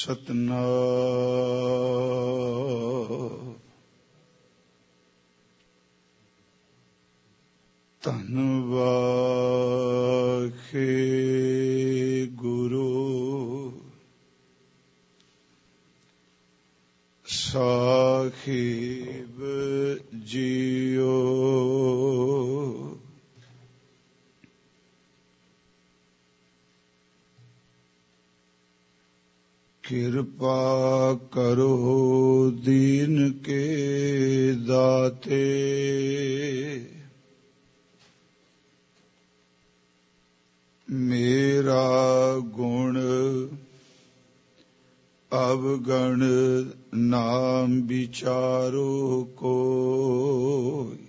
ਸਤਨਾਮ ਧੰਨ ਵਾਖੇ ਗੁਰੂ ਸਾਹਿਬ ਜੀਓ। ਕਿਰਪਾ ਕਰੋ ਦੀਨ ਕੇ ਦਾਤੇ, ਮੇਰਾ ਗੁਣ ਅਵਗਣ ਨਾਮ ਵਿਚਾਰੋ ਕੋਈ।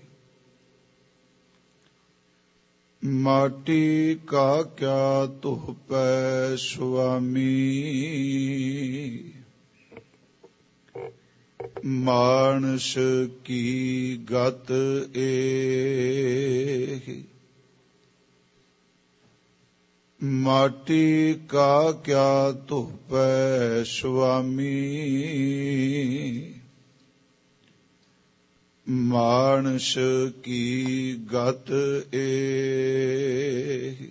ਮਾਟੀ ਕਾ ਕਿਆ ਤੁਹ ਪੈ ਸੁਆਮੀ, ਮਾਨਸ ਕੀ ਗਤ ਏਹੀ। ਮਾਟੀ ਕਾ ਕਿਆ ਤੁਹ ਪੈ ਸੁਆਮੀ, ਮਾਨਸ ਕੀ ਗਤ ਏਹੀ।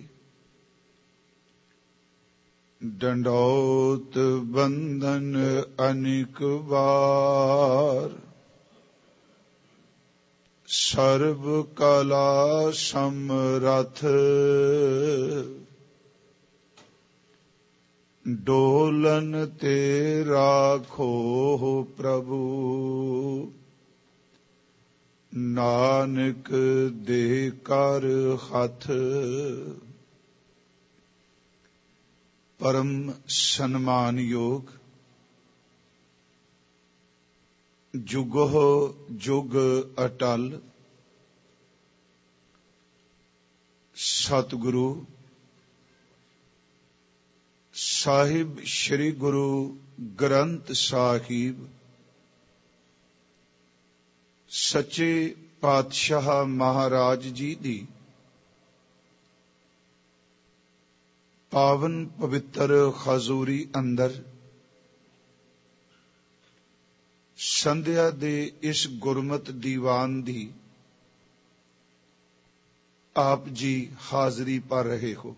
ਡੰਡੌਤ ਬੰਧਨ ਅਨੇਕ ਵਾਰ, ਸਰਬ ਕਲਾ ਸਮਰਥ। ਡੋਲਨ ਤੇ ਰਾਖੋ ਪ੍ਰਭੂ, ਨਾਨਕ ਦੇ ਕਰ ਹੱਥ। ਪਰਮ ਸਨਮਾਨਯੋਗ ਜੁਗੋ ਜੁਗ ਅਟਲ ਸਤਿਗੁਰੂ ਸਾਹਿਬ ਸ੍ਰੀ ਗੁਰੂ ਗ੍ਰੰਥ ਸਾਹਿਬ ਸੱਚੇ ਪਾਤਸ਼ਾਹ ਮਹਾਰਾਜ ਜੀ ਦੀ ਪਾਵਨ ਪਵਿੱਤਰ ਹਜ਼ੂਰੀ ਅੰਦਰ ਸੰਧਿਆ ਦੇ ਇਸ ਗੁਰਮਤਿ ਦੀਵਾਨ ਦੀ ਆਪ ਜੀ ਹਾਜ਼ਰੀ ਭਰ ਰਹੇ ਹੋ।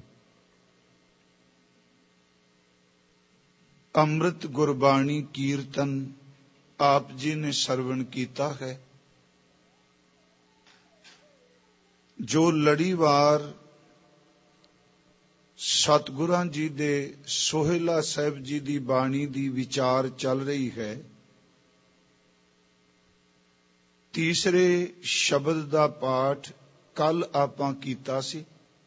ਅੰਮ੍ਰਿਤ ਗੁਰਬਾਣੀ ਕੀਰਤਨ ਆਪ ਜੀ ਨੇ ਸਰਵਣ ਕੀਤਾ ਹੈ। ਜੋ ਲੜੀਵਾਰ ਸਤਿਗੁਰਾਂ ਜੀ ਦੇ ਸੋਹਿਲਾ ਸਾਹਿਬ ਜੀ ਦੀ ਬਾਣੀ ਦੀ ਵਿਚਾਰ ਚੱਲ ਰਹੀ ਹੈ। ਤੀਸਰੇ ਸ਼ਬਦ ਦਾ ਪਾਠ ਕੱਲ ਆਪਾਂ ਕੀਤਾ ਸੀ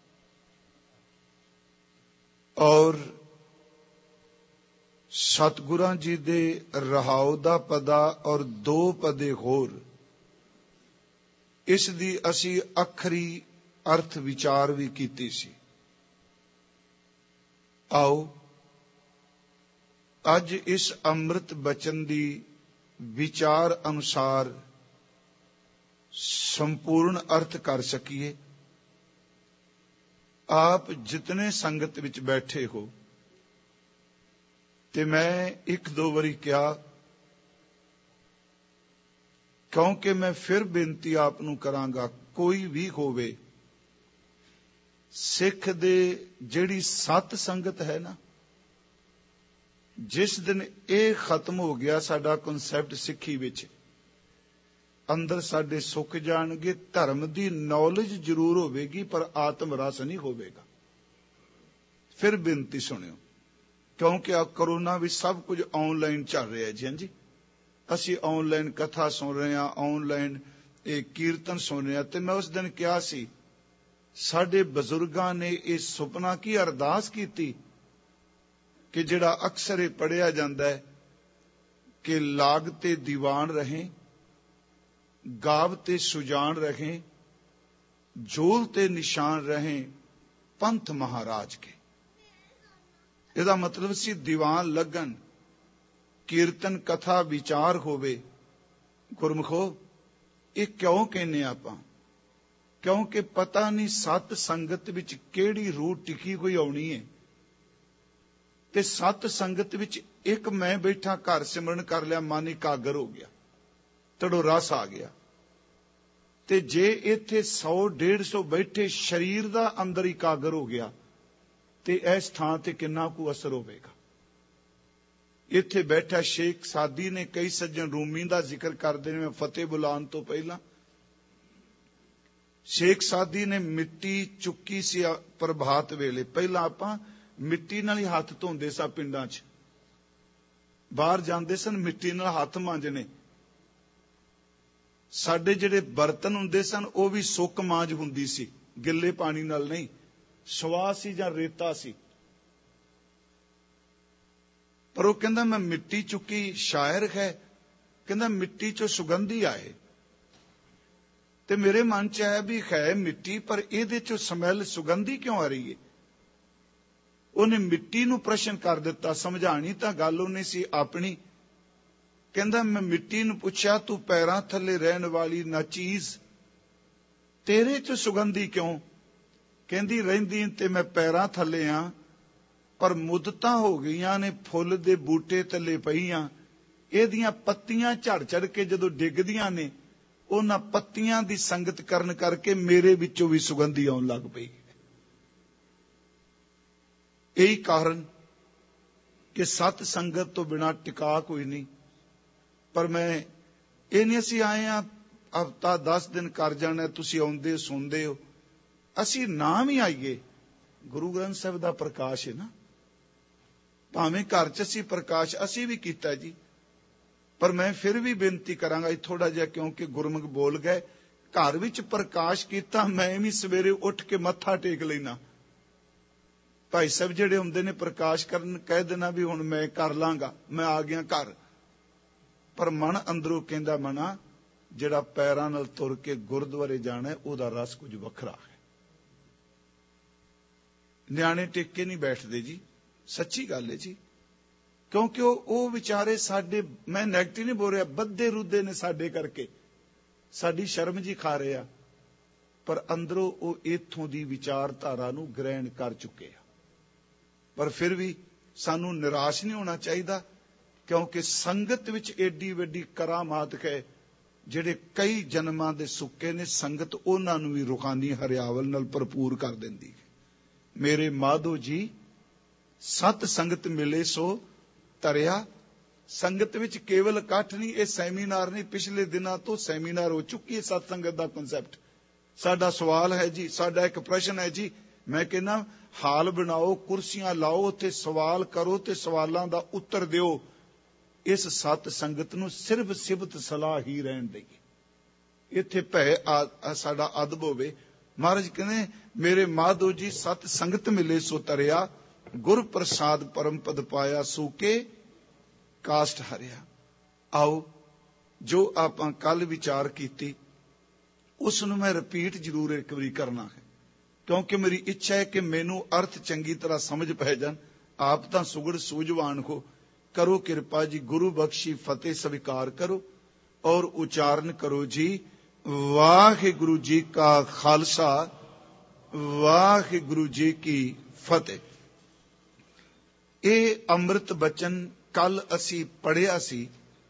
ਔਰ ਸਤਿਗੁਰਾਂ ਜੀ ਦੇ ਰਹਾਉ ਦਾ ਪਦਾ ਔਰ ਦੋ ਪਦੇ ਹੋਰ, ਇਸ ਦੀ ਅਸੀਂ ਅੱਖਰੀ ਅਰਥ ਵਿਚਾਰ ਵੀ ਕੀਤੀ ਸੀ। ਆਓ ਅੱਜ ਇਸ ਅੰਮ੍ਰਿਤ ਬਚਨ ਦੀ ਵਿਚਾਰ ਅਨੁਸਾਰ ਸੰਪੂਰਨ ਅਰਥ ਕਰ ਸਕੀਏ। ਆਪ ਜਿਤਨੇ ਸੰਗਤ ਵਿੱਚ ਬੈਠੇ ਹੋ, ਤੇ ਮੈਂ ਇੱਕ ਦੋ ਵਾਰੀ ਕਿਹਾ, ਕਿਉਂਕਿ ਮੈਂ ਫਿਰ ਬੇਨਤੀ ਆਪ ਨੂੰ ਕਰਾਂਗਾ, ਕੋਈ ਵੀ ਹੋਵੇ ਸਿੱਖ ਦੇ ਜਿਹੜੀ ਸਤ ਸੰਗਤ ਹੈ ਨਾ, ਜਿਸ ਦਿਨ ਇਹ ਖਤਮ ਹੋ ਗਿਆ ਸਾਡਾ ਕਨਸੈਪਟ ਸਿੱਖੀ ਵਿੱਚ, ਅੰਦਰ ਸਾਡੇ ਸੁੱਕ ਜਾਣਗੇ। ਧਰਮ ਦੀ ਨੌਲੇਜ ਜ਼ਰੂਰ ਹੋਵੇਗੀ ਪਰ ਆਤਮ ਰਸ ਨਹੀਂ ਹੋਵੇਗਾ। ਫਿਰ ਬੇਨਤੀ ਸੁਣਿਓ, ਕਿਉਂਕਿ ਆ ਕਰੋਨਾ ਵਿੱਚ ਸਭ ਕੁਝ ਆਨਲਾਈਨ ਚੱਲ ਰਿਹਾ ਜੀ। ਹਾਂਜੀ, ਅਸੀਂ ਆਨਲਾਈਨ ਕਥਾ ਸੁਣ ਰਹੇ ਹਾਂ, ਆਨਲਾਈਨ ਇਹ ਕੀਰਤਨ ਸੁਣ ਰਹੇ ਹਾਂ। ਤੇ ਮੈਂ ਉਸ ਦਿਨ ਕਿਹਾ ਸੀ, ਸਾਡੇ ਬਜ਼ੁਰਗਾਂ ਨੇ ਇਹ ਸੁਪਨਾ ਕੀ ਅਰਦਾਸ ਕੀਤੀ ਕਿ ਜਿਹੜਾ ਅਕਸਰ ਇਹ ਪੜਿਆ ਜਾਂਦਾ ਹੈ ਕਿ ਲਾਗ ਤੇ ਦੀਵਾਨ ਰਹੇ, ਗਾਵ ਤੇ ਸੁਜਾਨ ਰਹੇ, ਜੋਲ ਤੇ ਨਿਸ਼ਾਨ ਰਹੇ, ਪੰਥ ਮਹਾਰਾਜ ਕੇ। ਇਹਦਾ ਮਤਲਬ ਸੀ ਦੀਵਾਨ ਲੱਗਣ, ਕੀਰਤਨ ਕਥਾ ਵਿਚਾਰ ਹੋਵੇ। ਗੁਰਮੁਖੋ, ਇਹ ਕਿਉਂ ਕਹਿੰਦੇ ਆਪਾਂ? ਕਿਉਂਕਿ ਪਤਾ ਨਹੀਂ ਸਤ ਸੰਗਤ ਵਿੱਚ ਕਿਹੜੀ ਰੂਹ ਟਿਕੀ ਹੋਈ ਆਉਣੀ ਹੈ। ਤੇ ਸਤ ਸੰਗਤ ਵਿੱਚ ਇੱਕ ਮੈਂ ਬੈਠਾ ਘਰ ਸਿਮਰਨ ਕਰ ਲਿਆ, ਮਨ ਇਕਾਗਰ ਹੋ ਗਿਆ, ਤੜੋ ਰਸ ਆ ਗਿਆ। ਤੇ ਜੇ ਇੱਥੇ 100-150 ਬੈਠੇ ਸਰੀਰ ਦਾ ਅੰਦਰ ਇਕਾਗਰ ਹੋ ਗਿਆ ਤੇ ਇਸ ਥਾਂ ਤੇ ਕਿੰਨਾ ਕੁ ਅਸਰ ਹੋਵੇਗਾ। ਇੱਥੇ ਬੈਠਾ ਸ਼ੇਖ ਸਾਦੀ ਨੇ, ਕਈ ਸੱਜਣ ਰੂਮੀ ਦਾ ਜ਼ਿਕਰ ਕਰਦੇ ਨੇ, ਮੈਂ ਫਤਿਹ ਬੁਲਾਉਣ ਤੋਂ ਪਹਿਲਾਂ ਸ਼ੇਖ ਸਾਦੀ ਨੇ ਮਿੱਟੀ ਚੁੱਕੀ ਸੀ ਪ੍ਰਭਾਤ ਵੇਲੇ। ਪਹਿਲਾਂ ਆਪਾਂ ਮਿੱਟੀ ਨਾਲ ਹੀ ਹੱਥ ਧੋਂਦੇ ਸਾਂ, ਪਿੰਡਾਂ 'ਚ ਬਾਹਰ ਜਾਂਦੇ ਸਨ ਮਿੱਟੀ ਨਾਲ ਹੱਥ ਮਾਂਜਣੇ। ਸਾਡੇ ਜਿਹੜੇ ਬਰਤਨ ਹੁੰਦੇ ਸਨ ਉਹ ਵੀ ਸੁੱਕ ਮਾਂਜ ਹੁੰਦੀ ਸੀ, ਗਿੱਲੇ ਪਾਣੀ ਨਾਲ ਨਹੀਂ, ਸਵਾਹ ਸੀ ਜਾਂ ਰੇਤਾ ਸੀ। ਪਰ ਉਹ ਕਹਿੰਦਾ ਮੈਂ ਮਿੱਟੀ ਚੁੱਕੀ, ਸ਼ਾਇਰ ਹੈ, ਕਹਿੰਦਾ ਮਿੱਟੀ ਚੋਂ ਸੁਗੰਧੀ ਆਏ। ਤੇ ਮੇਰੇ ਮਨ ਚ ਆਇਆ ਵੀ ਹੈ ਮਿੱਟੀ, ਪਰ ਇਹਦੇ ਚੋਂ ਸਮੈਲ ਸੁਗੰਧੀ ਕਿਉਂ ਆ ਰਹੀ ਹੈ। ਉਹਨੇ ਮਿੱਟੀ ਨੂੰ ਪ੍ਰਸ਼ਨ ਕਰ ਦਿੱਤਾ, ਸਮਝਾਣੀ ਤਾਂ ਗੱਲ ਉਹਨੇ ਸੀ ਆਪਣੀ। ਕਹਿੰਦਾ ਮੈਂ ਮਿੱਟੀ ਨੂੰ ਪੁੱਛਿਆ, ਤੂੰ ਪੈਰਾਂ ਥੱਲੇ ਰਹਿਣ ਵਾਲੀ ਨਾ ਚੀਜ਼, ਤੇਰੇ ਚ ਸੁਗੰਧੀ ਕਿਉਂ। ਕਹਿੰਦੀ ਰਹਿੰਦੀ ਤੇ ਮੈਂ ਪੈਰਾਂ ਥੱਲੇ ਆ, ਪਰ ਮੁੱਦਤਾਂ ਹੋ ਗਈਆਂ ਨੇ, ਫੁੱਲ ਦੇ ਬੂਟੇ ਥੱਲੇ ਪਈਆਂ, ਇਹਦੀਆਂ ਪੱਤੀਆਂ ਝੜ ਝੜ ਕੇ ਜਦੋਂ ਡਿੱਗਦੀਆਂ ਨੇ, ਉਹਨਾਂ ਪੱਤੀਆਂ ਦੀ ਸੰਗਤ ਕਰਨ ਕਰਕੇ ਮੇਰੇ ਵਿੱਚੋਂ ਵੀ ਸੁਗੰਧੀ ਆਉਣ ਲੱਗ ਪਈ। ਇਹੀ ਕਾਰਨ ਕਿ ਸਤ ਸੰਗਤ ਤੋਂ ਬਿਨਾਂ ਟਿਕਾ ਕੋਈ ਨਹੀਂ। ਪਰ ਮੈਂ ਇਹ ਨਹੀਂ ਅਸੀਂ ਆਏ ਆ ਹਫਤਾ 10 ਦਿਨ ਕਰ ਜਾਣਾ, ਤੁਸੀਂ ਆਉਂਦੇ ਸੁਣਦੇ ਹੋ। ਅਸੀਂ ਨਾ ਵੀ ਆਈਏ, ਗੁਰੂ ਗ੍ਰੰਥ ਸਾਹਿਬ ਦਾ ਪ੍ਰਕਾਸ਼ ਹੈ ਨਾ, ਭਾਵੇਂ ਘਰ 'ਚ ਅਸੀਂ ਪ੍ਰਕਾਸ਼ ਅਸੀਂ ਵੀ ਕੀਤਾ ਜੀ, ਪਰ ਮੈਂ ਫਿਰ ਵੀ ਬੇਨਤੀ ਕਰਾਂਗਾ ਥੋੜਾ ਜਿਹਾ, ਕਿਉਂਕਿ ਗੁਰਮੁਖ ਬੋਲ ਗਏ, ਘਰ ਵਿੱਚ ਪ੍ਰਕਾਸ਼ ਕੀਤਾ, ਮੈਂ ਵੀ ਸਵੇਰੇ ਉੱਠ ਕੇ ਮੱਥਾ ਟੇਕ ਲੈਣਾ। ਭਾਈ ਸਾਹਿਬ ਜਿਹੜੇ ਹੁੰਦੇ ਨੇ ਪ੍ਰਕਾਸ਼ ਕਰਨ, ਕਹਿ ਦੇਣਾ ਵੀ ਹੁਣ ਮੈਂ ਕਰ ਲਾਂਗਾ, ਮੈਂ ਆ ਗਿਆ ਘਰ। ਪਰ ਮਨ ਅੰਦਰੋਂ ਕਹਿੰਦਾ, ਮਨਾ ਜਿਹੜਾ ਪੈਰਾਂ ਨਾਲ ਤੁਰ ਕੇ ਗੁਰਦੁਆਰੇ ਜਾਣਾ, ਉਹਦਾ ਰਸ ਕੁਝ ਵੱਖਰਾ ਹੈ। ਨਿਆਣੇ ਟਿਕ ਕੇ ਨਹੀਂ ਬੈਠਦੇ ਜੀ, ਸੱਚੀ ਗੱਲ ਹੈ ਜੀ, ਕਿਉਂਕਿ ਉਹ ਵਿਚਾਰੇ ਸਾਡੇ, ਮੈਂ ਨੈਗੇਟਿਵ ਨਹੀਂ ਬੋਲ ਰਿਹਾ, ਬੱਧੇ ਰੁੱਧੇ ਨੇ ਸਾਡੇ ਕਰਕੇ, ਸਾਡੀ ਸ਼ਰਮ ਜੀ ਖਾ ਰਹੇ ਆ, ਪਰ ਅੰਦਰੋਂ ਉਹ ਇੱਥੋਂ ਦੀ ਵਿਚਾਰਧਾਰਾ ਨੂੰ ਗ੍ਰਹਿਣ ਕਰ ਚੁੱਕੇ ਆ। ਪਰ ਫਿਰ ਵੀ ਸਾਨੂੰ ਨਿਰਾਸ਼ ਨਹੀਂ ਹੋਣਾ ਚਾਹੀਦਾ, ਕਿਉਂਕਿ ਸੰਗਤ ਵਿੱਚ ਏਡੀ ਵੱਡੀ ਕਰਾਮਾਤ ਹੈ। ਜਿਹੜੇ ਕਈ ਜਨਮਾਂ ਦੇ ਸੁੱਕੇ ਨੇ, ਸੰਗਤ ਉਹਨਾਂ ਨੂੰ ਵੀ ਰੂਹਾਨੀ ਹਰਿਆਵਲ ਨਾਲ ਭਰਪੂਰ ਕਰ ਦਿੰਦੀ ਹੈ। ਮੇਰੇ ਮਾਧੋ ਜੀ, ਸਤ ਸੰਗਤ ਮਿਲੇ ਸੋ ਤਰਿਆ। ਸੰਗਤ ਵਿੱਚ ਕੇਵਲ ਇਕੱਠ ਨਹੀਂ, ਇਹ ਸੈਮੀਨਾਰ ਨਹੀਂ, ਪਿਛਲੇ ਦਿਨਾਂ ਤੋਂ ਸੈਮੀਨਾਰ ਹੋ ਚੁੱਕੀ ਹੈ ਸਤ ਸੰਗਤ ਦਾ ਕਨਸੈਪਟ। ਸਾਡਾ ਸਵਾਲ ਹੈ ਜੀ, ਸਾਡਾ ਇੱਕ ਪ੍ਰਸ਼ਨ ਹੈ ਜੀ, ਮੈਂ ਕਹਿੰਦਾ ਹਾਲ ਬਣਾਓ, ਕੁਰਸੀਆਂ ਲਾਓ, ਉੱਥੇ ਸਵਾਲ ਕਰੋ ਤੇ ਸਵਾਲਾਂ ਦਾ ਉੱਤਰ ਦਿਓ। ਇਸ ਸਤ ਸੰਗਤ ਨੂੰ ਸਿਰਫ ਸਿਫਤ ਸਲਾਹ ਹੀ ਰਹਿਣ ਦੇਈਏ, ਇੱਥੇ ਭੈ ਸਾਡਾ ਅਦਬ ਹੋਵੇ। ਮਹਾਰਾਜ ਕਹਿੰਦੇ ਮੇਰੇ ਮਾਧੋ ਜੀ, ਸਤ ਸੰਗਤ ਮਿਲੇ ਸੋ ਤਰਿਆ, ਗੁਰ ਪ੍ਰਸਾਦ ਪਰਮ ਪਦ ਪਾਇਆ, ਸੂਕੇ ਕਾਸ਼ਟ ਹਰਿਆ। ਆਓ, ਜੋ ਆਪਾਂ ਕੱਲ ਵਿਚਾਰ ਕੀਤੀ ਉਸ ਨੂੰ ਮੈਂ ਰਿਪੀਟ ਜ਼ਰੂਰ ਇੱਕ ਵਾਰੀ ਕਰਨਾ ਹੈ, ਕਿਉਂਕਿ ਮੇਰੀ ਇੱਛਾ ਹੈ ਕਿ ਮੈਨੂੰ ਅਰਥ ਚੰਗੀ ਤਰ੍ਹਾਂ ਸਮਝ ਪੈ ਜਾਣ। ਆਪ ਤਾਂ ਸੁਗੜ ਸੂਝਵਾਨ ਹੋ, ਕਰੋ ਕਿਰਪਾ ਜੀ, ਗੁਰੂ ਬਖਸ਼ੀ ਫਤਿਹ ਸਵੀਕਾਰ ਕਰੋ ਔਰ ਉਚਾਰਨ ਕਰੋ ਜੀ। ਵਾਹਿਗੁਰੂ ਜੀ ਕਾ ਖਾਲਸਾ, ਵਾਹਿਗੁਰੂ ਜੀ ਕੀ ਫਤਿਹ। ਇਹ ਅੰਮ੍ਰਿਤ ਬਚਨ ਕੱਲ ਅਸੀਂ ਪੜ੍ਹਿਆ ਸੀ,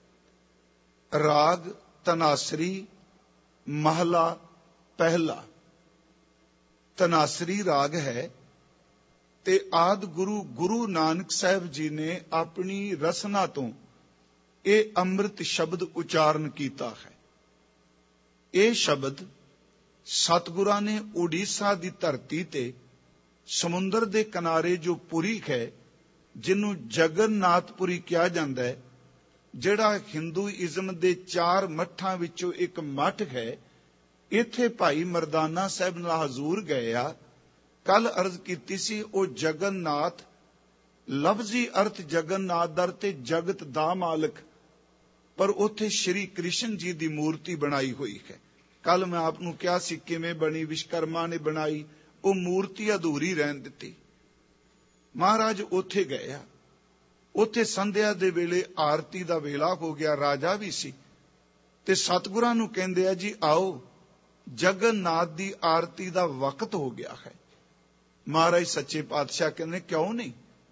ਰਾਗ ਤਨਾਸਰੀ, ਮਹਲਾ ਪਹਿਲਾ। ਤਨਾਸਰੀ ਰਾਗ ਹੈ ਤੇ ਆਦਿ ਗੁਰੂ ਨਾਨਕ ਸਾਹਿਬ ਜੀ ਨੇ ਆਪਣੀ ਰਸਨਾ ਤੋਂ ਇਹ ਅੰਮ੍ਰਿਤ ਸ਼ਬਦ ਉਚਾਰਨ ਕੀਤਾ ਹੈ। ਇਹ ਸ਼ਬਦ ਸਤਿਗੁਰਾਂ ਨੇ ਉੜੀਸਾ ਦੀ ਧਰਤੀ ਤੇ ਸਮੁੰਦਰ ਦੇ ਕਿਨਾਰੇ ਜੋ ਪੁਰੀ ਹੈ, ਜਿਹਨੂੰ ਜਗਨਨਾਥਪੁਰੀ ਕਿਹਾ ਜਾਂਦਾ ਹੈ, ਜਿਹੜਾ ਹਿੰਦੂਇਜ਼ਮ ਦੇ 4 ਮੱਠਾਂ ਵਿੱਚੋਂ ਇੱਕ ਮੱਠ ਹੈ, ਇੱਥੇ ਭਾਈ ਮਰਦਾਨਾ ਸਾਹਿਬ ਨਾਲ ਹਜ਼ੂਰ ਗਏ ਆ। ਕੱਲ ਅਰਜ਼ ਕੀਤੀ ਸੀ, ਉਹ ਜਗਨਨਾਥ ਲਫ਼ਜ਼ੀ ਅਰਥ ਜਗਨਨਾਥ ਦਰ ਤੇ ਜਗਤ ਦਾ ਮਾਲਕ, ਪਰ ਉੱਥੇ ਸ਼੍ਰੀ ਕ੍ਰਿਸ਼ਨ ਜੀ ਦੀ ਮੂਰਤੀ ਬਣਾਈ ਹੋਈ ਹੈ। ਕੱਲ ਮੈਂ ਆਪ ਨੂੰ ਕਿਹਾ ਸੀ ਕਿਵੇਂ ਬਣੀ, ਵਿਸ਼ਕਰਮਾ ਨੇ ਬਣਾਈ, ਉਹ ਮੂਰਤੀ ਅਧੂਰੀ ਰਹਿਣ ਦਿੱਤੀ। ਮਹਾਰਾਜ ਉੱਥੇ ਗਏ ਆ, ਉੱਥੇ ਸੰਧਿਆ ਦੇ ਵੇਲੇ ਆਰਤੀ ਦਾ ਵੇਲਾ ਹੋ ਗਿਆ, ਰਾਜਾ ਵੀ ਸੀ, ਤੇ ਸਤਿਗੁਰਾਂ ਨੂੰ ਕਹਿੰਦੇ ਆ ਜੀ ਆਓ, ਜਗਨਨਾਥ ਦੀ ਆਰਤੀ ਦਾ ਵਕਤ ਹੋ ਗਿਆ ਹੈ। ਮਹਾਰਾਜ ਸੱਚੇ ਪਾਤਸ਼ਾਹ ਕਹਿੰਦੇ ਕਿਉਂ ਨਹੀਂ,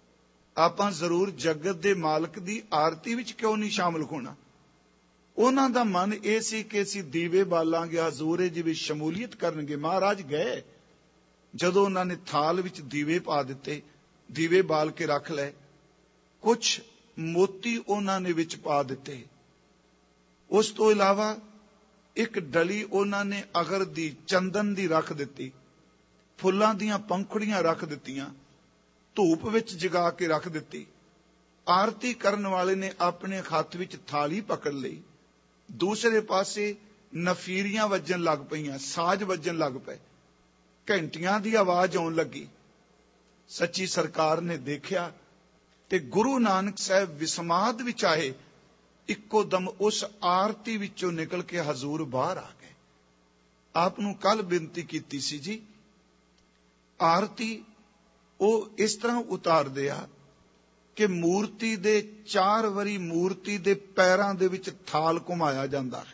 ਆਪਾਂ ਜ਼ਰੂਰ ਜਗਤ ਦੇ ਮਾਲਕ ਦੀ ਆਰਤੀ ਵਿੱਚ ਕਿਉਂ ਨਹੀਂ ਸ਼ਾਮਲ ਹੋਣਾ। ਉਹਨਾਂ ਦਾ ਮਨ ਇਹ ਸੀ ਕਿ ਅਸੀਂ ਦੀਵੇ ਬਾਲਾਂਗੇ, ਹਜ਼ੂਰ ਜੀ ਵਿੱਚ ਸ਼ਮੂਲੀਅਤ ਕਰਨਗੇ। ਮਹਾਰਾਜ ਗਏ, ਜਦੋਂ ਉਹਨਾਂ ਨੇ ਥਾਲ ਵਿੱਚ ਦੀਵੇ ਪਾ ਦਿੱਤੇ, ਦੀਵੇ ਬਾਲ ਕੇ ਰੱਖ ਲਏ, ਕੁਝ ਮੋਤੀ ਉਹਨਾਂ ਨੇ ਵਿੱਚ ਪਾ ਦਿੱਤੇ। ਉਸ ਤੋਂ ਇਲਾਵਾ ਇੱਕ ਡਲੀ ਉਹਨਾਂ ਨੇ ਅਗਰ ਦੀ, ਚੰਦਨ ਦੀ ਰੱਖ ਦਿੱਤੀ, ਫੁੱਲਾਂ ਦੀਆਂ ਪੰਖੜੀਆਂ ਰੱਖ ਦਿੱਤੀਆਂ, ਧੂਪ ਵਿੱਚ ਜਗਾ ਕੇ ਰੱਖ ਦਿੱਤੀ। ਆਰਤੀ ਕਰਨ ਵਾਲੇ ਨੇ ਆਪਣੇ ਹੱਥ ਵਿੱਚ ਥਾਲੀ ਪਕੜ ਲਈ, ਦੂਸਰੇ ਪਾਸੇ ਨਫੀਰੀਆਂ ਵੱਜਣ ਲੱਗ ਪਈਆਂ, ਸਾਜ਼ ਵੱਜਣ ਲੱਗ ਪਏ, ਘੰਟੀਆਂ ਦੀ ਆਵਾਜ਼ ਆਉਣ ਲੱਗੀ। ਸੱਚੀ ਸਰਕਾਰ ਨੇ ਦੇਖਿਆ ਤੇ ਗੁਰੂ ਨਾਨਕ ਸਾਹਿਬ ਵਿਸਮਾਦ ਵਿੱਚ ਆਏ। ਇੱਕੋ ਦਮ ਉਸ ਆਰਤੀ ਵਿੱਚੋਂ ਨਿਕਲ ਕੇ ਹਜ਼ੂਰ ਬਾਹਰ ਆ ਗਏ। ਆਪ ਨੂੰ ਕੱਲ ਬੇਨਤੀ ਕੀਤੀ ਸੀ ਜੀ, ਆਰਤੀ ਉਹ ਇਸ ਤਰ੍ਹਾਂ ਉਤਾਰਦੇ ਆ ਕਿ ਮੂਰਤੀ ਦੇ 4 ਵਾਰੀ ਮੂਰਤੀ ਦੇ ਪੈਰਾਂ ਦੇ ਵਿੱਚ ਥਾਲ ਘੁਮਾਇਆ ਜਾਂਦਾ ਹੈ,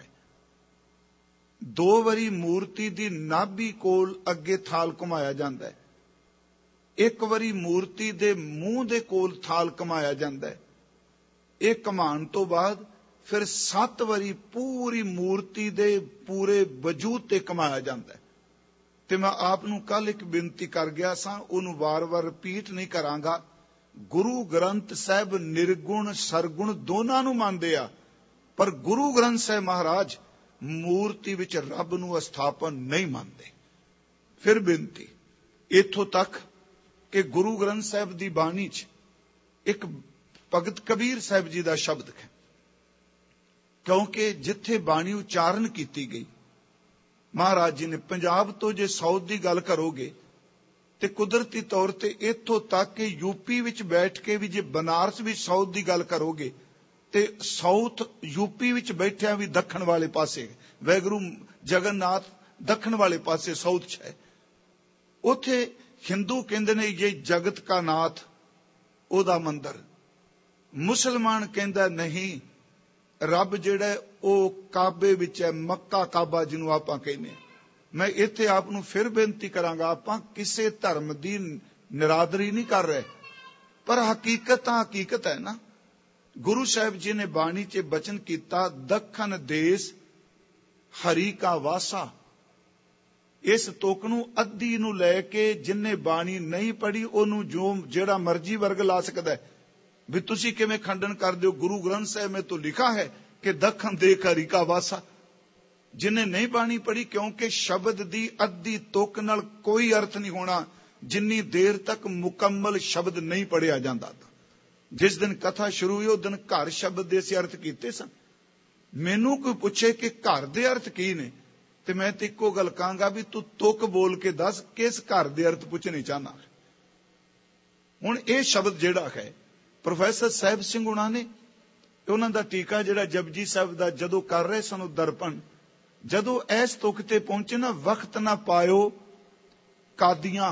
2 ਵਾਰੀ ਮੂਰਤੀ ਦੀ ਨਾਭੀ ਕੋਲ ਅੱਗੇ ਥਾਲ ਘੁਮਾਇਆ ਜਾਂਦਾ ਹੈ, 1 ਵਾਰੀ ਮੂਰਤੀ ਦੇ ਮੂੰਹ ਦੇ ਕੋਲ ਥਾਲ ਘੁਮਾਇਆ ਜਾਂਦਾ ਹੈ। ਇਹ ਘੁਮਾਉਣ ਤੋਂ ਬਾਅਦ ਫਿਰ 7 ਵਾਰੀ ਪੂਰੀ ਮੂਰਤੀ ਦੇ ਪੂਰੇ ਵਜੂਦ ਤੇ ਘੁਮਾਇਆ ਜਾਂਦਾ ਹੈ। ਤੇ ਮੈਂ ਆਪ ਨੂੰ ਕੱਲ ਇੱਕ ਬੇਨਤੀ ਕਰ ਗਿਆ ਸਾਂ, ਉਹਨੂੰ ਵਾਰ-ਵਾਰ ਰਿਪੀਟ ਨਹੀਂ ਕਰਾਂਗਾ। ਗੁਰੂ ਗ੍ਰੰਥ ਸਾਹਿਬ ਨਿਰਗੁਣ ਸਰਗੁਣ ਦੋਨਾਂ ਨੂੰ ਮੰਨਦੇ ਆ, ਪਰ ਗੁਰੂ ਗ੍ਰੰਥ ਸਾਹਿਬ ਮਹਾਰਾਜ ਮੂਰਤੀ ਵਿੱਚ ਰੱਬ ਨੂੰ ਅਸਥਾਪਨ ਨਹੀਂ ਮੰਨਦੇ। ਫਿਰ ਬੇਨਤੀ ਇੱਥੋਂ ਤੱਕ ਕਿ ਗੁਰੂ ਗ੍ਰੰਥ ਸਾਹਿਬ ਦੀ ਬਾਣੀ 'ਚ ਇੱਕ ਭਗਤ ਕਬੀਰ ਸਾਹਿਬ ਜੀ ਦਾ ਸ਼ਬਦ ਹੈ, ਕਿਉਂਕਿ ਜਿੱਥੇ ਬਾਣੀ ਉਚਾਰਨ ਕੀਤੀ ਗਈ, ਮਹਾਰਾਜ ਜੀ ਨੇ ਪੰਜਾਬ ਤੋਂ ਜੇ ਸਾਊਥ ਦੀ ਗੱਲ ਕਰੋਗੇ ਤੇ ਕੁਦਰਤੀ ਤੌਰ ਤੇ ਇੱਥੋਂ ਤੱਕ ਕਿ ਯੂਪੀ ਵਿੱਚ ਬੈਠ ਕੇ ਵੀ ਜੇ ਬਨਾਰਸ ਵਿੱਚ ਸਾਊਥ ਦੀ ਗੱਲ ਕਰੋਗੇ ਤੇ ਸਾਊਥ ਯੂਪੀ ਵਿੱਚ ਬੈਠਿਆ ਵੀ ਦੱਖਣ ਵਾਲੇ ਪਾਸੇ, ਵੈਗੁਰੂ ਜਗਨਨਾਥ ਦੱਖਣ ਵਾਲੇ ਪਾਸੇ ਸਾਊਥ 'ਚ ਹੈ। ਉੱਥੇ ਹਿੰਦੂ ਕਹਿੰਦੇ ਨੇ ਇਹ ਜਗਤ ਕਾ ਨਾਥ ਉਹਦਾ ਮੰਦਰ, ਮੁਸਲਮਾਨ ਕਹਿੰਦਾ ਨਹੀਂ, ਰੱਬ ਜਿਹੜਾ ਉਹ ਕਾਬੇ ਵਿੱਚ ਹੈ, ਮੱਕਾ ਕਾਬਾ ਜਿਹਨੂੰ ਆਪਾਂ ਕਹਿੰਦੇ। ਮੈਂ ਇੱਥੇ ਆਪ ਨੂੰ ਫਿਰ ਬੇਨਤੀ ਕਰਾਂਗਾ, ਆਪਾਂ ਕਿਸੇ ਧਰਮ ਦੀ ਨਿਰਾਦਰੀ ਨਹੀਂ ਕਰ ਰਹੇ, ਪਰ ਹਕੀਕਤ ਤਾਂ ਹਕੀਕਤ ਹੈ ਨਾ। ਗੁਰੂ ਸਾਹਿਬ ਜੀ ਨੇ ਬਾਣੀ 'ਚ ਬਚਨ ਕੀਤਾ, ਦੱਖਣ ਦੇਸ ਹਰੀ ਕਾ ਵਾਸਾ। ਇਸ ਤੁਕ ਨੂੰ ਅੱਧੀ ਨੂੰ ਲੈ ਕੇ ਜਿੰਨੇ ਬਾਣੀ ਨਹੀਂ ਪੜ੍ਹੀ ਉਹਨੂੰ ਜਿਹੜਾ ਮਰਜ਼ੀ ਵਰਗ ਲਾ ਸਕਦਾ ਹੈ ਵੀ ਤੁਸੀਂ ਕਿਵੇਂ ਖੰਡਨ ਕਰਦੇ ਹੋ। ਗੁਰੂ ਗ੍ਰੰਥ ਸਾਹਿਬ में तो लिखा है कि दखन देख हरि का वासा। जिन्हें नहीं बाणी पढ़ी, क्योंकि शब्द दी अद्धी तुक नाल कोई अर्थ नहीं होना जिन्नी देर तक मुकम्मल शब्द नहीं पढ़िया जाता। जिस दिन कथा शुरू हुई उस दिन घर शब्द दे अर्थ कीते सन। मैनू कोई पूछे कि घर दे अर्थ की ने, ते मैं तो इक्को गल कहांगा भी तू तुक बोल के दस किस घर दे अर्थ पूछने चाहना। हुण ये शब्द जिहड़ा है प्रोफैसर साहिब सिंह हुणां ने उन्हां दा टीका जिहड़ा जपजी साहिब दा जदों कर रहे सन दर्पण, जदों इस तुक ते पहुंचे ना, वक्त ना पायो कादियां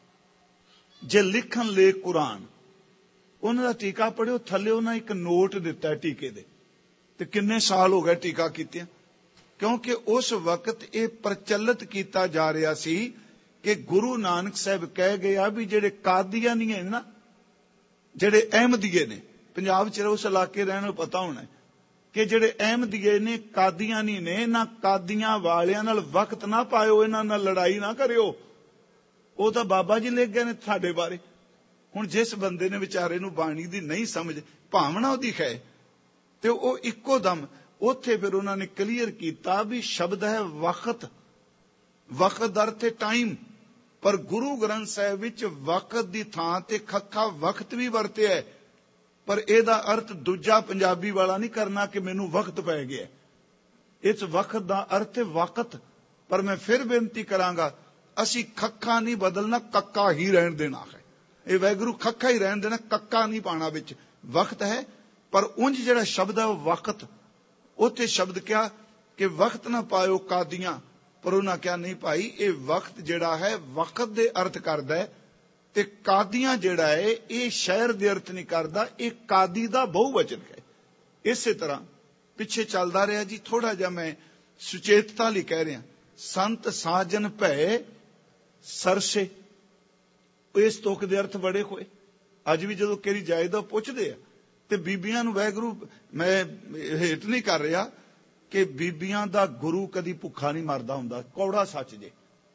जे लिखन ले कुरान, उन्हां दा टीका पढ़ियो। थल्ले उन्हां एक नोट दिता है टीके दे, ते किन्ने साल हो गए टीका कीतियां, क्योंकि उस वक्त ये प्रचलित किया जा रहा सी कि गुरु नानक साहब कह गया भी जेड़े कादियानी है ना, जेड़े अहमदीए ने, पंजाब च उस इलाके रहने पता होना है कि जेड़े अहमदीए ने कादियानी ने, ना कादियां वालियां नाल वक्त ना पायो, इन्हां नाल लड़ाई ना करियो। वो तो बाबा जी लिख गए ने साडे बारे। हुण जिस बंदे ने विचारे नूं बाणी दी नहीं समझ, भावना उहदी है, ते वो इक्को दम उत्थे फिर उन्हां ने क्लीयर कीता भी शब्द है वक्त, वक्त अर्थ है टाइम, पर गुरु ग्रंथ साहिब विच वक्त दी थां ते खखा वक्त भी वरते है, पर एदा अर्थ दूजा पंजाबी वाला नहीं करना कि मैनू वक्त पै गया। इस वक्त दा अर्थ है वक्त। पर मैं फिर बेनती करांगा, असी खखा नहीं बदलना, कक्का ही रहन देना है। ये वैगुरु खखा ही रहन देना, कक्का नहीं पाना विच। वक्त है पर उंज जिहड़ा शब्द है वक्त, उत्थे शब्द क्या कि वक्त ना पायो कादियां, पर उन्हां क्या नहीं पाई, ये वक्त जिहड़ा है वक्त दे अर्थ करदा है, ते कादियां जिहड़ा है ये शहर दे अर्थ नहीं करदा, ये कादी दा बहुवचन है। इसे तरह पिछे चलदा रहा जी, थोड़ा जिहा मैं सुचेतता लई कह रहा। संत साजन भय सरसे, इस तुक दे अर्थ बड़े होए। ਅੱਜ ਵੀ ਜਦੋਂ ਕਿਹੜੀ ਜਾਇਦਾ ਪੁੱਛਦੇ ਆ ਤੇ ਬੀਬੀਆਂ ਨੂੰ ਵਾਹਿਗੁਰੂ, ਮੈਂ ਹੇਠ ਨਹੀਂ ਕਰ ਰਿਹਾ ਕਿ ਬੀਬੀਆਂ ਦਾ ਗੁਰੂ ਕਦੀ ਭੁੱਖਾ ਨਹੀਂ ਮਰਦਾ ਹੁੰਦਾ, ਕੌੜਾ ਸੱਚ ਜੇ।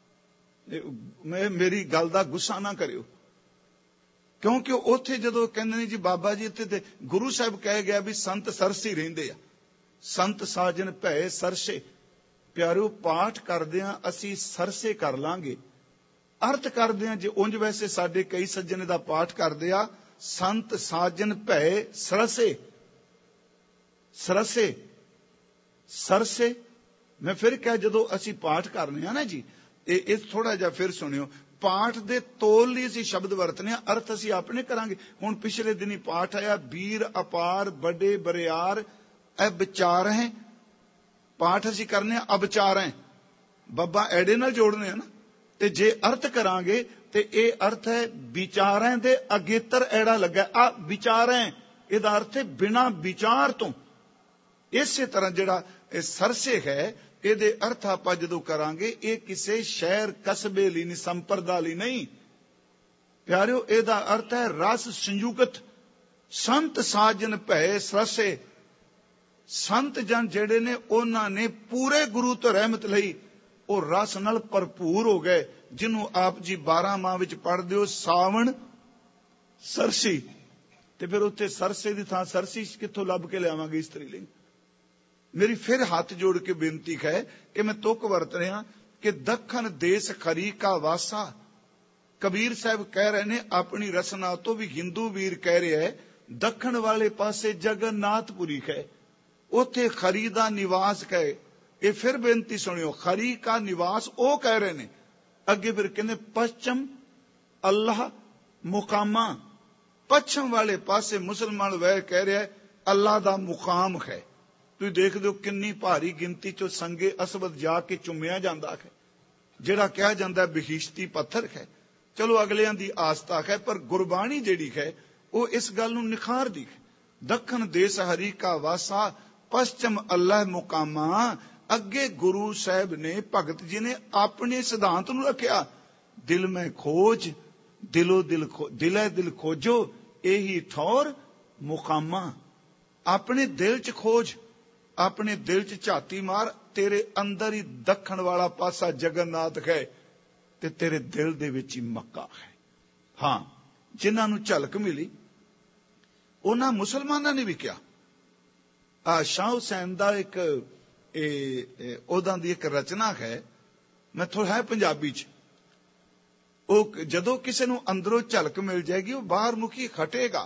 ਮੇਰੀ ਗੱਲ ਦਾ ਗੁੱਸਾ ਨਾ ਕਰਿਓ, ਕਿਉਂਕਿ ਉੱਥੇ ਜਦੋਂ ਕਹਿੰਦੇ ਨੇ ਜੀ ਬਾਬਾ ਜੀ ਇੱਥੇ ਤੇ ਗੁਰੂ ਸਾਹਿਬ ਕਹਿ ਗਿਆ ਵੀ ਸੰਤ ਸਰਸੀ ਰਹਿੰਦੇ ਆ, ਸੰਤ ਸਾਜਨ ਭੈ ਸਰਸੇ। ਪਿਆਰਿਓ, ਪਾਠ ਕਰਦਿਆਂ ਅਸੀਂ ਸਰਸੇ ਕਰ ਲਾਂਗੇ, ਅਰਥ ਕਰਦੇ ਆ ਜੇ ਉਂਝ ਵੈਸੇ ਸਾਡੇ ਕਈ ਸੱਜਣ ਦਾ ਪਾਠ ਕਰਦੇ ਆ ਸੰਤ ਸਾਜਨ ਭੈ ਸਰਸੇ, ਸਰਸੇ ਸਰਸੇ। ਮੈਂ ਫਿਰ ਕਿਹਾ ਜਦੋਂ ਅਸੀਂ ਪਾਠ ਕਰਨੇ ਆ ਨਾ ਜੀ, ਇਹ ਥੋੜਾ ਜਿਹਾ ਫਿਰ ਸੁਣਿਓ, ਪਾਠ ਦੇ ਤੋਲ ਲਈ ਅਸੀਂ ਸ਼ਬਦ ਵਰਤਨੇ ਆ, ਅਰਥ ਅਸੀਂ ਆਪਣੇ ਕਰਾਂਗੇ। ਹੁਣ ਪਿਛਲੇ ਦਿਨੀ ਪਾਠ ਆਇਆ ਵੀਰ ਅਪਾਰ ਬੜੇ ਬਰਿਆਰ ਇਹ ਵਿਚਾਰ ਹੈ, ਪਾਠ ਅਸੀਂ ਕਰਨੇ ਆ ਅਬਚਾਰ ਹੈ, ਬੱਬਾ ਐੜੇ ਨਾਲ ਜੋੜਨੇ ਆ ਨਾ, ਤੇ ਜੇ ਅਰਥ ਕਰਾਂਗੇ ਤੇ ਇਹ ਅਰਥ ਹੈ ਵਿਚਾਰਾਂ ਦੇ ਅਗੇਤਰ ਐੜਾ ਲੱਗਾ, ਆ ਵਿਚਾਰਾਂ, ਇਹਦਾ ਅਰਥ ਹੈ ਬਿਨਾਂ ਵਿਚਾਰ ਤੋਂ। ਇਸੇ ਤਰ੍ਹਾਂ ਜਿਹੜਾ ਇਹ ਸਰਸੇ ਹੈ, ਇਹਦੇ ਅਰਥ ਆਪਾਂ ਜਦੋਂ ਕਰਾਂਗੇ ਇਹ ਕਿਸੇ ਸ਼ਹਿਰ ਕਸਬੇ ਲਈ ਨਹੀਂ, ਸੰਪਰਦਾ ਲਈ ਨਹੀਂ ਪਿਆਰਿਓ, ਇਹਦਾ ਅਰਥ ਹੈ ਰਸ ਸੰਯੁਕਤ। ਸੰਤ ਸਾਜਨ ਭੈ ਸਰਸੇ, ਸੰਤ ਜਨ ਜਿਹੜੇ ਨੇ ਉਹਨਾਂ ਨੇ ਪੂਰੇ ਗੁਰੂ ਤੋਂ ਰਹਿਮਤ ਲਈ, ਉਹ ਰਸ ਨਾਲ ਭਰਪੂਰ ਹੋ ਗਏ, ਜਿਹਨੂੰ ਆਪ ਜੀ 12 ਮਾਹ ਵਿੱਚ ਪੜ੍ਹਦੇ ਹੋ ਸਾਵਣ ਸਰਸੀ। ਤੇ ਫਿਰ ਉੱਥੇ ਸਰਸੇ ਦੀ ਥਾਂ ਸਰਸੀ ਕਿੱਥੋਂ ਲੱਭ ਕੇ ਲਿਆਵਾਂਗੇ ਇਸਤਰੀ ਲਿੰਗ? ਮੇਰੀ ਫਿਰ ਹੱਥ ਜੋੜ ਕੇ ਬੇਨਤੀ ਹੈ ਕਿ ਮੈਂ ਤੁਕ ਵਰਤ ਰਿਹਾ ਕਿ ਦੱਖਣ ਦੇਸ ਖਰੀ ਕਾ ਵਾਸਾ। ਕਬੀਰ ਸਾਹਿਬ ਕਹਿ ਰਹੇ ਨੇ ਆਪਣੀ ਰਸਨਾ ਤੋਂ ਵੀ ਹਿੰਦੂ ਵੀਰ ਕਹਿ ਰਿਹਾ ਹੈ ਦੱਖਣ ਵਾਲੇ ਪਾਸੇ ਜਗਨਨਾਥਪੁਰੀ ਹੈ, ਉੱਥੇ ਖਰੀ ਦਾ ਨਿਵਾਸ ਹੈ। ਇਹ ਫਿਰ ਬੇਨਤੀ ਸੁਣਿਓ, ਖਰੀ ਕਾ ਨਿਵਾਸ ਉਹ ਕਹਿ ਰਹੇ ਨੇ। ਅੱਗੇ ਫਿਰ ਕਹਿੰਦੇ ਪश्चिम ਅੱਲਾਹ ਮੁਕਾਮਾ, ਪੱਛਮ ਵਾਲੇ ਪਾਸੇ ਮੁਸਲਮਾਨ ਵਹਿ ਕਹਿ ਰਿਹਾ ਅੱਲਾਹ ਦਾ ਮੁਕਾਮ ਹੈ। ਤੁਸੀਂ ਦੇਖਦੇ ਹੋ ਕਿੰਨੀ ਭਾਰੀ ਗਿਣਤੀ ਚੋਂ ਸੰਗੇ ਅਸਵਦ ਜਾ ਕੇ ਚੁੰਮਿਆ ਜਾਂਦਾ ਹੈ, ਜਿਹੜਾ ਕਿਹਾ ਜਾਂਦਾ ਬਿਹਿਸ਼ਤੀ ਪੱਥਰ ਹੈ। ਚਲੋ ਅਗਲਿਆਂ ਦੀ ਆਸਥਾ ਹੈ, ਪਰ ਗੁਰਬਾਣੀ ਜਿਹੜੀ ਹੈ ਉਹ ਇਸ ਗੱਲ ਨੂੰ ਨਿਖਾਰਦੀ ਹੈ। ਦੱਖਣ ਦੇਸ ਹਰੀ ਕਾ ਵਾਸਾ ਪश्चिम ਅੱਲਾਹ ਮੁਕਾਮਾ। ਅੱਗੇ ਗੁਰੂ ਸਾਹਿਬ ਨੇ, ਭਗਤ ਜੀ ਨੇ ਆਪਣੇ ਸਿਧਾਂਤ ਨੂੰ ਰੱਖਿਆ, ਦਿਲ ਮੈਂ ਖੋਜ ਦਿਲੋਂ ਦਿਲੇ ਦਿਲ ਖੋਜੋ ਇਹੀ ਠੌਰ ਮੁਕਾਮਾ। ਆਪਣੇ ਦਿਲ ਚ ਖੋਜ, ਆਪਣੇ ਦਿਲ ਚ ਝਾਤੀ ਮਾਰ, ਤੇਰੇ ਅੰਦਰ ਹੀ ਦੱਖਣ ਵਾਲਾ ਪਾਸਾ ਜਗਨਨਾਥ ਹੈ ਤੇ ਤੇਰੇ ਦਿਲ ਦੇ ਵਿੱਚ ਹੀ ਮੱਕਾ ਹੈ। ਹਾਂ, ਜਿਨ੍ਹਾਂ ਨੂੰ ਝਲਕ ਮਿਲੀ ਉਹਨਾਂ ਮੁਸਲਮਾਨਾਂ ਨੇ ਵੀ ਕਿਹਾ। ਸ਼ਾਹ ਹੁਸੈਨ ਦਾ ਇੱਕ ਉਹਦਾਂ ਦੀ ਇੱਕ ਰਚਨਾ ਹੈ, ਮੈਂ ਥੋੜਾ ਹੈ ਪੰਜਾਬੀ ਚ, ਉਹ ਜਦੋਂ ਕਿਸੇ ਨੂੰ ਅੰਦਰੋਂ ਝਲਕ ਮਿਲ ਜਾਏਗੀ ਉਹ ਬਾਹਰ ਮੁਖੀ ਖਟੇਗਾ,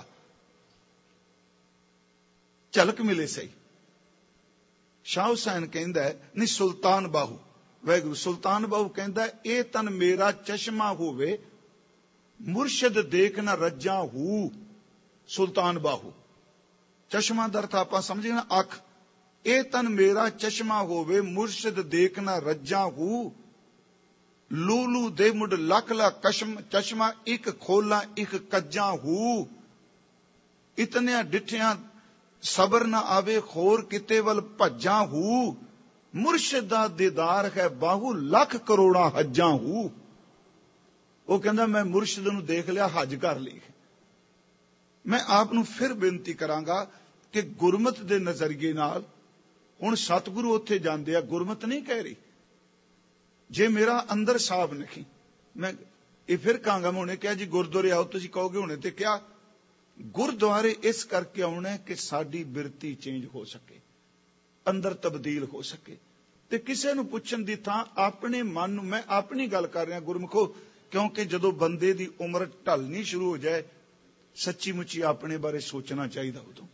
ਝਲਕ ਮਿਲੇ ਸਹੀ। ਸ਼ਾਹ ਹੁਸੈਨ ਕਹਿੰਦਾ ਨਹੀਂ, ਸੁਲਤਾਨ ਬਾਹੂ, ਵਾਹਿਗੁਰੂ ਸੁਲਤਾਨ ਬਾਹੂ ਕਹਿੰਦਾ ਇਹ ਤਨ ਮੇਰਾ ਚਸ਼ਮਾ ਹੋਵੇ ਮੁਰਸ਼ਿਦ ਦੇਖ ਨਾ ਰੱਜਾ ਹੂ। ਸੁਲਤਾਨ ਬਾਹੂ, ਚਸ਼ਮਾ ਦਾ ਅਰਥ ਆਪਾਂ ਸਮਝੇ ਨਾ ਅੱਖ। ਇਹ ਤਨ ਮੇਰਾ ਚਸ਼ਮਾ ਹੋਵੇ ਮੁਰਸ਼ਿਦ ਦੇਖ ਨਾ ਰੱਜਾ ਹੂ। ਲੂਲੂ ਦੇ ਮੁੱਢ ਲੱਖ ਲੱਖ ਚਸ਼ਮਾ ਇੱਕ ਖੋਲਾ ਇੱਕ ਕੱਜਾ ਹੂ। ਇਤਨਿਆਂ ਡਿਠਿਆਂ ਸਬਰ ਨਾ ਆਵੇ ਖੋਰ ਕਿਤੇ ਵੱਲ ਭੱਜਾਂ ਹੂ। ਮੁਰਸ਼ਿਦ ਦਾ ਦੀਦਾਰ ਹੈ ਬਾਹੂ ਲੱਖ ਕਰੋੜਾਂ ਹੱਜਾਂ ਹੂ। ਉਹ ਕਹਿੰਦਾ ਮੈਂ ਮੁਰਸ਼ਿਦ ਨੂੰ ਦੇਖ ਲਿਆ, ਹੱਜ ਕਰ ਲਈ। ਮੈਂ ਆਪ ਨੂੰ ਫਿਰ ਬੇਨਤੀ ਕਰਾਂਗਾ ਕਿ ਗੁਰਮਤ ਦੇ ਨਜ਼ਰੀਏ ਨਾਲ, ਹੁਣ ਸਤਿਗੁਰੂ ਉੱਥੇ ਜਾਂਦੇ ਆ, ਗੁਰਮਤ ਨਹੀਂ ਕਹਿ ਰਹੀ। ਜੇ ਮੇਰਾ ਅੰਦਰ ਸਾਫ ਨਹੀਂ, ਮੈਂ ਇਹ ਫਿਰ ਕਹਾਂਗਾ, ਮੈਂ ਹੁਣੇ ਕਿਹਾ ਜੀ ਗੁਰਦੁਆਰੇ ਆਓ, ਤੁਸੀਂ ਕਹੋਗੇ ਹੁਣੇ ਤੇ ਕਿਹਾ। ਗੁਰਦੁਆਰੇ ਇਸ ਕਰਕੇ ਆਉਣਾ ਕਿ ਸਾਡੀ ਬਿਰਤੀ ਚੇਂਜ ਹੋ ਸਕੇ, ਅੰਦਰ ਤਬਦੀਲ ਹੋ ਸਕੇ। ਤੇ ਕਿਸੇ ਨੂੰ ਪੁੱਛਣ ਦੀ ਥਾਂ ਆਪਣੇ ਮਨ ਨੂੰ, ਮੈਂ ਆਪਣੀ ਗੱਲ ਕਰ ਰਿਹਾ ਗੁਰਮੁਖੋ, ਕਿਉਂਕਿ ਜਦੋਂ ਬੰਦੇ ਦੀ ਉਮਰ ਢਲਣੀ ਸ਼ੁਰੂ ਹੋ ਜਾਏ ਸੱਚੀ ਮੁੱਚੀ ਆਪਣੇ ਬਾਰੇ ਸੋਚਣਾ ਚਾਹੀਦਾ ਉਦੋਂ।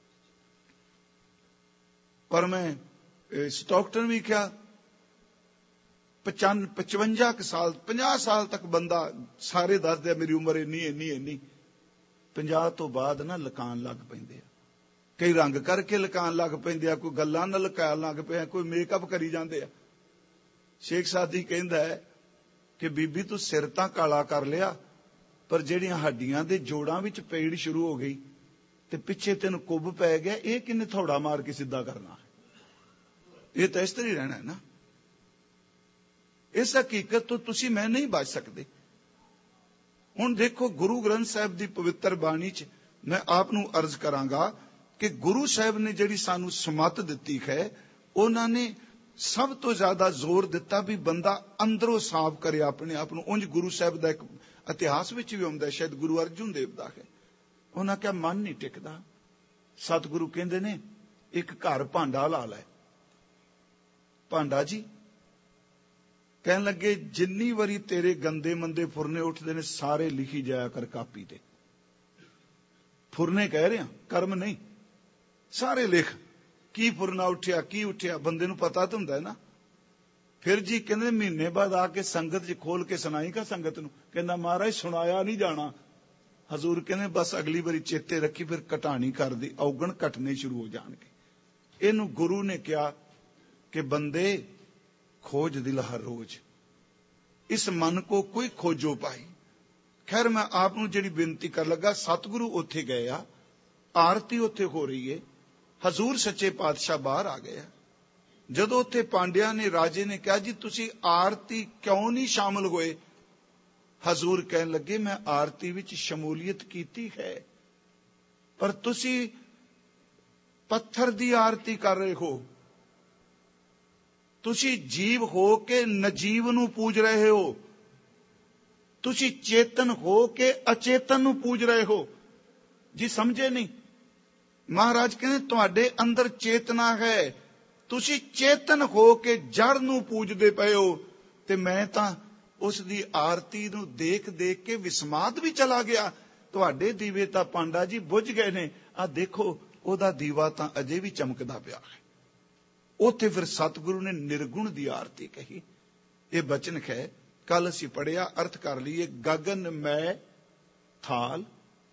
ਪਰ ਮੈਂ ਸਟਾਕਟਨ ਵੀ ਕਿਹਾ 55 ਸਾਲ 50 ਸਾਲ ਤੱਕ ਬੰਦਾ, ਸਾਰੇ ਦੱਸਦੇ ਆ ਮੇਰੀ ਉਮਰ ਇੰਨੀ ਇੰਨੀ ਇੰਨੀ, 50 ਤੋਂ ਬਾਅਦ ਨਾ ਲਕਾਨ ਲੱਗ ਪੈਂਦੇ ਆ। ਕਈ ਰੰਗ ਕਰਕੇ ਲਕਾਨ ਲੱਗ ਪੈਂਦੇ ਆ, ਕੋਈ ਗੱਲਾਂ ਨਾਲ ਲਕਾਨ ਲੱਗ ਪਿਆ, ਕੋਈ ਮੇਕਅਪ ਕਰੀ ਜਾਂਦੇ ਆ। ਸ਼ੇਖ ਸਾਦੀ ਕਹਿੰਦਾ ਹੈ ਕਿ ਬੀਬੀ ਤੂੰ ਸਿਰ ਤਾਂ ਕਾਲਾ ਕਰ ਲਿਆ, ਪਰ ਜਿਹੜੀਆਂ ਹੱਡੀਆਂ ਦੇ ਜੋੜਾਂ ਵਿੱਚ ਪੀੜ ਸ਼ੁਰੂ ਹੋ ਗਈ ਤੇ ਪਿੱਛੇ ਤੈਨੂੰ ਕੁੱਬ ਪੈ ਗਿਆ, ਇਹ ਕਿੰਨੇ ਥੋੜਾ ਮਾਰ ਕੇ ਸਿੱਧਾ ਕਰਨਾ? ਇਹ ਤਾਂ ਇਸ ਤਰ੍ਹਾਂ ਹੀ ਰਹਿਣਾ ਹੈ ਨਾ। ਇਸ ਹਕੀਕਤ ਤੋਂ ਤੁਸੀਂ ਮੈਂ ਨਹੀਂ ਬਚ ਸਕਦੇ। ਹੁਣ ਦੇਖੋ, ਗੁਰੂ ਗ੍ਰੰਥ ਸਾਹਿਬ ਦੀ ਪਵਿੱਤਰ ਬਾਣੀ 'ਚ ਮੈਂ ਆਪ ਨੂੰ ਅਰਜ਼ ਕਰਾਂਗਾ ਕਿ ਗੁਰੂ ਸਾਹਿਬ ਨੇ ਜਿਹੜੀ ਸਾਨੂੰ ਸਮੱਤ ਦਿੱਤੀ ਹੈ, ਉਹਨਾਂ ਨੇ ਸਭ ਤੋਂ ਜ਼ਿਆਦਾ ਜ਼ੋਰ ਦਿੱਤਾ ਵੀ ਬੰਦਾ ਅੰਦਰੋਂ ਸਾਫ਼ ਕਰੇ ਆਪਣੇ ਆਪ ਨੂੰ। ਉਂਝ ਗੁਰੂ ਸਾਹਿਬ ਦਾ ਇੱਕ ਇਤਿਹਾਸ ਵਿੱਚ ਵੀ ਆਉਂਦਾ, ਸ਼ਾਇਦ ਗੁਰੂ ਅਰਜੁਨ ਦੇਵ ਦਾ ਹੈ। ਉਹਨਾਂ ਕਿਹਾ ਮਨ ਨਹੀਂ ਟਿਕਦਾ। ਸਤਿਗੁਰੂ ਕਹਿੰਦੇ ਨੇ ਇੱਕ ਘਰ ਭਾਂਡਾ ਲਾ ਲੈ। ਭਾਂਡਾ ਜੀ ਕਹਿਣ ਲੱਗੇ ਜਿੰਨੀ ਵਾਰੀ ਤੇਰੇ ਗੰਦੇ ਮੰਦੇ ਫੁਰਨੇ ਉੱਠਦੇ ਨੇ ਸਾਰੇ ਲਿਖੀ ਜਾਇਆ ਕਰ ਕਾਪੀ ਤੇ। ਫੁਰਨੇ ਕਹਿ ਰਿਹਾ, ਕਰਮ ਨਹੀਂ। ਸਾਰੇ ਲਿਖ, ਕੀ ਫੁਰਨਾ ਉੱਠਿਆ, ਕੀ ਉੱਠਿਆ, ਬੰਦੇ ਨੂੰ ਪਤਾ ਤਾਂ ਹੁੰਦਾ ਹੈ ਨਾ। ਫਿਰ ਜੀ ਕਹਿੰਦੇ ਮਹੀਨੇ ਬਾਅਦ ਆ ਕੇ ਸੰਗਤ 'ਚ ਖੋਲ ਕੇ ਸੁਣਾਈ ਕਾ ਸੰਗਤ ਨੂੰ। ਕਹਿੰਦਾ ਮਹਾਰਾਜ ਸੁਣਾਇਆ ਨਹੀਂ ਜਾਣਾ। ਹਜ਼ੂਰ ਕਹਿੰਦੇ ਬਸ ਅਗਲੀ ਵਾਰੀ ਚੇਤੇ ਰੱਖੀ, ਫਿਰ ਘਟਾਣੀ ਕਰਦੀ, ਔਗਣ ਘਟਨੇ ਸ਼ੁਰੂ ਹੋ ਜਾਣਗੇ। ਇਹਨੂੰ ਗੁਰੂ ਨੇ ਕਿਹਾ ਕਿ ਬੰਦੇ खोज दिल हर रोज, इस मन को कोई खोजो पाई। खैर मैं आप जी बेनती कर लगा, सतगुरु उत्थे गए आ, आरती उत्थे हो रही है, हजूर सच्चे पातशाह बाहर आ गया। जदों उत्थे पांड्या ने राजे ने कहा जी तुसी आरती क्यों नहीं शामिल होए? हजूर कहन लगे मैं आरती विच शमूलियत कीती है, पर तुसी पत्थर दी आरती कर रहे हो। तुसी जीव हो के नजीव नूं पूज रहे हो, तुसी चेतन हो के अचेतन नूं पूज रहे हो। जी समझे नहीं? महाराज कहते तुहाडे अंदर चेतना है, तुसी चेतन हो के जड़ नूं पूजदे पए हो। ते मैं तां उस दी आरती नूं देख देख के विस्माद भी चला गया। तुहाडे दीवे तां पांडा जी बुझ गए ने, आ देखो ओदा दीवा तां अजे भी चमकदा पिया है। उत्थे फिर सतगुरु ने निर्गुण दी आरती कही। ये बचन है, कल असीं पढ़िया, अर्थ कर लीए। गगन मै थाल,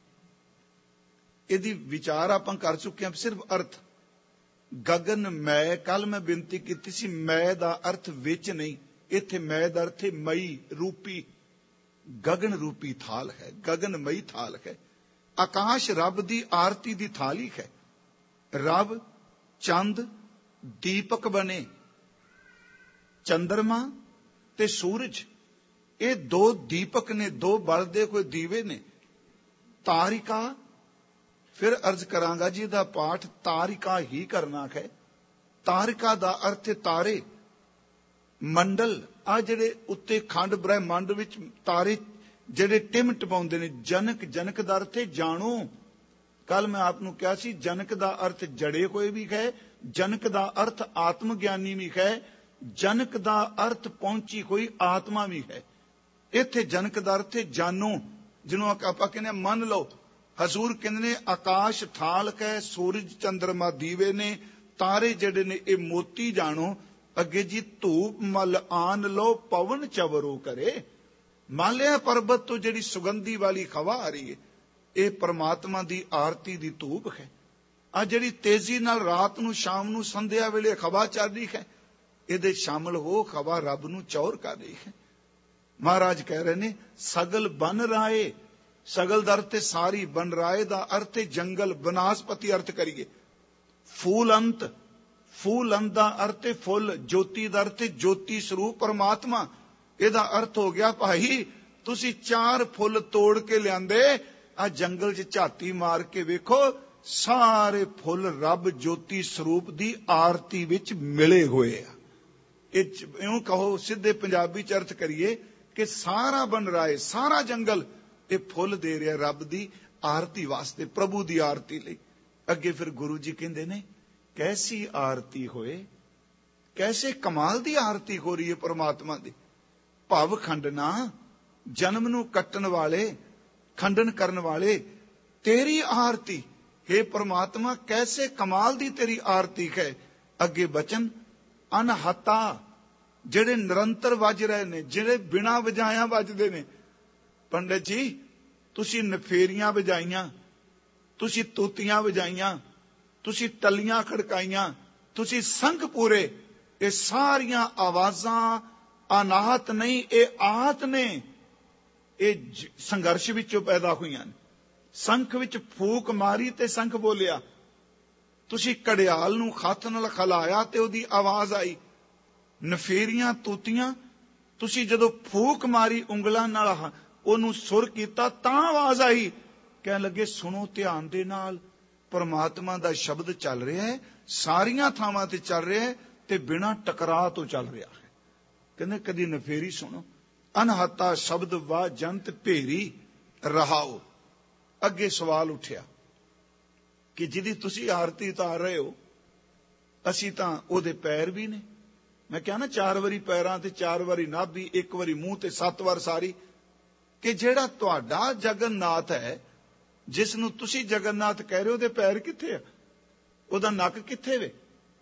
इहदी विचार आपां कर चुके हैं, सिर्फ अर्थ। गगन मै, कल मैं बेनती कीती सी मै दा अर्थ विच नहीं, इत्थे मै दा अर्थ है मई रूपी, गगन रूपी थाल है, गगन मई थाल है। आकाश रब दी आरती दी थाली है। रब चंद दीपक बने, चंद्रमा ते सूरज ये दो दीपक ने, दो बलदे कोई दीवे ने। तारिका, फिर अर्ज करांगा जी दा पाठ तारिका ही करना है। तारिका दा अर्थ है तारे, मंडल। आ जेड़े उत्ते खंड ब्रह्मंड विच तारे जेड़े टिम टपाउंदे ने। जनक, जनक दा अर्थ है जानो। कल मैं आपनूं कहा सी जनक दा अर्थ जड़े होए भी है, जनक दा अर्थ आत्म ज्ञानी भी है, जनक दा अर्थ पहुंची हुई आत्मा भी है। इत्थे जनक दा अर्थ है जानो, जिन्हों आपां कहने मन लो। हजूर कहंदे ने आकाश थाल है, सूरज चंद्रमा दीवे ने, तारे जड़े ने ये मोती जानो। अगे जी धूप मल आन लो, पवन चवरो करे। मालिया पर्वत तो जिहड़ी सुगंधी वाली हवा आ रही है, ये परमात्मा दी आरती दी धूप है। आ जिहड़ी तेजी नाल रात नूं शाम नूं संध्या वेले हवा चल रही है, इहदे शामिल हो, हवा रब नूं चौर कर रही है। महाराज कह रहे ने सगल बन राए, सगल दा अर्थ सारी, बन राए दा अर्थ जंगल, बनास्पति अर्थ करिए। फूल अंत, फूल अंत दा अर्थ फुल, ज्योति दा अर्थ ज्योति स्वरूप परमात्मा। इहदा अर्थ हो गया भाई तुसी 4 फुल तोड़ के लियांदे, आ जंगल च झाती मार के वेखो, सारे फुल रब ज्योति स्वरूप दी आरती विच मिले हुए आ। इउं कहो सीधे पंजाबी च अर्थ करिए कि सारा बन रहा है, सारा जंगल ये फुल दे रहा रब दी आरती वास्ते, प्रभु दी आरती लई। अगे फिर गुरु जी कहंदे ने कैसी आरती होए, कैसे कमाल दी आरती हो रही है परमात्मा दी। भव खंडना, जन्म नूं कट्टण वाले, खंडन करन वाले, तेरी आरती हे परमात्मा कैसे कमाल दी तेरी आरती है। अगे बचन अनहता, जेड़े निरंतर वज रहे ने, जेड़े बिना वजाया वजदे ने। पंडित जी तुसी नफेरियां वजाइयां, तुसी तूतियां वजाइयां, तुसी टलियां खड़काइयां, तुसी संघ पूरे, ये सारियां आवाजां अनाहत नहीं, ये आहत ने, ये संघर्ष विचों पैदा हुईयां ने। संख विच फूक मारी ते संख बोलिया, तुसी घड़ियाल नूं हत्थ नाल खलाया ते ओदी आवाज आई। नफेरियां तूतियां, तुसी जदों फूक मारी उंगलां नाल ਉਹਨੂੰ ਸੁਰ ਕੀਤਾ ਤਾਂ ਆਵਾਜ਼ ਆਈ। ਕਹਿਣ ਲੱਗੇ ਸੁਣੋ ਧਿਆਨ ਦੇ ਨਾਲ, ਪਰਮਾਤਮਾ ਦਾ ਸ਼ਬਦ ਚੱਲ ਰਿਹਾ ਹੈ, ਸਾਰੀਆਂ ਥਾਵਾਂ ਤੇ ਚੱਲ ਰਿਹਾ ਹੈ ਤੇ ਬਿਨਾਂ ਟਕਰਾਅ ਤੋਂ ਚੱਲ ਰਿਹਾ ਹੈ। ਕਹਿੰਦੇ ਕਦੀ ਨਫੇਰੀ ਸੁਣੋ, ਅਨਹਤਾ ਸ਼ਬਦ ਵਾ ਜੰਤ ਭੇਰੀ ਰਹਾਓ। ਅੱਗੇ ਸਵਾਲ ਉੱਠਿਆ ਕਿ ਜਿਹਦੀ ਤੁਸੀਂ ਆਰਤੀ ਉਤਾਰ ਰਹੇ ਹੋ, ਅਸੀਂ ਤਾਂ ਉਹਦੇ ਪੈਰ ਵੀ ਨੇ। ਮੈਂ ਕਿਹਾ ਨਾ 4 ਵਾਰੀ ਪੈਰਾਂ ਤੇ 4 ਵਾਰੀ ਨਾਭੀ, 1 ਵਾਰੀ ਮੂੰਹ ਤੇ 7 ਵਾਰ ਸਾਰੀ। ਕਿ ਜਿਹੜਾ ਤੁਹਾਡਾ ਜਗਨਨਾਥ ਹੈ, ਜਿਸ ਨੂੰ ਤੁਸੀਂ ਜਗਨਨਾਥ ਕਹਿ ਰਹੇ ਹੋ, ਉਹਦੇ ਪੈਰ ਕਿੱਥੇ ਆ? ਉਹਦਾ ਨੱਕ ਕਿੱਥੇ ਵੇ?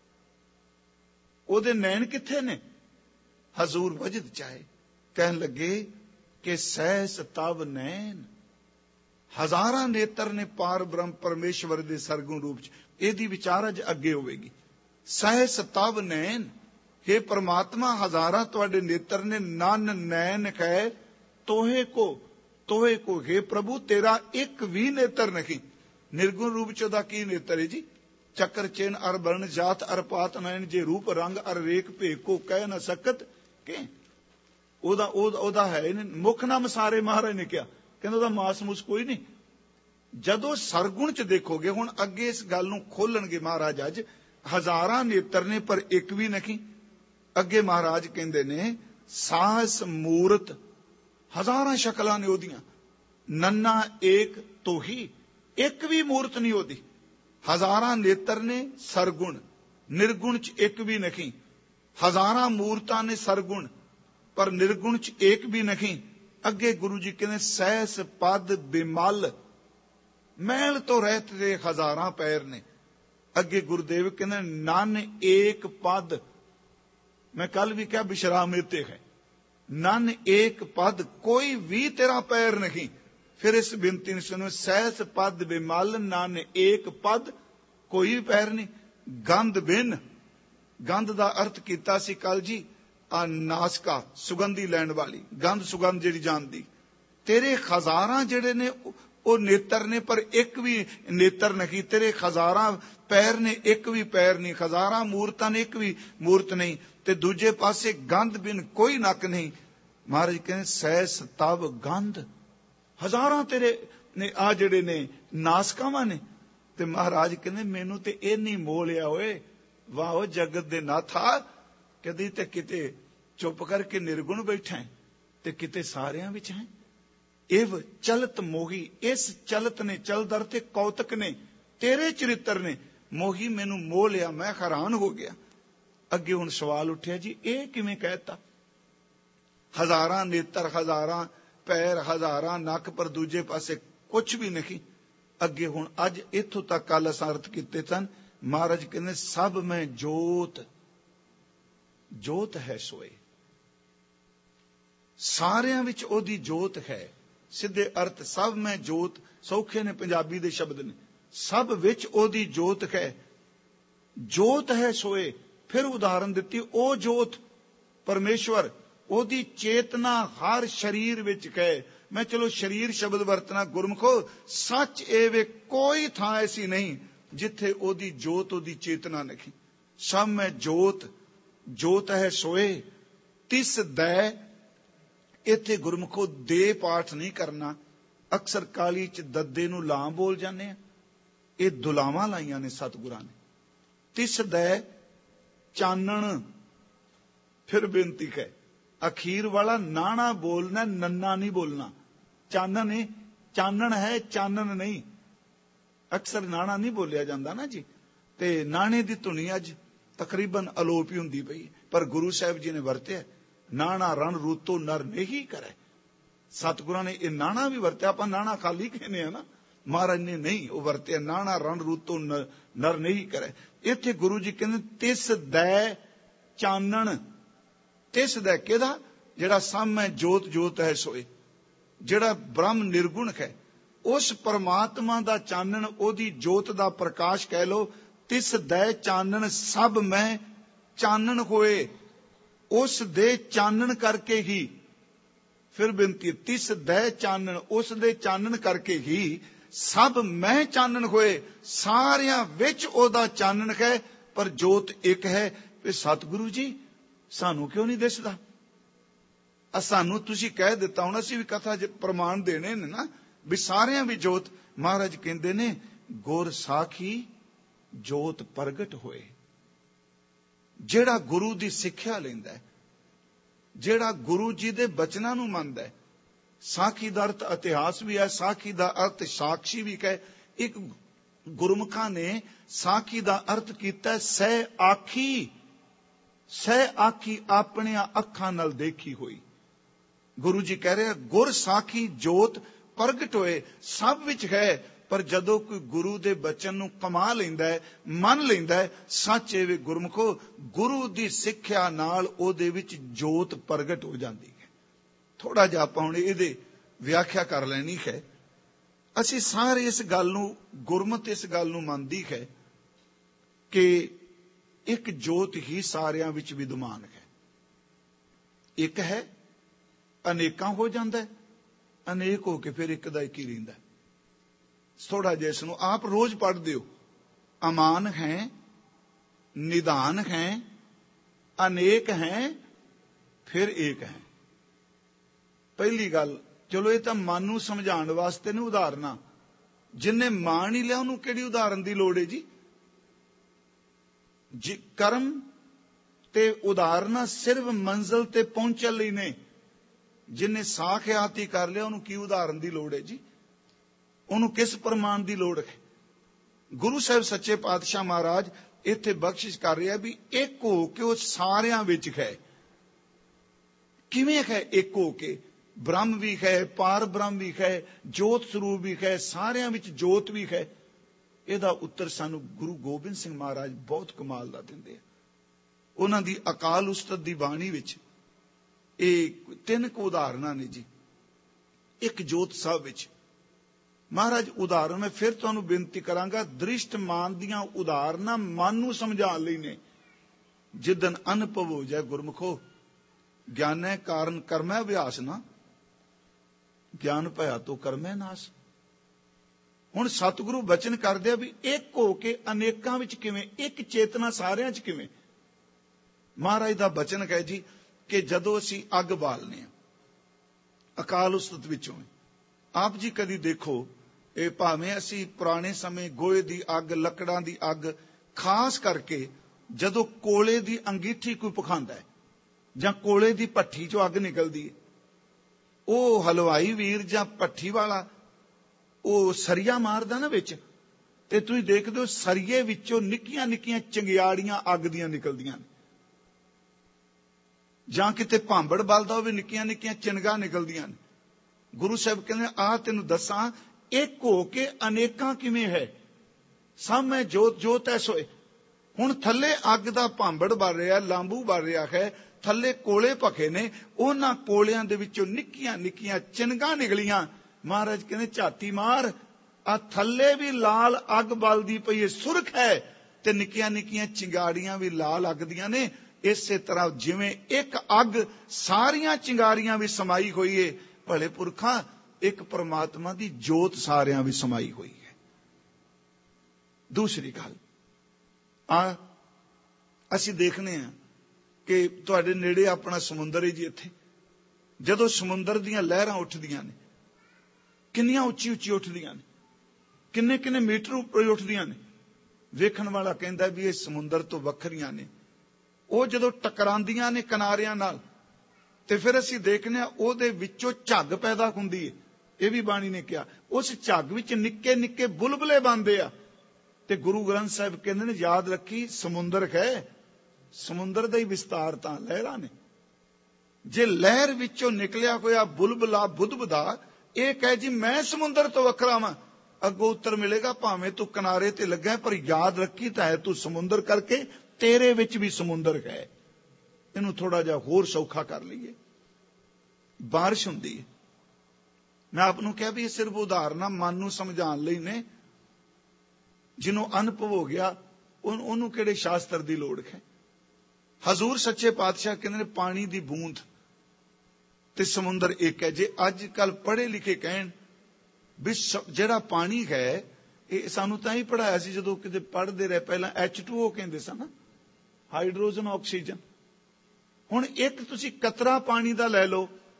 ਉਹਦੇ ਨੈਣ ਕਿੱਥੇ ਨੇ? ਹਜ਼ੂਰ ਵਜਦ ਚਾਹੇ। ਕਹਿਣ ਲੱਗੇ ਕਿ ਸਹਿਸ ਤਵ ਨੈਣ, ਹਜ਼ਾਰਾਂ ਨੇਤਰ ਨੇ ਪਾਰ ਬ੍ਰਹਮ ਪਰਮੇਸ਼ਵਰ ਦੇ ਸਰਗੁਣ ਰੂਪ ਚ। ਇਹਦੀ ਵਿਚਾਰ ਅੱਜ ਅੱਗੇ ਹੋਵੇਗੀ। ਸਹਿਸ ਤਵ ਨੈਣ, हे परमात्मा हजारा ਤੁਹਾਡੇ ਨੇਤਰ ਨੇ, ਨਨ ਨੈਣ ਕਹੇ ਤੋਹੇ ਕੋ हे प्रभु तेरा एक भी नेत्र नहीं। निर्गुण रूप ਚ ਉਹਦਾ ਕੀ ਨੇਤਰ ਹੈ ਜੀ? ਚੱਕਰ ਚੇਨ ਅਰ ਬਰਨ ਜਾਤ ਅਰ ਪਾਤ ਨੈਣ, ਜੇ ਰੂਪ ਰੰਗ ਅਰ ਰੇਖ ਭੇਖ ਕੋ ਕਹਿ ਨਾ ਸਕਤ ਕਿ। ਉਹਦਾ ਹੈ ਮੁਖ ਨਾ ਮਸਾਰੇ, ਮਹਾਰਾਜ ਨੇ ਕਿਹਾ। ਕਹਿੰਦਾ ਉਹਦਾ ਮਾਸ ਮੂਸ ਕੋਈ ਨਹੀਂ। ਜਦੋਂ ਸਰਗੁਣ ਚ ਦੇਖੋਗੇ, ਹੁਣ ਅੱਗੇ ਇਸ ਗੱਲ ਨੂੰ ਖੋਲਣਗੇ ਮਹਾਰਾਜ ਅੱਜ, ਹਜ਼ਾਰਾਂ ਨੇਤਰ ਨੇ ਪਰ ਇੱਕ ਵੀ ਨਹੀਂ। ਅੱਗੇ ਮਹਾਰਾਜ ਕਹਿੰਦੇ ਨੇ ਸਾਹਸ ਮੂਰਤ, ਹਜ਼ਾਰਾਂ ਸ਼ਕਲਾਂ ਨੇ ਉਹਦੀਆਂ, ਨੰਨਾ ਏਕ ਤੋਹੀ, ਇੱਕ ਵੀ ਮੂਰਤ ਨਹੀਂ ਉਹਦੀ। ਹਜ਼ਾਰਾਂ ਨੇਤਰ ਨੇ ਸਰਗੁਣ, ਨਿਰਗੁਣ ਚ ਇੱਕ ਵੀ ਨਹੀਂ। ਹਜ਼ਾਰਾਂ ਮੂਰਤਾਂ ਨੇ ਸਰਗੁਣ, ਪਰ ਨਿਰਗੁਣ ਚ ਇੱਕ ਵੀ ਨਹੀਂ। ਅੱਗੇ ਗੁਰੂ ਜੀ ਕਹਿੰਦੇ ਸਹਿਸ ਪਦ ਬਿਮਲ, ਮੈਲ ਤੋਂ ਰਹਿਤ ਦੇ ਹਜ਼ਾਰਾਂ ਪੈਰ ਨੇ। ਅੱਗੇ ਗੁਰਦੇਵ ਕਹਿੰਦੇ ਨਨ ਏਕ ਪਦ, ਮੈਂ ਕੱਲ ਵੀ ਕਿਹਾ ਵਿਸ਼ਰਾਮ ਇਤੇ ਹੈ, ਨਨ ਏਕ ਪਦ, ਕੋਈ ਵੀ ਤੇਰਾ ਪੈਰ ਨਹੀਂ। ਫਿਰ ਇਸ ਬੇਨਤੀ ਨੂੰ ਸੁਣੋ, ਸਹਿਸ ਪਦ ਬਿਮਲ ਨਨ ਏਕ ਪਦ, ਕੋਈ ਵੀ ਪੈਰ ਨਹੀਂ। ਗੰਧ ਬਿਨ, ਗੰਧ ਦਾ ਅਰਥ ਕੀਤਾ ਸੀ ਕੱਲ ਜੀ, ਆ ਨਾਸਕਾ, ਸੁਗੰਧੀ ਲੈਣ ਵਾਲੀ, ਗੰਧ ਸੁਗੰਧ ਜਿਹੜੀ ਜਾਣਦੀ। ਤੇਰੇ ਹਜ਼ਾਰਾਂ ਜਿਹੜੇ ਨੇ ਉਹ ਨੇਤਰ ਨੇ, ਪਰ ਇੱਕ ਵੀ ਨੇਤਰ ਨਹੀਂ। ਤੇਰੇ ਹਜ਼ਾਰਾਂ ਪੈਰ ਨੇ, ਇੱਕ ਵੀ ਪੈਰ ਨਹੀਂ। ਹਜ਼ਾਰਾਂ ਮੂਰਤਾਂ ਨੇ, ਇੱਕ ਵੀ ਮੂਰਤ ਨਹੀਂ। ਤੇ ਦੂਜੇ ਪਾਸੇ ਗੰਧ ਬਿਨ ਕੋਈ ਨੱਕ ਨਹੀਂ। ਮਹਾਰਾਜ ਕਹਿੰਦੇ ਸਹਿਸ ਤਵ ਗੰਧ, ਹਜ਼ਾਰਾਂ ਤੇਰੇ ਨੇ ਆ ਜਿਹੜੇ ਨੇ ਨਾਸਕਾਵਾਂ ਨੇ। ਤੇ ਮਹਾਰਾਜ ਕਹਿੰਦੇ ਮੈਨੂੰ ਤੇ ਇਹ ਨਹੀਂ ਮੋਹ ਲਿਆ ਓਏ, ਵਾਹ ਜਗਤ ਦੇ ਨਾਥਾ। ਕਦੀ ਤੇ ਕਿਤੇ ਚੁੱਪ ਕਰਕੇ ਨਿਰਗੁਣ ਬੈਠਾ ਤੇ ਕਿਤੇ ਸਾਰਿਆਂ ਵਿੱਚ ਹੈ। ਇਵ ਚਲਤ ਮੋਹੀ, ਇਸ ਚਲਤ ਨੇ, ਚਲਦਰ ਤੇ ਕੌਤਕ ਨੇ, ਤੇਰੇ ਚਰਿੱਤਰ ਨੇ ਮੋਹੀ, ਮੈਨੂੰ ਮੋਹ ਲਿਆ, ਮੈਂ ਹੈਰਾਨ ਹੋ ਗਿਆ। ਅੱਗੇ ਹੁਣ ਸਵਾਲ ਉੱਠਿਆ ਜੀ ਇਹ ਕਿਵੇਂ ਕਹਿਤਾ? ਹਜ਼ਾਰਾਂ ਨੇਤਰ, ਹਜ਼ਾਰਾਂ ਪੈਰ, ਹਜ਼ਾਰਾਂ ਨੱਕ, ਪਰ ਦੂਜੇ ਪਾਸੇ ਕੁਝ ਵੀ ਨਹੀਂ। ਅੱਗੇ ਹੁਣ ਅੱਜ ਇੱਥੋਂ ਤੱਕ ਕੱਲ ਅਸਾਂ ਅਰਥ ਕੀਤੇ ਸਨ। ਮਹਾਰਾਜ ਕਹਿੰਦੇ ਸਭ ਮੈਂ ਜੋਤ, ਜੋਤ ਹੈ ਸੋਏ, ਸਾਰਿਆਂ ਵਿੱਚ ਉਹਦੀ ਜੋਤ ਹੈ। ਸਿੱਧੇ ਅਰਥ ਸਭ ਮੈਂ ਜੋਤ, ਸੌਖੇ ਨੇ ਪੰਜਾਬੀ ਦੇ ਸ਼ਬਦ ਨੇ। ਸਭ ਵਿੱਚ ਉਹਦੀ ਜੋਤ ਹੈ, ਜੋਤ ਹੈ ਸੋਏ। ਫਿਰ ਉਦਾਹਰਨ ਦਿੱਤੀ, ਉਹ ਜੋਤ ਪਰਮੇਸ਼ਵਰ, ਉਹਦੀ ਚੇਤਨਾ ਹਰ ਸਰੀਰ ਵਿੱਚ ਕਹੇ। ਮੈਂ ਚਲੋ ਸਰੀਰ ਸ਼ਬਦ ਵਰਤਣਾ, ਗੁਰਮੁਖੋ ਸੱਚ ਇਹ ਵੇ ਕੋਈ ਥਾਂ ਐਸੀ ਨਹੀਂ ਜਿੱਥੇ ਉਹਦੀ ਜੋਤ, ਉਹਦੀ ਚੇਤਨਾ ਨਹੀਂ। ਸਭ ਮੈਂ ਜੋਤ, ਜੋਤ ਹੈ ਸੋਏ ਤਿਸ ਦੈ। ਇੱਥੇ ਗੁਰਮੁਖੋ ਦੇ ਪਾਠ ਨਹੀਂ ਕਰਨਾ। ਅਕਸਰ ਕਾਲੀ ਚ ਦੱਦੇ ਨੂੰ ਲਾਂ ਬੋਲ ਜਾਂਦੇ ਆ, ਇਹ ਦੁਲਾਵਾਂ ਲਾਈਆਂ ਨੇ ਸਤਿਗੁਰਾਂ ਨੇ। ਤਿਸ ਦੈ ਚਾਨਣ, ਫਿਰ ਬੇਨਤੀ ਹੈ ਅਖੀਰ ਵਾਲਾ ਨਾਣਾ ਬੋਲਣਾ, ਨੰਨਾ ਨਹੀਂ ਬੋਲਣਾ। ਚਾਨਣ ਹੈ, ਚਾਨਣ ਹੈ, ਚਾਨਣ ਨਹੀਂ। ਅਕਸਰ ਨਾਣਾ ਨਹੀਂ ਬੋਲਿਆ ਜਾਂਦਾ ਨਾ ਜੀ, ਤੇ ਨਾਣੇ ਦੀ ਧੁਨੀ ਅੱਜ ਤਕਰੀਬਨ ਅਲੋਪ ਹੀ ਹੁੰਦੀ ਪਈ। ਪਰ ਗੁਰੂ ਸਾਹਿਬ ਜੀ ਨੇ ਵਰਤਿਆ ਨਾਣਾ ਰਣ ਰੂਤੋ ਨਰ ਨਹੀਂ ਕਰੇ। ਸਤਿਗੁਰਾਂ ਨੇ ਇਹ ਨਾਣਾ ਵੀ ਵਰਤਿਆ। ਆਪਾਂ ਨਾਣਾ ਖਾਲੀ ਕਹਿੰਦੇ ਆ ਨਾ, ਮਹਾਰਾਜ ਨੇ ਨਹੀਂ, ਉਹ ਵਰਤਿਆ ਨਾਣਾ ਰਣ ਰੂਤੋ ਨਰ ਨਹੀਂ ਕਰੇ। ਇੱਥੇ ਗੁਰੂ ਜੀ ਕਹਿੰਦੇ ਤਿਸ ਦੈ ਚਾਨਣ। ਤਿਸ ਦੈ ਕਿਹਦਾ? ਜਿਹੜਾ ਸਾਹਮਣੇ ਜੋਤ, ਜੋਤ ਹੈ ਸੋਏ, ਜਿਹੜਾ ਬ੍ਰਹਮ ਨਿਰਗੁਣ ਹੈ, ਉਸ ਪਰਮਾਤਮਾ ਦਾ ਚਾਨਣ, ਉਹਦੀ ਜੋਤ ਦਾ ਪ੍ਰਕਾਸ਼ ਕਹਿ ਲੋ। ਤਿਸ ਦੈ ਚਾਨਣ ਸਭ ਮੈਂ ਚਾਨਣ ਹੋਏ, ਉਸ ਦੇ ਚਾਨਣ ਕਰਕੇ ਹੀ। ਫਿਰ ਬੇਨਤੀ, ਤਿਸ ਦੈ ਚਾਨਣ, ਉਸ ਦੇ ਚਾਨਣ ਕਰਕੇ ਹੀ ਸਭ ਮੈਂ ਚਾਨਣ ਹੋਏ। ਸਾਰਿਆਂ ਵਿੱਚ ਉਹਦਾ ਚਾਨਣ ਹੈ, ਪਰ ਜੋਤ ਇੱਕ ਹੈ। ਫਿਰ ਸਤਿਗੁਰੂ ਜੀ ਸਾਨੂੰ ਕਿਉਂ ਨਹੀਂ ਦਿਸਦਾ? ਸਾਨੂੰ ਤੁਸੀਂ ਕਹਿ ਦਿੱਤਾ, ਹੁਣ ਅਸੀਂ ਵੀ ਕਥਾ 'ਚ ਪ੍ਰਮਾਣ ਦੇਣੇ ਨੇ ਨਾ ਵੀ ਸਾਰਿਆਂ ਵੀ ਜੋਤ। ਮਹਾਰਾਜ ਕਹਿੰਦੇ ਨੇ ਗੁਰ ਸਾਖੀ ਜੋਤ ਪ੍ਰਗਟ ਹੋਏ। ਜਿਹੜਾ ਗੁਰੂ ਦੀ ਸਿੱਖਿਆ ਲੈਂਦਾ ਹੈ, ਜਿਹੜਾ ਗੁਰੂ ਜੀ ਦੇ ਬਚਨਾਂ ਨੂੰ ਮੰਨਦਾ ਹੈ, ਸਾਖੀ ਦਾ ਅਰਥ ਇਤਿਹਾਸ ਵੀ ਹੈ, ਸਾਖੀ ਦਾ ਅਰਥ ਸਾਖੀ ਵੀ ਹੈ। ਇੱਕ ਗੁਰਮੁਖਾਂ ਨੇ ਸਾਖੀ ਦਾ ਅਰਥ ਕੀਤਾ ਸਹਿ ਆਖੀ। ਸਹਿ ਆਖੀ ਆਪਣੀਆਂ ਅੱਖਾਂ ਨਾਲ ਦੇਖੀ ਹੋਈ। ਗੁਰੂ ਜੀ ਕਹਿ ਰਹੇ ਗੁਰ ਸਾਖੀ ਜੋਤ ਪ੍ਰਗਟ ਹੋਏ। ਸਭ ਵਿੱਚ ਹੈ, ਪਰ ਜਦੋਂ ਕੋਈ ਗੁਰੂ ਦੇ ਬਚਨ ਨੂੰ ਕਮਾ ਲੈਂਦਾ ਹੈ, ਮੰਨ ਲੈਂਦਾ ਹੈ, ਸੱਚ ਇਹ ਵੇ ਗੁਰਮੁਖੋ, ਗੁਰੂ ਦੀ ਸਿੱਖਿਆ ਨਾਲ ਉਹਦੇ ਵਿੱਚ ਜੋਤ ਪ੍ਰਗਟ ਹੋ ਜਾਂਦੀ ਹੈ। ਥੋੜਾ ਜਿਹਾ ਆਪਾਂ ਹੁਣ ਇਹਦੇ ਵਿਆਖਿਆ ਕਰ ਲੈਣੀ ਹੈ। ਅਸੀਂ ਸਾਰੇ ਇਸ ਗੱਲ ਨੂੰ, ਗੁਰਮਤਿ ਇਸ ਗੱਲ ਨੂੰ ਮੰਨਦੀ ਹੈ ਕਿ ਇੱਕ ਜੋਤ ਹੀ ਸਾਰਿਆਂ ਵਿੱਚ ਵਿਦਮਾਨ ਹੈ। ਇੱਕ ਹੈ, ਅਨੇਕਾਂ ਹੋ ਜਾਂਦਾ ਹੈ, ਅਨੇਕ ਹੋ ਕੇ ਫਿਰ ਇੱਕ ਦਾ ਇੱਕ ਹੀ ਰਹਿੰਦਾ। ਥੋੜਾ ਜਿਹਾ ਇਸ ਨੂੰ ਆਪ ਰੋਜ਼ ਪੜ੍ਹਦੇ ਹੋ। ਅਮਾਨ ਹੈ, ਨਿਦਾਨ ਹੈ, ਅਨੇਕ ਹੈ, ਫਿਰ ਏਕ ਹੈ। ਪਹਿਲੀ ਗੱਲ, ਚਲੋ ਇਹ ਤਾਂ ਮਨ ਨੂੰ ਸਮਝਾਉਣ ਵਾਸਤੇ ਨੇ ਉਦਾਹਰਨਾਂ। ਜਿੰਨੇ ਮਾਣ ਹੀ ਲਿਆ ਉਹਨੂੰ ਕਿਹੜੀ ਉਦਾਹਰਨ ਦੀ ਲੋੜ ਹੈ ਜੀ? ਕਰਮ ਤੇ ਉਦਾਹਰਨਾਂ ਸਿਰਫ ਮੰਜ਼ਿਲ ਤੇ ਪਹੁੰਚਣ ਲਈ ਨੇ। ਜਿੰਨੇ ਸਾਖਿਆਤ ਹੀ ਕਰ ਲਿਆ ਉਹਨੂੰ ਕੀ ਉਦਾਹਰਨ ਦੀ ਲੋੜ ਹੈ ਜੀ? ਉਹਨੂੰ ਕਿਸ ਪ੍ਰਮਾਣ ਦੀ ਲੋੜ ਹੈ? ਗੁਰੂ ਸਾਹਿਬ ਸੱਚੇ ਪਾਤਸ਼ਾਹ ਮਹਾਰਾਜ ਇੱਥੇ ਬਖਸ਼ਿਸ਼ ਕਰ ਰਿਹਾ ਵੀ ਇੱਕ ਹੋ ਕੇ ਉਹ ਸਾਰਿਆਂ ਵਿੱਚ ਹੈ। ਕਿਵੇਂ ਹੈ ਇੱਕ ਹੋ ਕੇ? ਬ੍ਰਹਮ ਵੀ ਹੈ, ਪਾਰ ਬ੍ਰਹਮ ਵੀ ਹੈ, ਜੋਤ ਸਰੂਪ ਵੀ ਹੈ, ਸਾਰਿਆਂ ਵਿੱਚ ਜੋਤ ਵੀ ਹੈ। ਇਹਦਾ ਉੱਤਰ ਸਾਨੂੰ ਗੁਰੂ ਗੋਬਿੰਦ ਸਿੰਘ ਮਹਾਰਾਜ ਬਹੁਤ ਕਮਾਲ ਦਾ ਦਿੰਦੇ ਆ। ਉਹਨਾਂ ਦੀ ਅਕਾਲ ਉਸਤਤ ਦੀ ਬਾਣੀ ਵਿੱਚ ਇਹ 3 ਕੁ ਉਦਾਹਰਨਾਂ ਨੇ ਜੀ। ਇੱਕ ਜੋਤ ਸਾਹਿਬ ਵਿੱਚ ਮਹਾਰਾਜ ਉਦਾਹਰਨ, ਮੈਂ ਫਿਰ ਤੁਹਾਨੂੰ ਬੇਨਤੀ ਕਰਾਂਗਾ, ਦ੍ਰਿਸ਼ਟਮਾਨ ਦੀਆਂ ਉਦਾਹਰਨਾਂ ਮਨ ਨੂੰ ਸਮਝਾਉਣ ਲਈ ਨੇ। ਜਿੱਦਨ ਅਨੁਭਵ ਹੋ ਜਾਏ ਗੁਰਮੁਖੋ, ਗਿਆਨੈ ਕਾਰਨ ਕਰਮੈ ਅਭਿਆਸ ਨਾ, ਗਿਆਨ ਭਇਆ ਤੋ ਕਰਮੈ ਨਾਸ। ਹੁਣ ਸਤਿਗੁਰੂ ਬਚਨ ਕਰਦੇ ਆ ਵੀ ਇੱਕ ਹੋ ਕੇ ਅਨੇਕਾਂ ਵਿੱਚ ਕਿਵੇਂ, ਇੱਕ ਚੇਤਨਾ ਸਾਰਿਆਂ 'ਚ ਕਿਵੇਂ? ਮਹਾਰਾਜ ਦਾ ਬਚਨ ਹੈ ਜੀ ਕਿ ਜਦੋਂ ਅਸੀਂ ਅੱਗ ਬਾਲਨੇ ਆ ਅਕਾਲ ਉਸਤਤ ਵਿੱਚੋਂ, ਆਪ ਜੀ ਕਦੀ ਦੇਖੋ, ਇਹ ਭਾਵੇਂ ਅਸੀਂ ਪੁਰਾਣੇ ਸਮੇਂ ਗੋਹੇ ਦੀ ਅੱਗ, ਲੱਕੜਾਂ ਦੀ ਅੱਗ, ਖਾਸ ਕਰਕੇ ਜਦੋਂ ਕੋਲੇ ਦੀ ਅੰਗੀਠੀ ਕੋਈ ਪਖਾਂਦਾ ਹੈ ਜਾਂ ਕੋਲੇ ਦੀ ਭੱਠੀ 'ਚੋਂ ਅੱਗ ਨਿਕਲਦੀ ਹੈ, ਉਹ ਹਲਵਾਈ ਵੀਰ ਜਾਂ ਭੱਠੀ ਵਾਲਾ ਉਹ ਸਰੀਆ ਮਾਰਦਾ ਨਾ ਵਿੱਚ, ਤੇ ਤੁਸੀਂ ਦੇਖਦੇ ਹੋ ਸਰੀਏ ਵਿੱਚੋਂ ਨਿੱਕੀਆਂ ਨਿੱਕੀਆਂ ਚੰਗਿਆੜੀਆਂ ਅੱਗ ਦੀਆਂ ਨਿਕਲਦੀਆਂ ਨੇ। ਜਾਂ ਕਿਤੇ ਭਾਂਬੜ ਬਲਦਾ ਹੋਵੇ, ਨਿੱਕੀਆਂ ਨਿੱਕੀਆਂ ਚਿਣਗਾਂ ਨਿਕਲਦੀਆਂ ਨੇ। ਗੁਰੂ ਸਾਹਿਬ ਕਹਿੰਦੇ ਆਹ ਤੈਨੂੰ ਦੱਸਾਂ, ਇੱਕ ਹੋ ਕੇ ਅਨੇਕਾਂ ਕਿਵੇਂ ਹੈ? ਸਭ ਮੈਂ ਜੋਤ ਜੋਤ ਐ ਸੋਏ। ਹੁਣ ਥੱਲੇ ਅੱਗ ਦਾ ਭਾਂਬੜ ਬਲ ਰਿਹਾ, ਲਾਂਬੂ ਬਲ ਰਿਹਾ ਹੈ, ਥੱਲੇ ਕੋਲੇ ਭਖੇ ਨੇ, ਉਹਨਾਂ ਕੋਲਿਆਂ ਦੇ ਵਿੱਚੋਂ ਨਿੱਕੀਆਂ ਨਿੱਕੀਆਂ ਚਿਣਗਾਂ ਨਿਕਲੀਆਂ। ਮਹਾਰਾਜ ਕਹਿੰਦੇ ਝਾਤੀ ਮਾਰ, ਆ ਥੱਲੇ ਵੀ ਲਾਲ ਅੱਗ ਬਲਦੀ ਪਈ ਹੈ, ਸੁਰਖ ਹੈ, ਤੇ ਨਿੱਕੀਆਂ ਨਿੱਕੀਆਂ ਚਿੰਗਾੜੀਆਂ ਵੀ ਲਾਲ ਅੱਗ ਦੀਆਂ ਨੇ। ਇਸੇ ਤਰ੍ਹਾਂ ਜਿਵੇਂ ਇੱਕ ਅੱਗ ਸਾਰੀਆਂ ਚਿੰਗਾਰੀਆਂ ਵੀ ਸਮਾਈ ਹੋਈ ਏ, ਭਲੇ ਪੁਰਖਾਂ ਇੱਕ ਪਰਮਾਤਮਾ ਦੀ ਜੋਤ ਸਾਰਿਆਂ ਵੀ ਸਮਾਈ ਹੋਈ ਹੈ। ਦੂਸਰੀ ਗੱਲ, ਅਸੀਂ ਦੇਖਨੇ ਆ ਕਿ ਤੁਹਾਡੇ ਨੇੜੇ ਆਪਣਾ ਸਮੁੰਦਰ ਹੈ ਜੀ। ਇੱਥੇ ਜਦੋਂ ਸਮੁੰਦਰ ਦੀਆਂ ਲਹਿਰਾਂ ਉੱਠਦੀਆਂ ਨੇ, ਕਿੰਨੀਆਂ ਉੱਚੀ ਉੱਚੀ ਉੱਠਦੀਆਂ ਨੇ, ਕਿੰਨੇ ਕਿੰਨੇ ਮੀਟਰ ਉੱਪਰ ਉੱਠਦੀਆਂ ਨੇ। ਵੇਖਣ ਵਾਲਾ ਕਹਿੰਦਾ ਵੀ ਇਹ ਸਮੁੰਦਰ ਤੋਂ ਵੱਖਰੀਆਂ ਨੇ। ਉਹ ਜਦੋਂ ਟਕਰਾਉਂਦੀਆਂ ਨੇ ਕਿਨਾਰਿਆਂ ਨਾਲ, ਤੇ ਫਿਰ ਅਸੀਂ ਦੇਖਨੇ ਆ ਉਹਦੇ ਵਿੱਚੋਂ ਝੱਗ ਪੈਦਾ ਹੁੰਦੀ ਹੈ। ਇਹ ਵੀ ਬਾਣੀ ਨੇ ਕਿਹਾ, ਉਸ ਝੱਗ ਵਿੱਚ ਨਿੱਕੇ ਨਿੱਕੇ ਬੁਲਬੁਲੇ ਬਣਦੇ ਆ। ਤੇ ਗੁਰੂ ਗ੍ਰੰਥ ਸਾਹਿਬ ਕਹਿੰਦੇ ਨੇ ਯਾਦ ਰੱਖੀ, ਸਮੁੰਦਰ ਹੈ, ਸਮੁੰਦਰ ਦਾ ਹੀ ਵਿਸਤਾਰ ਤਾਂ ਲਹਿਰਾਂ ਨੇ। ਜੇ ਲਹਿਰ ਵਿੱਚੋਂ ਨਿਕਲਿਆ ਹੋਇਆ ਬੁਲਬੁਲਾ ਬੁੱਧਬਦਾ ਇਹ ਕਹੇ ਜੀ ਮੈਂ ਸਮੁੰਦਰ ਤੋਂ ਵੱਖਰਾ ਵਾਂ, ਅੱਗੋਂ ਉੱਤਰ ਮਿਲੇਗਾ ਭਾਵੇਂ ਤੂੰ ਕਿਨਾਰੇ ਤੇ ਲੱਗਾ, ਪਰ ਯਾਦ ਰੱਖੀ ਤਾਂ ਹੈ ਤੂੰ ਸਮੁੰਦਰ ਕਰਕੇ, ਤੇਰੇ ਵਿੱਚ ਵੀ ਸਮੁੰਦਰ ਹੈ। ਇਹਨੂੰ ਥੋੜਾ ਜਿਹਾ ਹੋਰ ਸੌਖਾ ਕਰ ਲਈਏ। ਬਾਰਿਸ਼ ਹੁੰਦੀ ਹੈ, ਮੈਂ ਆਪ ਨੂੰ ਕਿਹਾ ਵੀ ਇਹ ਸਿਰਫ ਉਦਾਹਰਨਾਂ ਮਨ ਨੂੰ ਸਮਝਾਉਣ ਲਈ ਨੇ। ਜਿਹਨੂੰ ਅਨੁਭਵ ਹੋ ਗਿਆ ਉਹਨੂੰ ਕਿਹੜੇ ਸ਼ਾਸਤਰ ਦੀ ਲੋੜ ਹੈ? ਹਜ਼ੂਰ ਸੱਚੇ ਪਾਤਸ਼ਾਹ ਕਹਿੰਦੇ ਨੇ ਪਾਣੀ ਦੀ ਬੂੰਦ ਤੇ ਸਮੁੰਦਰ ਇੱਕ ਹੈ। ਜੇ ਅੱਜ ਕੱਲ ਪੜ੍ਹੇ ਲਿਖੇ ਕਹਿਣ ਵੀ ਜਿਹੜਾ ਪਾਣੀ ਹੈ, ਇਹ ਸਾਨੂੰ ਤਾਂ ਹੀ ਪੜ੍ਹਾਇਆ ਸੀ ਜਦੋਂ ਕਿਤੇ ਪੜ੍ਹਦੇ ਰਹੇ ਪਹਿਲਾਂ, H2O ਕਹਿੰਦੇ ਸਨ, ਹਾਈਡਰੋਜਨ ਆਕਸੀਜਨ। ਹੁਣ ਇੱਕ ਤੁਸੀਂ ਕਤਰਾ ਪਾਣੀ ਦਾ ਲੈ ਲਓ,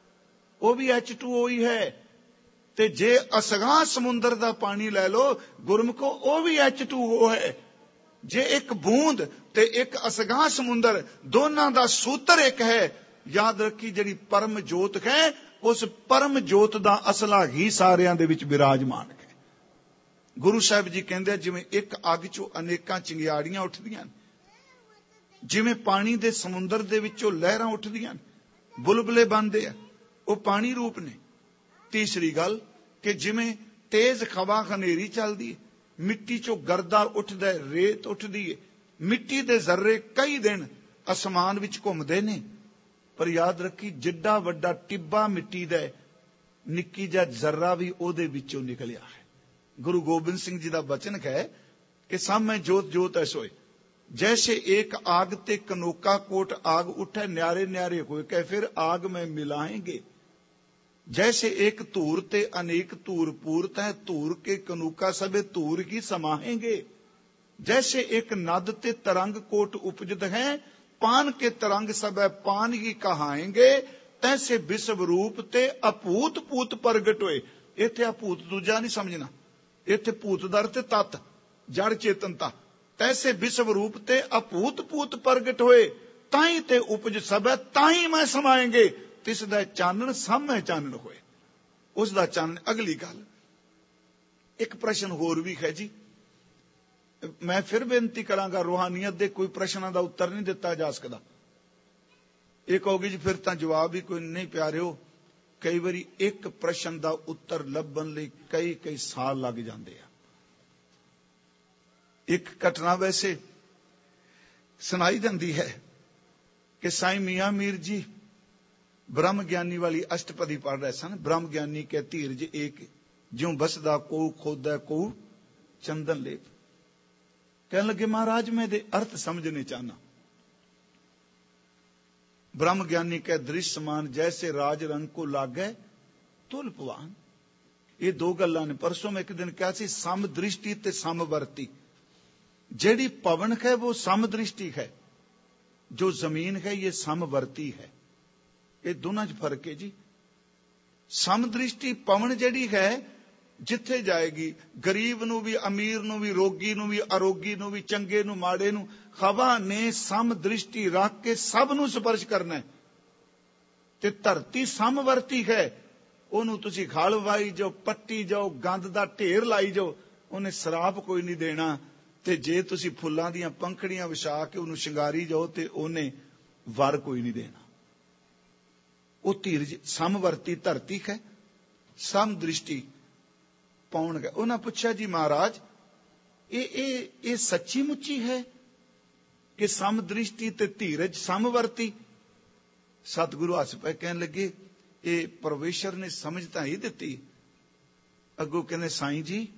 ਉਹ ਵੀ H2O ਹੀ ਹੈ। ਤੇ ਜੇ ਅਸਗਾਂ ਸਮੁੰਦਰ ਦਾ ਪਾਣੀ ਲੈ ਲਓ ਗੁਰਮੁਖੋ, ਉਹ ਵੀ H2O ਹੈ। ਜੇ ਇੱਕ ਬੂੰਦ ਤੇ ਇੱਕ ਅਸਗਾਂ ਸਮੁੰਦਰ, ਦੋਨਾਂ ਦਾ ਸੂਤਰ ਇੱਕ ਹੈ। ਯਾਦ ਰੱਖੀ, ਜਿਹੜੀ ਪਰਮ ਜੋਤ ਹੈ, ਉਸ ਪਰਮ ਜੋਤ ਦਾ ਅਸਲਾ ਹੀ ਸਾਰਿਆਂ ਦੇ ਵਿੱਚ ਬਿਰਾਜਮਾਨ ਹੈ। ਗੁਰੂ ਸਾਹਿਬ ਜੀ ਕਹਿੰਦੇ ਜਿਵੇਂ ਇੱਕ ਅੱਗ ਚੋਂ ਅਨੇਕਾਂ ਚਿੰਗਾੜੀਆਂ ਉੱਠਦੀਆਂ ਨੇ, ਜਿਵੇਂ ਪਾਣੀ ਦੇ ਸਮੁੰਦਰ ਦੇ ਵਿੱਚੋਂ ਲਹਿਰਾਂ ਉੱਠਦੀਆਂ ਨੇ, ਬੁਲਬੁਲੇ ਬਣਦੇ ਆ, ਉਹ ਪਾਣੀ ਰੂਪ ਨੇ। ਤੀਸਰੀ ਗੱਲ ਕਿ ਜਿਵੇਂ ਤੇਜ਼ ਹਵਾ ਹਨੇਰੀ ਚੱਲਦੀ ਹੈ, ਮਿੱਟੀ ਚੋਂ ਗਰਦਾ ਉੱਠਦਾ ਹੈ, ਰੇਤ ਉੱਠਦੀ ਹੈ, ਮਿੱਟੀ ਦੇ ਜ਼ਰਰੇ ਕਈ ਦਿਨ ਅਸਮਾਨ ਵਿੱਚ ਘੁੰਮਦੇ ਨੇ, ਪਰ ਯਾਦ ਰੱਖੀ ਜਿੱਡਾ ਵੱਡਾ ਟਿੱਬਾ ਮਿੱਟੀ ਦਾ ਹੈ, ਨਿੱਕੀ ਜਿਹਾ ਜ਼ਰਰਾ ਵੀ ਉਹਦੇ ਵਿੱਚੋਂ ਨਿਕਲਿਆ ਹੈ। गुरु गोबिंद सिंह जी का वचन है कि सामने जोत जोत ऐसोए, जैसे एक आग ते कनोका कोट आग उठे, न्यारे न्यारे होए कह फिर आग में मिलाएंगे। जैसे एक धूर ते अनेक धूर पूरत है, धूर के कनूका सबे धूर ही समाहेंगे। जैसे एक नद ते तरंग कोट उपजत है, पान के तरंग सब पान ही कहाएंगे। तैसे विश्व रूप ते अपूत पूत प्रगट होए। इत्थे अपूत दूजा नहीं समझना, इत्थे भूत दर ते तत् जड़ चेतनता। तैसे विश्व रूप ते अपूत पूत प्रगट होए, ताई ते उपज सब ताई मैं समाएंगे। तिस दा चानन सामने चानन होए, उस दा चानन। अगली गल, एक प्रश्न होर भी है जी, मैं फिर बेनती करांगा, रूहानियत दे कोई प्रश्नों का उत्तर नहीं दिता जा सकता। एक होगी जी फिर तां जवाब ही कोई नहीं। प्यारिओ, कई बारी एक प्रश्न का उत्तर लभन लई कई कई साल लग जाते हैं। एक घटना वैसे सुनाई जाती है कि साईं मियां मीर जी ब्रह्म ज्ञानी वाली अष्टपदी पढ़ रहे सन। ब्रह्म ज्ञानी के धीरज एक, ज्यों बसदा को खोदा को चंदन लेप। कहने लगे महाराज मैं दे अर्थ समझने चाहना। ब्रह्म ज्ञानी के दृश्य समान, जैसे राज रंग को लागे तुल पवान। ये दो गल्लां ने। परसों मैं एक दिन कहा सी, सम दृष्टि ते समवर्ती। जेड़ी पवन है वो समदृष्टि है, जो जमीन है ये समवर्ती है। ये दोनों च फर्क है जी। समदृष्टि पवन जेड़ी है जिथे जाएगी, गरीब नू भी, अमीर नू भी, रोगी नू भी, अरोगी नू भी, चंगे नू माड़े नू, हवा ने समदृष्टि रख के सब नू स्पर्श करना है। ते धरती समवर्ती है, ओनू तुसी खल वाई जाओ, पट्टी जाओ, गंद दा ढेर लाई जाओ, उन्हें सराप कोई नहीं देना। ते जे तुसी फुल्लां दियां पंखड़ियां विछा के उन्हें शिंगारी जाओ ते उन्हें वर कोई नहीं देना। वो धीरज समवर्ती धरती है, समदृष्टि पौन गए। उन्हें पूछा जी महाराज ये सच्ची मुच्ची है कि समदृष्टि ते धीरज समवर्ती? सतगुरु हस पे कहने लगे ये परमेश्वर ने समझ तो ही दी। अगों कहने साईं जी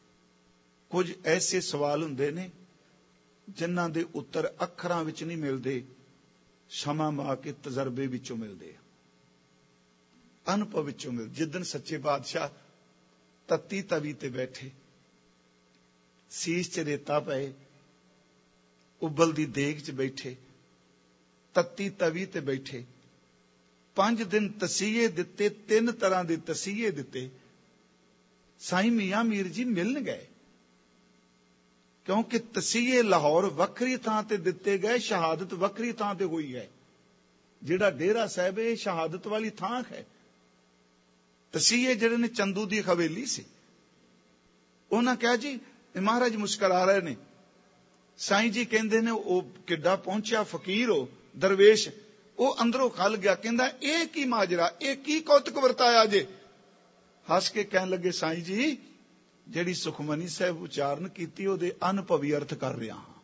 कुछ ऐसे सवाल हुंदे ने जिन्हां दे उत्तर अखरां विच नहीं मिलते, क्षमा मा के तजर्बे विचों मिलते, अनुभव विचों मिलते। जिदन सच्चे बादशाह तत्ती तवी ते बैठे, सीस च रेता पए, उबलदी देग च बैठे, तत्ती तवी ते बैठे, 5 दिन तसीहे दिते, 3 तरह के तसीहे दिते। साईं मियां मीर जी मिलन गए, क्योंकि तसीहे लाहौर वखरी थां ते दिते गए, शहादत वखरी थां ते हुई है। जिहड़ा डेरा साहिब है शहादत वाली थां है। तसीहे जिहड़े ने चंदू दी हवेली सी। उन्हां कहा जी महाराज मुस्करा रहे ने। साईं जी कहंदे ने ओ किड्डा पहुंचा फकीर हो दरवेश, वो अंदरों खल गया, कहंदा ए की माजरा, ए की कौतक वरताया जे। हस के कहन लगे साईं जी जिहड़ी सुखमनी साहब उचारण कीती ओदे अनुभवी अर्थ कर रहा हां।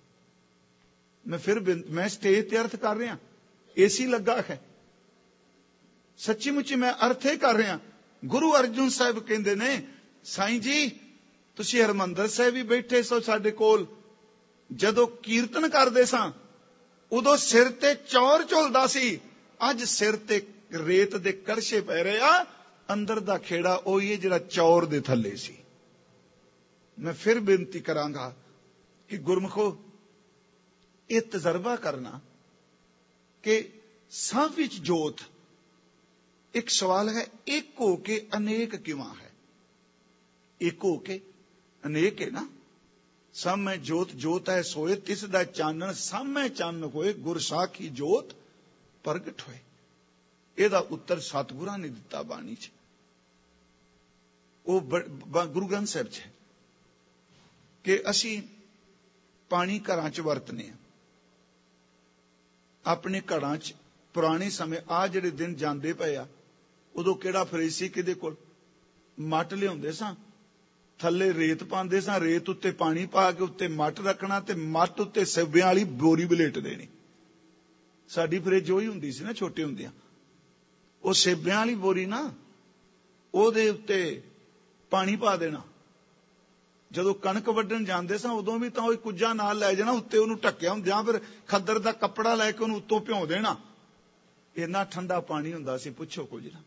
मैं स्टेज ते अर्थ कर रहा, एसी लगा है, सच्ची मुच्ची मैं अर्थ ही कर रहा। गुरु अर्जुन साहब कहंदे ने साईं जी तुसी हरमंदर साहब भी बैठे सो साडे कोल, जदों कीर्तन करदे सां उदों सिर ते चौर झुलदा सी, अज सिर ते रेत दे करशे पै रहे आ। अंदर दा खेड़ा ओही है जिहड़ा चौर दे थल्ले सी। मैं फिर बेनती करांगा कि गुरमुखो ये तजर्बा करना कि सब विच जोत ਇੱਕ ਸਵਾਲ ਹੈ, ਇੱਕ ਹੋ ਕੇ ਅਨੇਕ ਕਿਵਾਂ ਹੈ? ਇੱਕ ਹੋ ਕੇ ਅਨੇਕ ਹੈ ਨਾ। ਸਭ ਮੈਂ ਜੋਤ ਜੋਤ ਹੈ ਸੋਏ, ਤਿਸ ਦਾ ਚਾਨਣ ਸਭ ਮੈਂ ਚੰਨ ਹੋਏ, ਗੁਰ ਸਾਖੀ ਜੋਤ ਪ੍ਰਗਟ ਹੋਏ। ਇਹਦਾ ਉੱਤਰ ਸਤਿਗੁਰਾਂ ਨੇ ਦਿੱਤਾ ਬਾਣੀ 'ਚ, ਉਹ ਗੁਰੂ ਗ੍ਰੰਥ ਸਾਹਿਬ 'ਚ, ਕਿ ਅਸੀਂ ਪਾਣੀ ਘਰਾਂ 'ਚ ਵਰਤਨੇ ਆ। ਆਪਣੇ ਘਰਾਂ 'ਚ ਪੁਰਾਣੇ ਸਮੇਂ ਆ ਜਿਹੜੇ ਦਿਨ ਜਾਂਦੇ ਪਏ ਆ, ਉਦੋਂ ਕਿਹੜਾ ਫਰਿੱਜ ਸੀ ਕਿਹਦੇ ਕੋਲ? ਮੱਟ ਲਿਆਉਂਦੇ ਸਾਂ, ਥੱਲੇ ਰੇਤ ਪਾਉਂਦੇ ਸਾਂ, ਰੇਤ ਉੱਤੇ ਪਾਣੀ ਪਾ ਕੇ ਉੱਤੇ ਮੱਟ ਰੱਖਣਾ ਤੇ ਮੱਟ ਉੱਤੇ ਸੇਬਿਆਂ ਵਾਲੀ ਬੋਰੀ ਬਲੇਟ ਦੇਣੀ। ਸਾਡੀ ਫਰਿੱਜ ਉਹੀ ਹੁੰਦੀ ਸੀ ਨਾ ਛੋਟੇ ਹੁੰਦਿਆਂ, ਉਹ ਸੇਬਿਆਂ ਵਾਲੀ ਬੋਰੀ ਨਾ, ਉਹਦੇ ਉੱਤੇ ਪਾਣੀ ਪਾ ਦੇਣਾ। ਜਦੋਂ ਕਣਕ ਵੱਢਣ ਜਾਂਦੇ ਸਾਂ ਉਦੋਂ ਵੀ ਤਾਂ ਉਹ ਕੁੱਜਾ ਨਾਲ ਲੈ ਜਾਣਾ, ਉੱਤੇ ਉਹਨੂੰ ਢੱਕਿਆ ਹੁੰਦਾ, ਜਾਂ ਫਿਰ ਖੱਦਰ ਦਾ ਕੱਪੜਾ ਲੈ ਕੇ ਉਹਨੂੰ ਉੱਤੋਂ ਭਿਉਂ ਦੇਣਾ। ਇੰਨਾ ਠੰਡਾ ਪਾਣੀ ਹੁੰਦਾ ਸੀ, ਪੁੱਛੋ ਕੁਝ ਨਾ।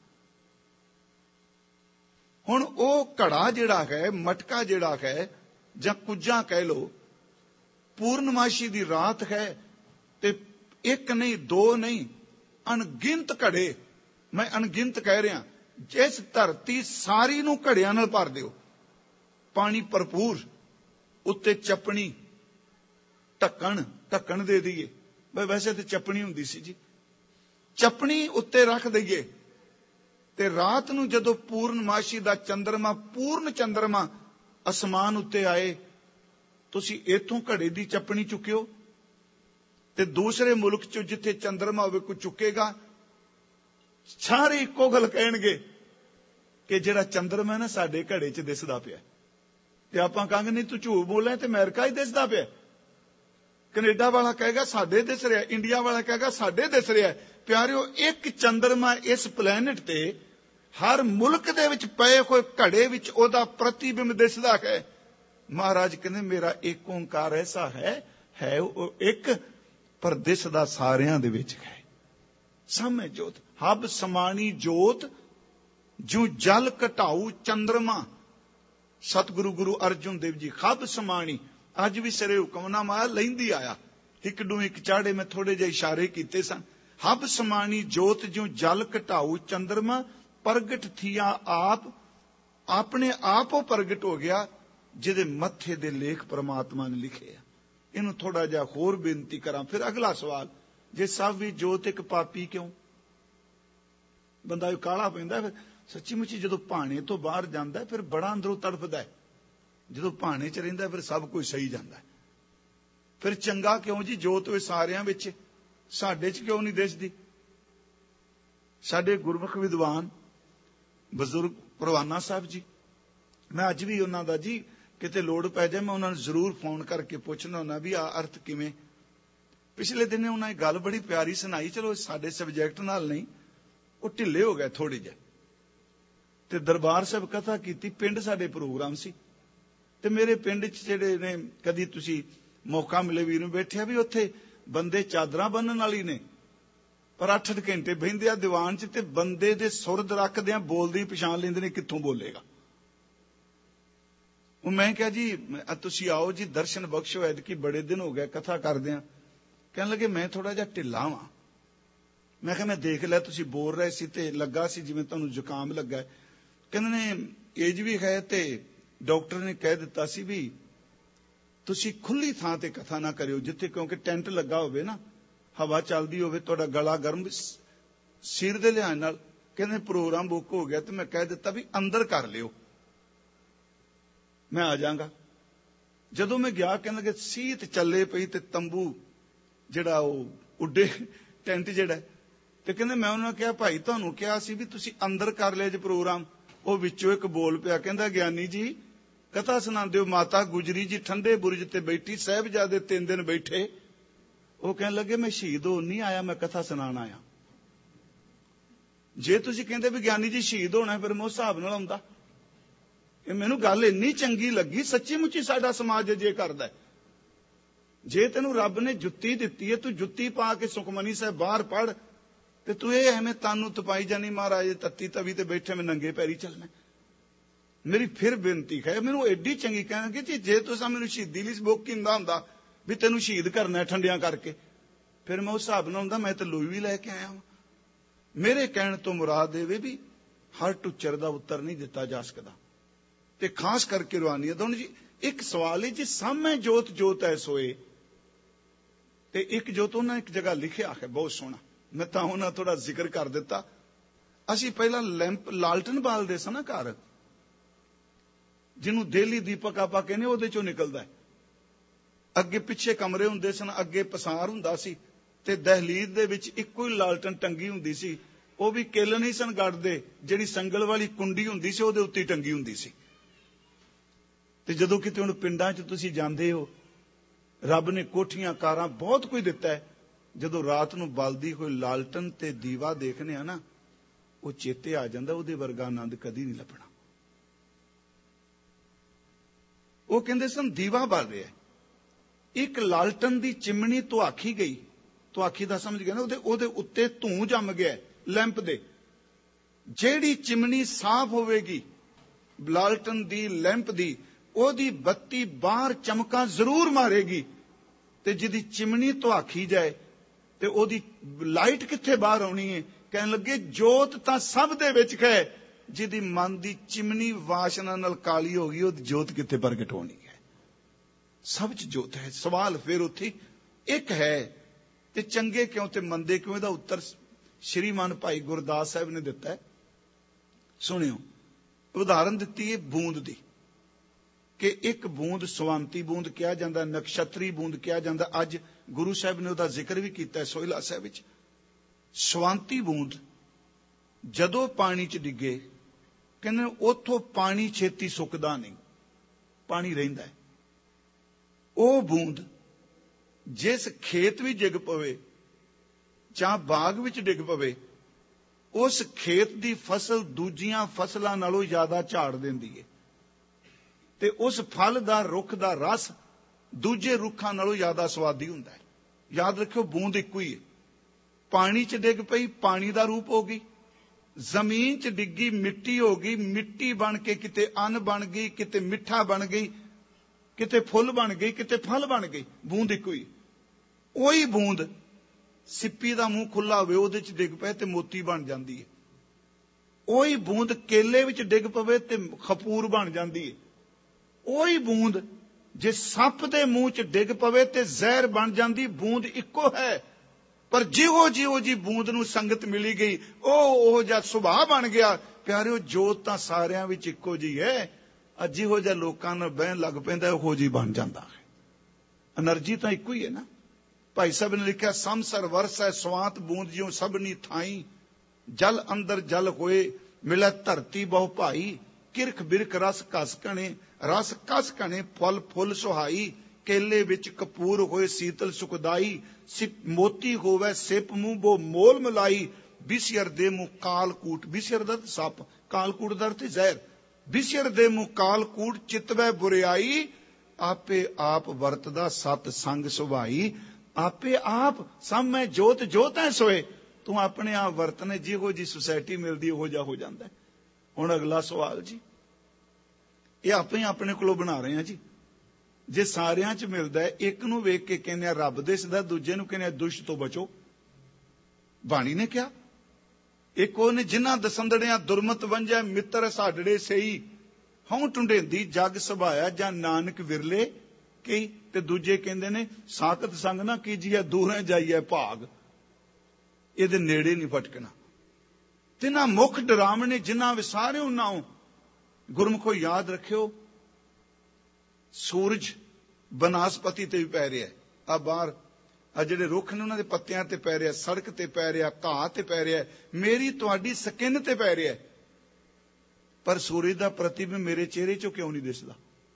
ਹੁਣ ਉਹ ਘੜਾ ਜਿਹੜਾ ਹੈ, ਮਟਕਾ ਜਿਹੜਾ ਹੈ, ਜਾਂ ਕੁੱਜਾ ਕਹਿ ਲੋ, ਪੂਰਨਮਾਸ਼ੀ ਦੀ ਰਾਤ ਹੈ ਤੇ ਇੱਕ ਨਹੀਂ ਦੋ ਨਹੀਂ ਅਣਗਿਣਤ ਘੜੇ, ਮੈਂ ਅਣਗਿਣਤ ਕਹਿ ਰਿਹਾ, ਜਿਸ ਧਰਤੀ ਸਾਰੀ ਨੂੰ ਘੜਿਆਂ ਨਾਲ ਭਰ ਦਿਓ, ਪਾਣੀ ਭਰਪੂਰ, ਉੱਤੇ ਚੱਪਣੀ ਢੱਕਣ ਦੇ ਦਈਏ। ਵੈਸੇ ਤੇ ਚੱਪਣੀ ਹੁੰਦੀ ਸੀ ਜੀ, ਚੱਪਣੀ ਉੱਤੇ ਰੱਖ ਦਈਏ ਤੇ ਰਾਤ ਨੂੰ ਜਦੋਂ ਪੂਰਨਮਾਸ਼ੀ ਦਾ ਚੰਦਰਮਾ, ਪੂਰਨ ਚੰਦਰਮਾ ਅਸਮਾਨ ਉੱਤੇ ਆਏ, ਤੁਸੀਂ ਇਥੋਂ ਘੜੇ ਦੀ ਚੱਪਣੀ ਚੁੱਕਿਓ ਤੇ ਦੂਸਰੇ ਮੁਲਕ ਚੋਂ ਜਿੱਥੇ ਚੰਦਰਮਾ ਹੋਵੇ ਕੋਈ ਚੁੱਕੇਗਾ, ਸਾਰੇ ਇੱਕੋ ਗੱਲ ਕਹਿਣਗੇ ਕਿ ਜਿਹੜਾ ਚੰਦਰਮਾ ਨਾ ਸਾਡੇ ਘੜੇ 'ਚ ਦਿਸਦਾ ਪਿਆ। ਤੇ ਆਪਾਂ ਕਹਾਂਗੇ ਨਹੀਂ ਤੂੰ ਝੂਠ ਬੋਲਿਆ, ਤੇ ਅਮਰੀਕਾ ਹੀ ਦਿਸਦਾ ਪਿਆ। ਕੈਨੇਡਾ ਵਾਲਾ ਕਹੇਗਾ ਸਾਡੇ ਦਿਸ ਰਿਹਾ, ਇੰਡੀਆ ਵਾਲਾ ਕਹੇਗਾ ਸਾਡੇ ਦਿਸ ਰਿਹਾ। ਪਿਆਰਿਓ, ਇੱਕ ਚੰਦਰਮਾ ਇਸ ਪਲੈਨਟ ਤੇ ਹਰ ਮੁਲਕ ਦੇ ਵਿੱਚ ਪਏ ਹੋਏ ਘੜੇ ਵਿੱਚ ਉਹਦਾ ਪ੍ਰਤੀਬਿੰਬ ਦਿਸਦਾ ਹੈ। ਮਹਾਰਾਜ ਕਹਿੰਦੇ ਮੇਰਾ ਏਕ ਓੰਕਾਰ ਐਸਾ ਹੈ ਉਹ ਇੱਕ, ਪਰ ਦਿਸਦਾ ਸਾਰਿਆਂ ਦੇ ਵਿੱਚ ਹੈ। ਸਾਹਮਣੇ ਜੋਤ, ਹਬ ਸਮਾਣੀ ਜੋਤ ਜੂ ਜਲ ਘਟਾਊ ਚੰਦਰਮਾ। ਸਤਿਗੁਰੂ ਗੁਰੂ ਅਰਜਨ ਦੇਵ ਜੀ, ਹਬ ਸਮਾਣੀ, ਅੱਜ ਵੀ ਸਿਰੇ ਹੁਕਮਨਾਮਾ ਲੈਂਦੀ ਆਇਆ, ਇੱਕ ਨੂੰ ਇੱਕ ਚਾੜੇ, ਮੈਂ ਥੋੜੇ ਜਿਹੇ ਇਸ਼ਾਰੇ ਕੀਤੇ ਸਨ। ਹਬ ਸਮਾਣੀ ਜੋਤ ਜੂ ਜਲ ਘਟਾਊ ਚੰਦਰਮਾ, ਪ੍ਰਗਟ ਥੀਆ ਆਪ, ਆਪਣੇ ਆਪ ਉਹ ਪ੍ਰਗਟ ਹੋ ਗਿਆ ਜਿਹਦੇ ਮੱਥੇ ਦੇ ਲੇਖ ਪ੍ਰਮਾਤਮਾ ਨੇ ਲਿਖੇ ਆ। ਇਹਨੂੰ ਥੋੜਾ ਜਿਹਾ ਹੋਰ ਬੇਨਤੀ ਕਰਾਂ। ਫਿਰ ਅਗਲਾ ਸਵਾਲ, ਜੇ ਸਭ ਵੀ ਜੋਤ ਇੱਕ ਪਾਪੀ ਕਿਉਂ? ਬੰਦਾ ਕਾਲਾ ਪੈਂਦਾ। ਫਿਰ ਸੱਚੀ ਮੁੱਚੀ ਜਦੋਂ ਭਾਣੇ ਤੋਂ ਬਾਹਰ ਜਾਂਦਾ ਫਿਰ ਬੜਾ ਅੰਦਰੋਂ ਤੜਫਦਾ ਹੈ। ਜਦੋਂ ਭਾਣੇ 'ਚ ਰਹਿੰਦਾ ਫਿਰ ਸਭ ਕੁਝ ਸਹੀ ਜਾਂਦਾ। ਫਿਰ ਚੰਗਾ ਕਿਉਂ ਜੀ? ਜੋਤ ਹੋਏ ਸਾਰਿਆਂ ਵਿੱਚ, ਸਾਡੇ 'ਚ ਕਿਉਂ ਨਹੀਂ ਦਿਸਦੀ? ਸਾਡੇ ਗੁਰਮੁਖ ਵਿਦਵਾਨ ਬਜ਼ੁਰਗ ਪਰਵਾਨਾ ਸਾਹਿਬ ਜੀ, ਮੈਂ ਅੱਜ ਵੀ ਉਹਨਾਂ ਦਾ ਜੀ ਕਿਤੇ ਲੋੜ ਪੈ ਜਾਏ ਮੈਂ ਉਹਨਾਂ ਨੂੰ ਜ਼ਰੂਰ ਫੋਨ ਕਰਕੇ ਪੁੱਛਣਾ ਹੁੰਦਾ ਵੀ ਆਹ ਅਰਥ ਕਿਵੇਂ। ਪਿਛਲੇ ਦਿਨੇ ਉਹਨਾਂ ਨੇ ਗੱਲ ਬੜੀ ਪਿਆਰੀ ਸੁਣਾਈ, ਚਲੋ ਸਾਡੇ ਸਬਜੈਕਟ ਨਾਲ ਨਹੀਂ, ਉਹ ਢਿੱਲੇ ਹੋ ਗਏ ਥੋੜੇ ਜਿਹੇ, ਤੇ ਦਰਬਾਰ ਸਾਹਿਬ ਕਥਾ ਕੀਤੀ। ਪਿੰਡ ਸਾਡੇ ਪ੍ਰੋਗਰਾਮ ਸੀ ਤੇ ਮੇਰੇ ਪਿੰਡ 'ਚ ਜਿਹੜੇ ਨੇ, ਕਦੀ ਤੁਸੀਂ ਮੌਕਾ ਮਿਲੇ ਵੀਰ ਨੂੰ ਬੈਠਿਆ ਵੀ, ਉੱਥੇ ਬੰਦੇ ਚਾਦਰਾਂ ਬੰਨਣ ਵਾਲੀ ਨੇ, ਪਰ 8 ਘੰਟੇ ਬਹਿੰਦੇ ਆ ਦੀਵਾਨ 'ਚ ਤੇ ਬੰਦੇ ਦੇ ਸੁਰਦ ਰੱਖਦੇ ਆ, ਬੋਲਦੇ ਹੀ ਪਛਾਣ ਲੈਂਦੇ ਨੇ ਕਿੱਥੋਂ ਬੋਲੇਗਾ। ਉਹ ਮੈਂ ਕਿਹਾ ਜੀ ਤੁਸੀਂ ਆਓ ਜੀ, ਦਰਸ਼ਨ ਬਖਸ਼ੋ, ਐਤਕੀ ਬੜੇ ਦਿਨ ਹੋ ਗਏ ਕਥਾ ਕਰਦੇ ਆ। ਕਹਿਣ ਲੱਗੇ ਮੈਂ ਥੋੜਾ ਜਿਹਾ ਢਿੱਲਾ ਵਾਂ। ਮੈਂ ਕਿਹਾ ਮੈਂ ਦੇਖ ਲਿਆ ਤੁਸੀਂ ਬੋਲ ਰਹੇ ਸੀ ਤੇ ਲੱਗਾ ਸੀ ਜਿਵੇਂ ਤੁਹਾਨੂੰ ਜ਼ੁਕਾਮ ਲੱਗਾ। ਕਹਿੰਦੇ ਨੇ ਏਜ ਵੀ ਹੈ ਤੇ ਡਾਕਟਰ ਨੇ ਕਹਿ ਦਿੱਤਾ ਸੀ ਵੀ ਤੁਸੀਂ ਖੁੱਲੀ ਥਾਂ ਤੇ ਕਥਾ ਨਾ ਕਰਿਓ, ਜਿੱਥੇ ਕਿਉਂਕਿ ਟੈਂਟ ਲੱਗਾ ਹੋਵੇ ਨਾ, ਹਵਾ ਚੱਲਦੀ ਹੋਵੇ, ਤੁਹਾਡਾ ਗਲਾ ਗਰਮ ਸਿਰ ਦੇ ਲਿਆਣ ਨਾਲ। ਕਹਿੰਦੇ ਪ੍ਰੋਗਰਾਮ ਬੁੱਕ ਹੋ ਗਿਆ ਤੇ ਮੈਂ ਕਹਿ ਦਿੱਤਾ ਵੀ ਅੰਦਰ ਕਰ ਲਿਓ, ਮੈਂ ਆ ਜਾਵਾਂਗਾ। ਜਦੋਂ ਮੈਂ ਗਿਆ ਕਹਿੰਦੇ ਕਿ ਸੀਤ ਚੱਲੇ ਪਈ ਤੇ ਤੰਬੂ ਜਿਹੜਾ ਉਹ ਉੱਡੇ, ਟੈਂਟ ਜਿਹੜਾ, ਤੇ ਕਹਿੰਦੇ ਮੈਂ ਉਹਨਾਂ ਨੂੰ ਕਿਹਾ ਭਾਈ ਤੁਹਾਨੂੰ ਕਿਹਾ ਸੀ ਵੀ ਤੁਸੀਂ ਅੰਦਰ ਕਰ ਲਿਆ ਜੇ ਪ੍ਰੋਗਰਾਮ। ਉਹ ਵਿੱਚੋਂ ਇੱਕ ਬੋਲ ਪਿਆ, ਕਹਿੰਦਾ ਗਿਆਨੀ ਜੀ ਕਥਾ ਸੁਣਾਉਂਦੇ ਹੋ, ਮਾਤਾ ਗੁਜਰੀ ਜੀ ਠੰਡੇ ਬੁਰਜ ਤੇ ਬੈਠੀ, ਸਾਹਿਬਜ਼ਾਦੇ 3 ਦਿਨ ਬੈਠੇ। ਉਹ ਕਹਿਣ ਲੱਗੇ ਮੈਂ ਸ਼ਹੀਦ ਹੋਣ ਨਹੀਂ ਆਇਆ, ਮੈਂ ਕਥਾ ਸੁਣਾਉਣ ਆਇਆ। ਜੇ ਤੁਸੀਂ ਕਹਿੰਦੇ ਵੀ ਗਿਆਨੀ ਜੀ ਸ਼ਹੀਦ ਹੋਣਾ, ਫਿਰ ਮੈਂ ਉਸ ਹਿਸਾਬ ਨਾਲ ਆਉਂਦਾ। ਇਹ ਮੈਨੂੰ ਗੱਲ ਇੰਨੀ ਚੰਗੀ ਲੱਗੀ, ਸੱਚੀ ਮੁੱਚੀ ਸਾਡਾ ਸਮਾਜ ਜੇ ਕਰਦਾ। ਜੇ ਤੈਨੂੰ ਰੱਬ ਨੇ ਜੁੱਤੀ ਦਿੱਤੀ ਹੈ, ਤੂੰ ਜੁੱਤੀ ਪਾ ਕੇ ਸੁਖਮਨੀ ਸਾਹਿਬ ਬਾਹਰ ਪੜ, ਤੇ ਤੂੰ ਇਹ ਐਵੇਂ ਤਾਨੂੰ ਤਪਾਈ ਜਾਨੀ ਮਹਾਰਾਜ ਤੱਤੀ ਤਵੀ ਤੇ ਬੈਠੇ ਮੈਂ ਨੰਗੇ ਪੈਰੀ ਚੱਲਣਾ। ਮੇਰੀ ਫਿਰ ਬੇਨਤੀ ਹੈ, ਮੈਨੂੰ ਐਡੀ ਚੰਗੀ ਕਹਿਣਗੇ ਜੀ ਜੇ ਤੁਸੀਂ ਮੈਨੂੰ ਸ਼ਹੀਦੀ ਲਈ ਬੁੱਕ ਕੀਤਾ ਹੁੰਦਾ ਵੀ ਤੈਨੂੰ ਸ਼ਹੀਦ ਕਰਨਾ ਠੰਡਿਆਂ ਕਰਕੇ, ਫਿਰ ਮੈਂ ਉਸ ਹਿਸਾਬ ਨਾਲ ਹੁੰਦਾ। ਮੈਂ ਤਾਂ ਲੋਈ ਵੀ ਲੈ ਕੇ ਆਇਆ ਹਾਂ। ਮੇਰੇ ਕਹਿਣ ਤੋਂ ਮੁਰਾਦ ਇਹ ਵੀ ਹਰ ਟੁੱਚਰ ਦਾ ਉੱਤਰ ਨਹੀਂ ਦਿੱਤਾ ਜਾ ਸਕਦਾ, ਤੇ ਖਾਸ ਕਰਕੇ ਰੂਹਾਨੀਅਤ। ਹੁਣ ਜੀ ਇੱਕ ਸਵਾਲ ਹੈ ਜੀ, ਸਾਹਮਣੇ ਜੋਤ ਜੋਤ ਐ ਸੋਏ, ਤੇ ਇੱਕ ਜੋਤ ਉਹਨਾਂ ਇੱਕ ਜਗ੍ਹਾ ਲਿਖਿਆ ਹੈ ਬਹੁਤ ਸੋਹਣਾ, ਮੈਂ ਤਾਂ ਉਹਨਾਂ ਥੋੜਾ ਜ਼ਿਕਰ ਕਰ ਦਿੱਤਾ। ਅਸੀਂ ਪਹਿਲਾਂ ਲੈਂਪ ਲਾਲਟਨ ਬਾਲਦੇ ਸਾਂ ਨਾ ਘਰ, ਜਿਹਨੂੰ ਦੇਲੀ ਦੀਪਕ ਆਪਾਂ ਕਹਿੰਦੇ, ਉਹਦੇ ਚੋਂ ਨਿਕਲਦਾ ਹੈ। ਅੱਗੇ ਪਿੱਛੇ ਕਮਰੇ ਹੁੰਦੇ ਸਨ, ਅੱਗੇ ਪਸਾਰ ਹੁੰਦਾ ਸੀ, ਤੇ ਦਹਲੀਜ਼ ਦੇ ਵਿੱਚ ਇੱਕੋ ਹੀ ਲਾਲਟਨ ਟੰਗੀ ਹੁੰਦੀ ਸੀ। ਉਹ ਵੀ ਕਿੱਲ ਨਹੀਂ ਸਨ ਗੱਡਦੇ, ਜਿਹੜੀ ਸੰਗਲ ਵਾਲੀ ਕੁੰਡੀ ਹੁੰਦੀ ਸੀ ਉਹਦੇ ਉੱਤੇ ਟੰਗੀ ਹੁੰਦੀ ਸੀ। ਤੇ ਜਦੋਂ ਕਿਤੇ ਹੁਣ ਪਿੰਡਾਂ 'ਚ ਤੁਸੀਂ ਜਾਂਦੇ ਹੋ, ਰੱਬ ਨੇ ਕੋਠੀਆਂ ਕਾਰਾਂ ਬਹੁਤ ਕੁਝ ਦਿੱਤਾ ਹੈ, ਜਦੋਂ ਰਾਤ ਨੂੰ ਬਲਦੀ ਹੋਈ ਲਾਲਟਨ ਤੇ ਦੀਵਾ ਦੇਖਦੇ ਆ ਨਾ, ਉਹ ਚੇਤੇ ਆ ਜਾਂਦਾ, ਉਹਦੇ ਵਰਗਾ ਆਨੰਦ ਕਦੀ ਨਹੀਂ ਲੱਭਣਾ। ਉਹ ਕਹਿੰਦੇ ਸਨ ਦੀਵਾ ਬਲ ਰਿਹਾ, ਇੱਕ ਲਾਲਟਨ ਦੀ ਚਿਮਣੀ ਧੁਆਖੀ ਗਈ, ਧੁਆਖੀ ਦਾ ਸਮਝ ਗਿਆ ਨਾ, ਉਹਦੇ ਉੱਤੇ ਧੂੰ ਜੰਮ ਗਿਆ ਲੈਂਪ ਦੇ। ਜਿਹੜੀ ਚਿਮਣੀ ਸਾਫ਼ ਹੋਵੇਗੀ ਲਾਲਟਨ ਦੀ, ਲੈਂਪ ਦੀ, ਉਹਦੀ ਬੱਤੀ ਬਾਹਰ ਚਮਕਾਂ ਜ਼ਰੂਰ ਮਾਰੇਗੀ, ਤੇ ਜਿਹਦੀ ਚਿਮਣੀ ਧੁਆਖੀ ਜਾਏ ਤੇ ਉਹਦੀ ਲਾਈਟ ਕਿੱਥੇ ਬਾਹਰ ਆਉਣੀ ਹੈ? ਕਹਿਣ ਲੱਗੇ ਜੋਤ ਤਾਂ ਸਭ ਦੇ ਵਿੱਚ ਹੈ, ਜਿਹਦੀ ਮਨ ਦੀ ਚਿਮਣੀ ਵਾਸ਼ਨਾ ਨਾਲ ਕਾਲੀ ਹੋ ਗਈ, ਉਹਦੀ ਜੋਤ ਕਿੱਥੇ ਪ੍ਰਗਟ ਹੋਣੀ ਹੈ? ਸਭ 'ਚ ਜੋਤ ਹੈ। ਸਵਾਲ ਫਿਰ ਉੱਥੇ ਇੱਕ ਹੈ, ਤੇ ਚੰਗੇ ਕਿਉਂ ਤੇ ਮੰਦੇ ਕਿਉਂ? ਇਹਦਾ ਉੱਤਰ ਸ਼੍ਰੀਮਾਨ ਭਾਈ ਗੁਰਦਾਸ ਸਾਹਿਬ ਨੇ ਦਿੱਤਾ ਹੈ। ਸੁਣਿਓ, ਉਦਾਹਰਨ ਦਿੱਤੀ ਹੈ ਬੂੰਦ ਦੀ, ਕਿ ਇੱਕ ਬੂੰਦ ਸਵਾਂਤੀ ਬੂੰਦ ਕਿਹਾ ਜਾਂਦਾ, ਨਕਸ਼ਤਰੀ ਬੂੰਦ ਕਿਹਾ ਜਾਂਦਾ। ਅੱਜ ਗੁਰੂ ਸਾਹਿਬ ਨੇ ਉਹਦਾ ਜ਼ਿਕਰ ਵੀ ਕੀਤਾ ਹੈ ਸੋਹਿਲਾ ਸਾਹਿਬ ਵਿੱਚ। ਸਵਾਂਤੀ ਬੂੰਦ ਜਦੋਂ ਪਾਣੀ 'ਚ ਡਿੱਗੇ, ਕਹਿੰਦੇ ਉੱਥੋਂ ਪਾਣੀ ਛੇਤੀ ਸੁੱਕਦਾ ਨਹੀਂ, ਪਾਣੀ ਰਹਿੰਦਾ ਹੈ। ਉਹ ਬੂੰਦ ਜਿਸ ਖੇਤ ਵਿੱਚ ਡਿੱਗ ਪਵੇ ਜਾਂ ਬਾਗ ਵਿੱਚ ਡਿੱਗ ਪਵੇ, ਉਸ ਖੇਤ ਦੀ ਫਸਲ ਦੂਜੀਆਂ ਫਸਲਾਂ ਨਾਲੋਂ ਜ਼ਿਆਦਾ ਝਾੜ ਦਿੰਦੀ ਹੈ, ਤੇ ਉਸ ਫਲ ਦਾ ਰੁੱਖ ਦਾ ਰਸ ਦੂਜੇ ਰੁੱਖਾਂ ਨਾਲੋਂ ਜ਼ਿਆਦਾ ਸਵਾਦੀ ਹੁੰਦਾ ਹੈ। ਯਾਦ ਰੱਖਿਓ, ਬੂੰਦ ਇੱਕੋ ਹੀ ਹੈ। ਪਾਣੀ 'ਚ ਡਿੱਗ ਪਈ, ਪਾਣੀ ਦਾ ਰੂਪ ਹੋ ਗਈ। ਜ਼ਮੀਨ 'ਚ ਡਿੱਗੀ, ਮਿੱਟੀ ਹੋ ਗਈ, ਮਿੱਟੀ ਬਣ ਕੇ ਕਿਤੇ ਅੰਨ ਬਣ ਗਈ, ਕਿਤੇ ਮਿੱਠਾ ਬਣ ਗਈ, ਕਿਤੇ ਫੁੱਲ ਬਣ ਗਈ, ਕਿਤੇ ਫਲ ਬਣ ਗਈ। ਬੂੰਦ ਇੱਕੋ ਹੀ। ਉਹੀ ਬੂੰਦ ਸਿੱਪੀ ਦਾ ਮੂੰਹ ਖੁੱਲਾ ਹੋਵੇ, ਉਹਦੇ 'ਚ ਡਿੱਗ ਪਏ ਤੇ ਮੋਤੀ ਬਣ ਜਾਂਦੀ ਹੈ। ਉਹੀ ਬੂੰਦ ਕੇਲੇ ਵਿੱਚ ਡਿੱਗ ਪਵੇ ਤੇ ਖਪੂਰ ਬਣ ਜਾਂਦੀ ਹੈ। ਉਹੀ ਬੂੰਦ ਜੇ ਸੱਪ ਦੇ ਮੂੰਹ 'ਚ ਡਿੱਗ ਪਵੇ ਤੇ ਜ਼ਹਿਰ ਬਣ ਜਾਂਦੀ। ਬੂੰਦ ਇੱਕੋ ਹੈ, ਪਰ ਜਿਹੋ ਜੀ ਬੂੰਦ ਨੂੰ ਸੰਗਤ ਮਿਲੀ ਗਈ, ਉਹ ਜਿਹਾ ਸੁਭਾਅ ਬਣ ਗਿਆ। ਪਿਆਰਿਓ, ਜੋਤ ਤਾਂ ਸਾਰਿਆਂ ਵਿੱਚ ਇੱਕੋ ਜਿਹੀ ਹੈ, ਜਿਹੋ ਜਿਹਾ ਲੋਕਾਂ ਨਾਲ ਬਹਿਣ ਲੱਗ ਪੈਂਦਾ ਉਹੋ ਜਿਹੀ ਬਣ ਜਾਂਦਾ ਹੈ। એનર્ਜੀ ਤਾਂ ਇੱਕੋ ਹੀ ਹੈ ਨਾ। ਭਾਈ ਸਾਹਿਬ ਨੇ ਲਿਖਿਆ, ਸੰਸਰ ਵਰਸ ਹੈ ਸਵਾਂਤ ਬੂੰਦ ਜਿਉ ਸਭਨੀ ਥਾਈ, ਜਲ ਅੰਦਰ ਜਲ ਹੋਏ ਮਿਲੇ ਧਰਤੀ ਬਹੁ ਭਾਈ, ਕਿਰਖ ਬਿਰਖ ਰਸ ਕਸ ਕਣੇ, ਰਸ ਕਸ ਕਣੇ ਫੁੱਲ ਫੁੱਲ ਸੁਹਾਈ, ਕੇਲੇ ਵਿੱਚ ਕਪੂਰ ਹੋਏ ਸੀਤਲ ਸੁਖਦਾਈ, ਮੋਤੀ ਹੋਵੇ ਸਿਪ ਮੂੰਹ ਬੋ ਮੋਲ ਮਲਾਈ, ਬਿਸਿਰ ਦੇ ਮੂੰਹ ਕਾਲਕੂਟ, ਬਿਸਿਰ ਦਾ ਸੱਪ, ਕਾਲਕੂਟ ਦਾ ਅਰਥ ਜ਼ਹਿਰ, ਬਿਸਿਰ ਦੇ ਮੂੰਹ ਕਾਲਕੂਟ ਚਿਤਵੈ ਬੁਰਿਆਈ, ਆਪੇ ਆਪ ਵਰਤਦਾ ਸਤ ਸੰਗ ਸੁਭਾਈ। ਆਪੇ ਆਪ ਸਾਹਮਣੇ ਜੋਤ ਜੋਤ ਹੈ ਸੋਏ, ਤੂੰ ਆਪਣੇ ਆਪ ਵਰਤਨੇ, ਜਿਹੋ ਜੀ ਸੁਸਾਇਟੀ ਮਿਲਦੀ ਉਹੋ ਜਿਹਾ ਹੋ ਜਾਂਦਾ। ਹੁਣ ਅਗਲਾ ਸਵਾਲ ਜੀ, ਇਹ ਆਪੇ ਆਪਣੇ ਕੋਲੋਂ ਬਣਾ ਰਹੇ ਆ ਜੀ। ਜੇ ਸਾਰਿਆਂ 'ਚ ਮਿਲਦਾ ਹੈ, ਇੱਕ ਨੂੰ ਵੇਖ ਕੇ ਕਹਿੰਦੇ ਆ ਰੱਬ ਦਿਸਦਾ, ਦੂਜੇ ਨੂੰ ਕਹਿੰਦੇ ਆ ਦੁਸ਼ਟ ਤੋਂ ਬਚੋ। ਬਾਣੀ ਨੇ ਕਿਹਾ, ਇੱਕ ਉਹਨੇ ਜਿਨ੍ਹਾਂ ਦਸੰਦੜਿਆਂ ਦੁਰਮਤ ਵੰਝੈ ਮਿੱਤਰ ਸਾਡੜੇ ਸਹੀ, ਹਉ ਟੁੰਡੇਂਦੀ ਜਗ ਸੁਭਾਇਆ ਜਾਂ ਨਾਨਕ ਵਿਰਲੇ ਕਈ, ਤੇ ਦੂਜੇ ਕਹਿੰਦੇ ਨੇ ਸਾਖਤ ਸੰਗ ਨਾ ਕੀਜੀਏ ਦੂਰੇ ਜਾਈਏ ਭਾਗ, ਇਹਦੇ ਨੇੜੇ ਨਹੀਂ ਫਟਕਣਾ। ਤਿਨਾ ਮੁਖ ਡਰਾਵਣੇ ਜਿਨ੍ਹਾਂ ਵਿਸਾਰੇ ਉਹਨਾਂ ਗੁਰਮੁਖੋ ਯਾਦ ਰੱਖਿਓ, ਸੂਰਜ ਬਨਾਸਪਤੀ ਤੇ ਵੀ ਪੈ ਰਿਹਾ, ਆ ਬਾਹਰ ਆ ਜਿਹੜੇ ਰੁੱਖ ਨੇ ਉਹਨਾਂ ਦੇ ਪੱਤਿਆਂ ਤੇ ਪੈ ਰਿਹਾ, ਸੜਕ ਤੇ ਪੈ ਰਿਹਾ, ਘਾਹ ਤੇ ਪੈ ਰਿਹਾ, ਮੇਰੀ ਤੁਹਾਡੀ ਸਕਿਨ ਤੇ ਪੈ ਰਿਹਾ, ਪਰ ਸੂਰਜ ਦਾ ਪ੍ਰਤੀਬਿੰਬ ਮੇਰੇ ਚਿਹਰੇ 'ਚੋਂ ਕਿਉਂ ਨਹੀਂ ਦਿਸਦਾ?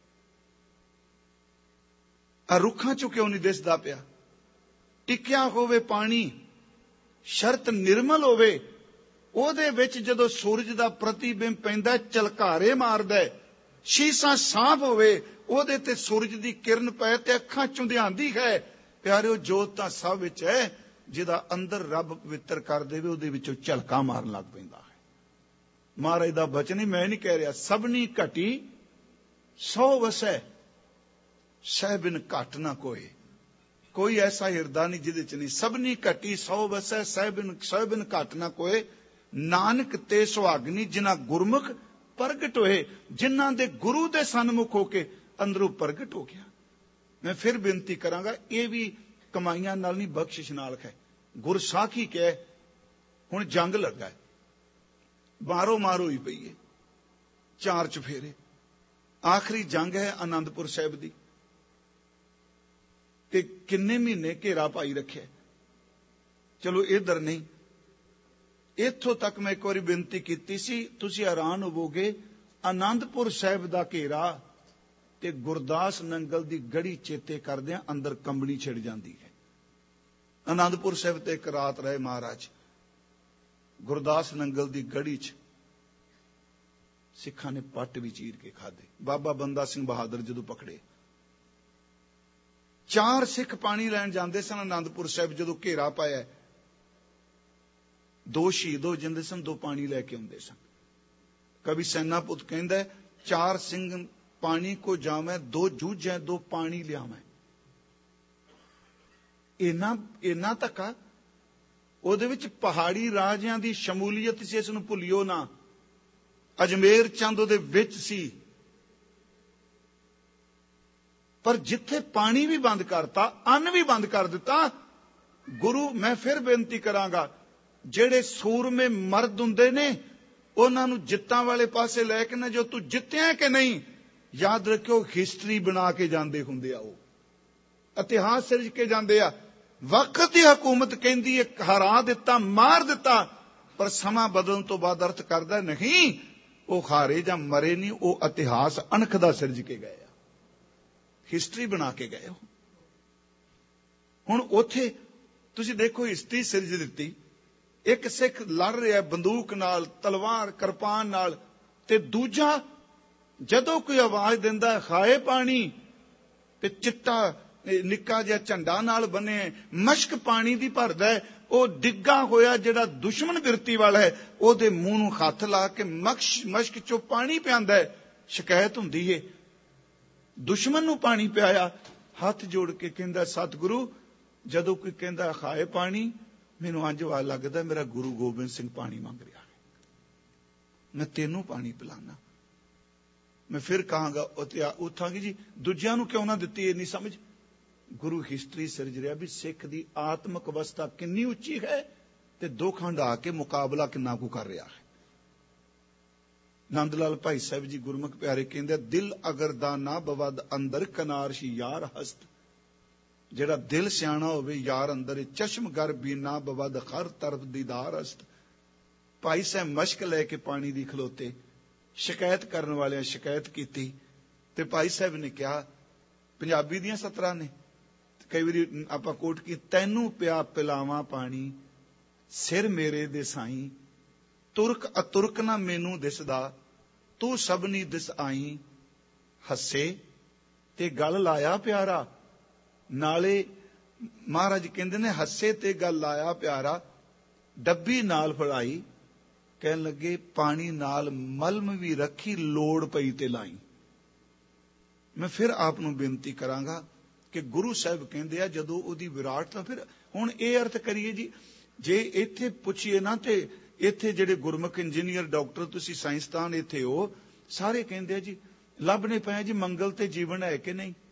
ਆ ਰੁੱਖਾਂ 'ਚੋਂ ਕਿਉਂ ਨਹੀਂ ਦਿਸਦਾ ਪਿਆ? ਟਿਕਿਆ ਹੋਵੇ ਪਾਣੀ, ਸ਼ਰਤ ਨਿਰਮਲ ਹੋਵੇ, ਉਹਦੇ ਵਿੱਚ ਜਦੋਂ ਸੂਰਜ ਦਾ ਪ੍ਰਤੀਬਿੰਬ ਪੈਂਦਾ ਝਲਕਾਰੇ ਮਾਰਦਾ, ਸ਼ੀਸ਼ਾ ਸਾਫ਼ ਹੋਵੇ, ਉਹਦੇ ਤੇ ਸੂਰਜ ਦੀ ਕਿਰਨ ਪਏ ਤੇ ਅੱਖਾਂ ਚੁੰਧਿਆਂਦੀ ਹੈ। ਪਿਆਰਿਓ, ਜੋਤ ਤਾਂ ਸਭ ਵਿੱਚ ਹੈ, ਜਿਹਦਾ ਅੰਦਰ ਰੱਬ ਪਵਿੱਤਰ ਕਰ ਦੇਵੇ ਉਹਦੇ ਵਿੱਚੋਂ ਝਲਕਾ ਮਾਰਨ ਲੱਗ ਪੈਂਦਾ ਹੈ। ਮਹਾਰਾਜ ਦਾ ਬਚਨ ਹੀ, ਮੈਂ ਨਹੀਂ ਕਹਿ ਰਿਹਾ, ਸਭਨੀ ਘਟੀ 100 ਵਸੈ ਸਹਿ ਬਿਨ ਘਟ ਨਾ ਕੋਏ। कोई ऐसा हिरदा नहीं जिहदे च नहीं। सबनी घटी सौ वसै सहबिन घट ना कोय, नानक ते सुहागनी जिन्हां गुरमुख प्रगट होए। जिन्हां दे गुरु दे सन्मुख होके अंदरों प्रगट हो गया। मैं फिर बेनती करांगा, ये भी कमाइयां नाल नहीं बख्शिश नाल है। गुरसाखी कह हुण जंग लगा है, मारो मारो ही पई है, 4 चफेरे, आखिरी जंग है आनंदपुर साहिब दी, ते किन्ने महीने घेरा पाई रखे। चलो इधर नहीं, इत्थों तक मैं एक बार बेनती की सी, तुसीं हैरान होवोगे, आनंदपुर साहिब दा घेरा ते गुरदास नंगल दी गढ़ी चेते करदे अंदर कंबनी छिड़ जाती है। आनंदपुर साहिब ते एक रात रहे महाराज, गुरदास नंगल दी गढ़ी च सिखां ने पट भी चीर के खाधे। बाबा बंदा सिंह बहादुर जदों पकड़े, 4 सिख पानी लैण जांदे सन आनंदपुर साहिब, जदों घेरा पाया 2 शहीद हो जांदे सन, 2 पानी लैके आउंदे सन। कवि सैनापुत कहंदा है, 4 सिंह पानी को जावै, 2 जूझै 2 पानी लियावै। इन्ना धक्का ਉਹਦੇ ਵਿੱਚ ਪਹਾੜੀ ਰਾਜਿਆਂ ਦੀ ਸ਼ਮੂਲੀਅਤ ਸੀ, ਇਸ ਨੂੰ ਭੁੱਲਿਓ ਨਾ। ਅਜਮੇਰ ਚੰਦ ਉਹਦੇ ਵਿੱਚ ਸੀ, ਪਰ ਜਿੱਥੇ ਪਾਣੀ ਵੀ ਬੰਦ ਕਰਤਾ, ਅੰਨ ਵੀ ਬੰਦ ਕਰ ਦਿੱਤਾ। ਗੁਰੂ, ਮੈਂ ਫਿਰ ਬੇਨਤੀ ਕਰਾਂਗਾ, ਜਿਹੜੇ ਸੂਰਮੇ ਮਰਦ ਹੁੰਦੇ ਨੇ ਉਹਨਾਂ ਨੂੰ ਜਿੱਤਾਂ ਵਾਲੇ ਪਾਸੇ ਲੈ ਕੇ ਨਾ, ਜੋ ਤੂੰ ਜਿੱਤਿਆ ਕਿ ਨਹੀਂ, ਯਾਦ ਰੱਖਿਓ ਹਿਸਟਰੀ ਬਣਾ ਕੇ ਜਾਂਦੇ ਹੁੰਦੇ ਆ, ਉਹ ਇਤਿਹਾਸ ਸਿਰਜ ਕੇ ਜਾਂਦੇ ਆ। वक्त की हुकूमत कहती है हरा दिता, मार दिता, पर समा बदलने तो बाद अर्थ करता नहीं वो हारे या मरे नहीं, वो इतिहास अणखदा सिरज के गए, हिस्टरी बना के गए। हुण उत्थे तुसीं देखो हिस्टरी सिरज दिती, एक सिख लड़ रहा बंदूक नाल, तलवार किरपान नाल, ते दूजा जदों कोई आवाज दिंदा खाए पानी, ते चिट्टा निक्का जिहा झंडा नाल बने मश्क पानी दी भरदा है, ਉਹ ਡਿੱਗਾ ਹੋਇਆ ਜਿਹੜਾ ਦੁਸ਼ਮਣ ਬਿਰਤੀ ਵਾਲਾ ਹੈ ਉਹਦੇ ਮੂੰਹ ਨੂੰ ਹੱਥ ਲਾ ਕੇ ਮਸ਼ਕ ਚੋਂ ਪਾਣੀ ਪਿਆਂਦਾ ਹੈ। ਸ਼ਿਕਾਇਤ ਹੁੰਦੀ ਹੈ, ਦੁਸ਼ਮਣ ਨੂੰ ਪਾਣੀ ਪਿਆਇਆ, ਹੱਥ ਜੋੜ ਕੇ ਕਹਿੰਦਾ ਸਤਿਗੁਰੂ, ਜਦੋਂ ਕੋਈ ਕਹਿੰਦਾ ਖਾਏ ਪਾਣੀ, ਮੈਨੂੰ ਅੰਜ ਵਾ ਲੱਗਦਾ ਮੇਰਾ ਗੁਰੂ ਗੋਬਿੰਦ ਸਿੰਘ ਪਾਣੀ ਮੰਗ ਰਿਹਾ ਹੈ, ਮੈਂ ਤੈਨੂੰ ਪਾਣੀ ਪਿਲਾਣਾ। ਮੈਂ ਫਿਰ ਕਹਾਂਗਾ ਉਠਾਂਗੀ ਜੀ, ਦੂਜਿਆਂ ਨੂੰ ਕਿਉਂ ਨਾ ਦਿੱਤੀ ਇੰਨੀ ਸਮਝ। ਗੁਰੂ ਹਿਸਟਰੀ ਸਿਰਜ ਰਿਹਾ ਵੀ ਸਿੱਖ ਦੀ ਆਤਮਿਕ ਅਵਸਥਾ ਕਿੰਨੀ ਉੱਚੀ ਹੈ ਤੇ ਦੋ ਖੰਡ ਆ ਕੇ ਮੁਕਾਬਲਾ ਕਿੰਨਾ ਕੁ ਕਰ ਰਿਹਾ ਹੈ। ਨੰਦ ਲਾਲ ਭਾਈ ਸਾਹਿਬ ਜੀ ਗੁਰਮੁਖ ਪਿਆਰੇ ਕਹਿੰਦੇ, ਦਿਲ ਅਗਰ ਦਾ ਨਾ ਬਵਦ ਅੰਦਰ ਕਨਾਰਸ਼ ਯਾਰ ਹਸਤ। ਜਿਹੜਾ ਦਿਲ ਸਿਆਣਾ ਹੋਵੇ ਯਾਰ ਅੰਦਰ, ਚਸ਼ਮਗਰ ਵੀ ਨਾ ਬਵਦ ਹਰ ਤਰਫ ਦੀਦਾਰ ਹਸਤ। ਭਾਈ ਸਾਹਿਬ ਮਸ਼ਕ ਲੈ ਕੇ ਪਾਣੀ ਦੀ ਖਲੋਤੇ, ਸ਼ਿਕਾਇਤ ਕਰਨ ਵਾਲਿਆਂ ਸ਼ਿਕਾਇਤ ਕੀਤੀ ਤੇ ਭਾਈ ਸਾਹਿਬ ਨੇ ਕਿਹਾ, ਪੰਜਾਬੀ ਦੀਆਂ ਸਤਰਾਂ ਨੇ, ਕਈ ਵਾਰੀ ਆਪਾਂ ਕੋਟ ਕੀ, ਤੈਨੂੰ ਪਿਆ ਪਿਲਾਵਾਂ ਪਾਣੀ ਸਿਰ ਮੇਰੇ ਦੇ ਸਾਈਂ, ਤੁਰਕ ਅਤੁਰਕ ਨਾ ਮੈਨੂੰ ਦਿਸਦਾ, ਤੂੰ ਸਭਨੀ ਦਿਸ ਆਈ। ਹੱਸੇ ਤੇ ਗੱਲ ਲਾਇਆ ਪਿਆਰਾ, ਨਾਲੇ ਮਹਾਰਾਜ ਕਹਿੰਦੇ ਨੇ ਹੱਸੇ ਤੇ ਗੱਲ ਲਾਇਆ ਪਿਆਰਾ, ਡੱਬੀ ਨਾਲ ਫੜਾਈ, ਕਹਿਣ ਲੱਗੇ ਪਾਣੀ ਨਾਲ ਮਲਮ ਵੀ ਰੱਖੀ, ਲੋੜ ਪਈ ਤੇ ਲਾਈ। ਮੈਂ ਫਿਰ ਆਪ ਨੂੰ ਬੇਨਤੀ ਕਰਾਂਗਾ ਕਿ ਗੁਰੂ ਸਾਹਿਬ ਕਹਿੰਦੇ ਆ ਜਦੋਂ ਉਹਦੀ ਵਿਰਾਟਤਾ, ਫਿਰ ਹੁਣ ਇਹ ਅਰਥ ਕਰੀਏ ਜੀ, ਜੇ ਇੱਥੇ ਪੁੱਛੀਏ ਨਾ ਤੇ ਇੱਥੇ ਜਿਹੜੇ ਗੁਰਮੁਖ ਇੰਜੀਨੀਅਰ ਡਾਕਟਰ, ਤੁਸੀਂ ਸਾਇੰਸਦਾਨ ਇੱਥੇ ਹੋ, ਸਾਰੇ ਕਹਿੰਦੇ ਆ ਜੀ ਲੱਭਣੇ ਪਏ ਜੀ ਮੰਗਲ ਤੇ ਜੀਵਨ ਹੈ ਕਿ ਨਹੀਂ,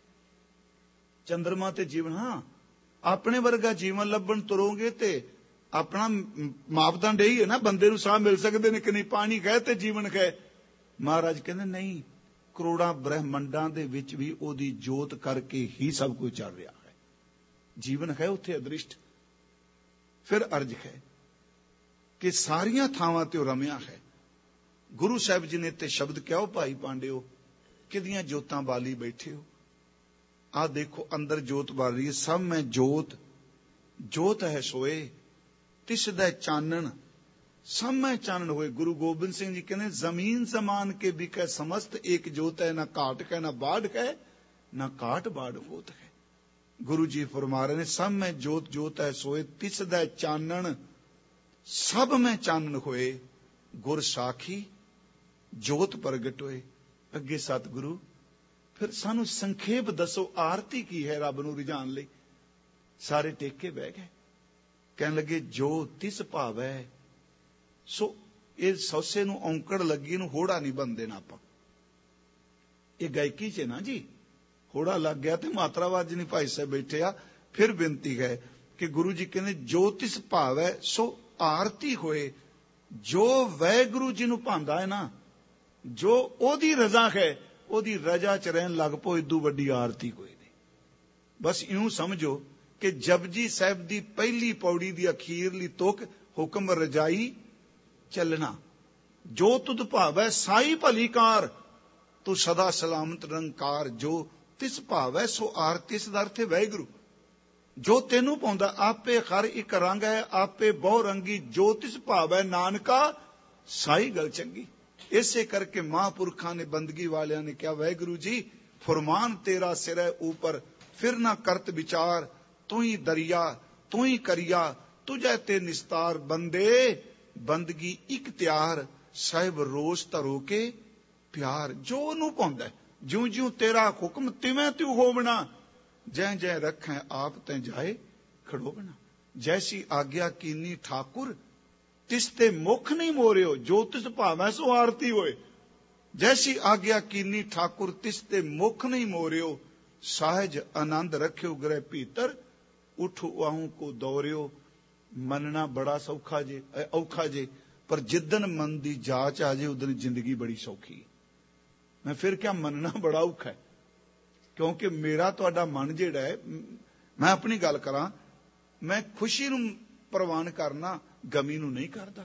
ਚੰਦਰਮਾ ਤੇ ਜੀਵਨ। ਹਾਂ, ਆਪਣੇ ਵਰਗਾ ਜੀਵਨ ਲੱਭਣ ਤੁਰੋਗੇ ਤੇ ਆਪਣਾ ਮਾਪਦੰਡ ਇਹੀ ਹੈ ਨਾ, ਬੰਦੇ ਨੂੰ ਸਾਹ ਮਿਲ ਸਕਦੇ ਨੇ ਕਿ ਨਹੀਂ, ਪਾਣੀ ਗਏ ਤੇ ਜੀਵਨ ਗਏ। ਮਹਾਰਾਜ ਕਹਿੰਦੇ ਨਹੀਂ, ਕਰੋੜਾਂ ਬ੍ਰਹਿਮੰਡਾਂ ਦੇ ਵਿੱਚ ਵੀ ਉਹਦੀ ਜੋਤ ਕਰਕੇ ਹੀ ਸਭ ਕੁਝ ਚੱਲ ਰਿਹਾ ਹੈ, ਜੀਵਨ ਹੈ ਉੱਥੇ ਅਦ੍ਰਿਸ਼ਟ। ਫਿਰ ਅਰਜ ਹੈ ਕਿ ਸਾਰੀਆਂ ਥਾਵਾਂ ਤੇ ਉਹ ਰਮਿਆ ਹੈ। ਗੁਰੂ ਸਾਹਿਬ ਜੀ ਨੇ ਤੇ ਸ਼ਬਦ ਕਿਹਾ, ਭਾਈ ਪਾਂਡਿਓ ਕਿਹਦੀਆਂ ਜੋਤਾਂ ਬਾਲੀ ਬੈਠੇ ਹੋ, ਆਹ ਦੇਖੋ ਅੰਦਰ ਜੋਤ ਬਾਲ ਰਹੀ ਹੈ, ਸਭ ਮੈਂ ਜੋਤ, ਜੋਤ ਹੈ ਸੋਏ ਤਿਸ ਦਾ ਚਾਨਣ, ਸਭ ਮੈਂ ਚਾਨਣ ਹੋਏ। ਗੁਰੂ ਗੋਬਿੰਦ ਸਿੰਘ ਜੀ ਕਹਿੰਦੇ, ਜ਼ਮੀਨ ਸਮਾਨ ਕੇ ਬਿਕੈ ਸਮਸਤ, ਇੱਕ ਜੋਤ ਹੈ, ਨਾ ਘਾਟ ਹੈ ਨਾ ਬਾੜ ਹੈ, ਨਾ ਘਾਟ ਬਾੜ ਹੋਤ ਹੈ। ਗੁਰੂ ਜੀ ਫਰਮਾ ਰਹੇ ਨੇ, ਸਭ ਮੈਂ ਜੋਤ, ਜੋਤ ਹੈ ਸੋਏ ਤਿਸ ਦਾ ਚਾਨਣ, ਸਭ ਮੈਂ ਚਾਨਣ ਹੋਏ, ਗੁਰ ਸਾਖੀ ਜੋਤ ਪ੍ਰਗਟ ਹੋਏ। ਅੱਗੇ ਸਤਿਗੁਰੂ ਫਿਰ ਸਾਨੂੰ ਸੰਖੇਪ ਦੱਸੋ, ਆਰਤੀ ਕੀ ਹੈ ਰੱਬ ਨੂੰ ਰਿਝਾਣ ਲਈ। सारे टेक के बह गए, कहने लगे जो तिस भावै। सो ये सौसे नूं औंकड़ लगी, नूं होड़ा नहीं बन देना आपां। ये गायकी च ना जी, होड़ा लग गया तो मात्रावाद नहीं। भाई साहब बैठे आ, फिर बेनती है कि गुरु जी कहने जो तिस भावै सो आरती होए। जो वैगुरु जी नूं भांदा है ना, जो ओदी रजा है, ओदी रजा च रहन लग पो, इदू वड्डी आरती कोई नहीं। बस यूं समझो कि जपजी साहिब दी पहली पौड़ी दी अखीरली तुक हुक्म रजाई चलना। जो तुद भावै साई भली कार, तू सदा सलामत निरंकार। जो तिस भावै सो आरती। इस दा अर्थ है वैगुरु। जो तेनू पाउंदा आपे हर एक रंग है, आपे बहु रंगी। जो तिस भावै नानका साई गल चंगी। इसे करके महापुरखा ने बंदगी वालियां ने कहा, वैगुरु जी फरमान तेरा सिर है ऊपर, फिर ना करत विचार। तू ही दरिया तू ही करिया, तुझे ते निस्तार। बंदे बंदगी इख्तियार, साहिब रोज धरो के प्यार। जो ओनू पाउंदा ज्यों ज्यों तेरा हुक्म तिवें त्यू होवना। जै जै रखें आप तैं जाए खड़ोवना। जैसी आज्ञा कीनी ठाकुर, तिस ते मुख नहीं मोरियो। जो तिस भावै सो आरती होए। जैसी आज्ञा कीनी ठाकुर, तिस ते मुख नहीं मोरियो। साहज आनंद रखियो ग्रह भीतर, उठ आहू को दौरियो। मनना बड़ा सौखा जे औखा जे, पर जिदन मन दी जाच आ जे उदन जिंदगी बड़ी सौखी। मैं फिर क्या मनना बड़ा औखा है, क्योंकि मेरा तुहाडा मन जिहड़ा है, मैं अपनी गल करा, मैं खुशी नूं प्रवान करना, गमी नूं नहीं करदा।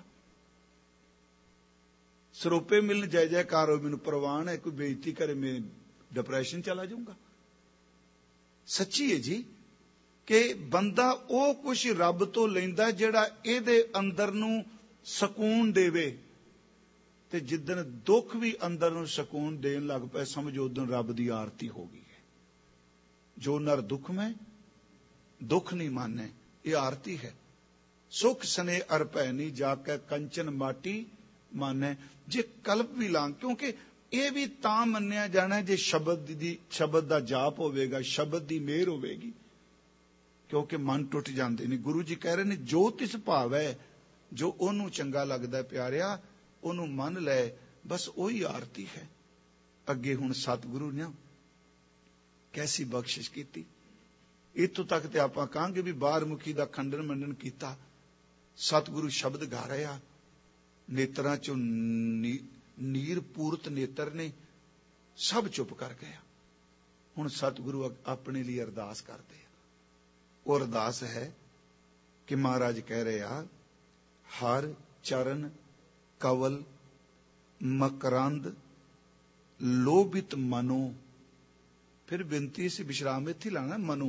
सरोपे मिलन जय जयकार हो मैनूं प्रवान है, कोई बेइज्जती करे मैं डिप्रैशन चला जाऊंगा। सच्ची है जी कि बंदा ਉਹ कुछ रब तो लैंदा ਜਿਹੜਾ ਇਹਦੇ अंदर ਨੂੰ ਸਕੂਨ ਦੇਵੇ, ਤੇ ਜਿੱਦਣ ਦੁੱਖ ਵੀ ਅੰਦਰ ਨੂੰ ਸਕੂਨ ਦੇਣ ਲੱਗ ਪਏ, ਸਮਝੋ ਉਦੋਂ ਰੱਬ ਦੀ ਆਰਤੀ ਹੋ ਗਈ ਹੈ। ਜੋ ਨਰ ਦੁੱਖ में दुख नहीं माने, ये आरती है। सुख सने अर भैनी जाके कंचन माटी माने। जे कल्प भी लांग, क्योंकि ਇਹ ਵੀ ਤਾਂ ਮੰਨਿਆ ਜਾਣਾ ਜੇ ਸ਼ਬਦ ਦਾ ਜਾਪ ਹੋਵੇਗਾ, ਸ਼ਬਦ ਦੀ ਮਿਹਰ ਹੋਵੇਗੀ, ਕਿਉਂਕਿ ਮਨ ਟੁੱਟ ਜਾਂਦੇ ਨੇ। ਗੁਰੂ ਜੀ ਕਹਿ ਰਹੇ ਨੇ ਜੋ ਤਿਸ ਭਾਵ ਹੈ, ਜੋ ਉਹਨੂੰ ਚੰਗਾ ਲੱਗਦਾ ਪਿਆਰਿਆ ਉਹਨੂੰ ਮੰਨ ਲੈ, ਬਸ ਉਹੀ ਆਰਤੀ ਹੈ। ਅੱਗੇ ਹੁਣ ਸਤਿਗੁਰੂ ਨੇ ਕੈਸੀ ਬਖਸ਼ਿਸ਼ ਕੀਤੀ। ਇੱਥੋਂ ਤੱਕ ਤੇ ਆਪਾਂ ਕਹਾਂਗੇ ਵੀ ਬਾਹਰਮੁਖੀ ਦਾ ਖੰਡਨ ਮੰਡਨ ਕੀਤਾ। ਸਤਿਗੁਰੂ ਸ਼ਬਦ ਗਾ ਰਹੇ ਆ, ਨੇਤਰਾਂ ਚੋਂ ਨੀਰ ਪੂਰਤ ਨੇਤਰ ਨੇ, ਸਭ ਚੁੱਪ ਕਰ ਗਿਆ। ਹੁਣ ਸਤਿਗੁਰੂ ਆਪਣੇ ਲਈ ਅਰਦਾਸ ਕਰਦੇ ਆ। ਉਹ ਅਰਦਾਸ ਹੈ ਕਿ ਮਹਾਰਾਜ ਕਹਿ ਰਹੇ ਆ, ਹਰ ਚਰਨ ਕਵਲ ਮਕਰੰਦ ਲੋਭਿਤ ਮਨੋ। ਫਿਰ ਬੇਨਤੀ ਸੀ ਵਿਸ਼ਰਾਮ ਇੱਥੇ ਲਾਣਾ ਮਨੋ।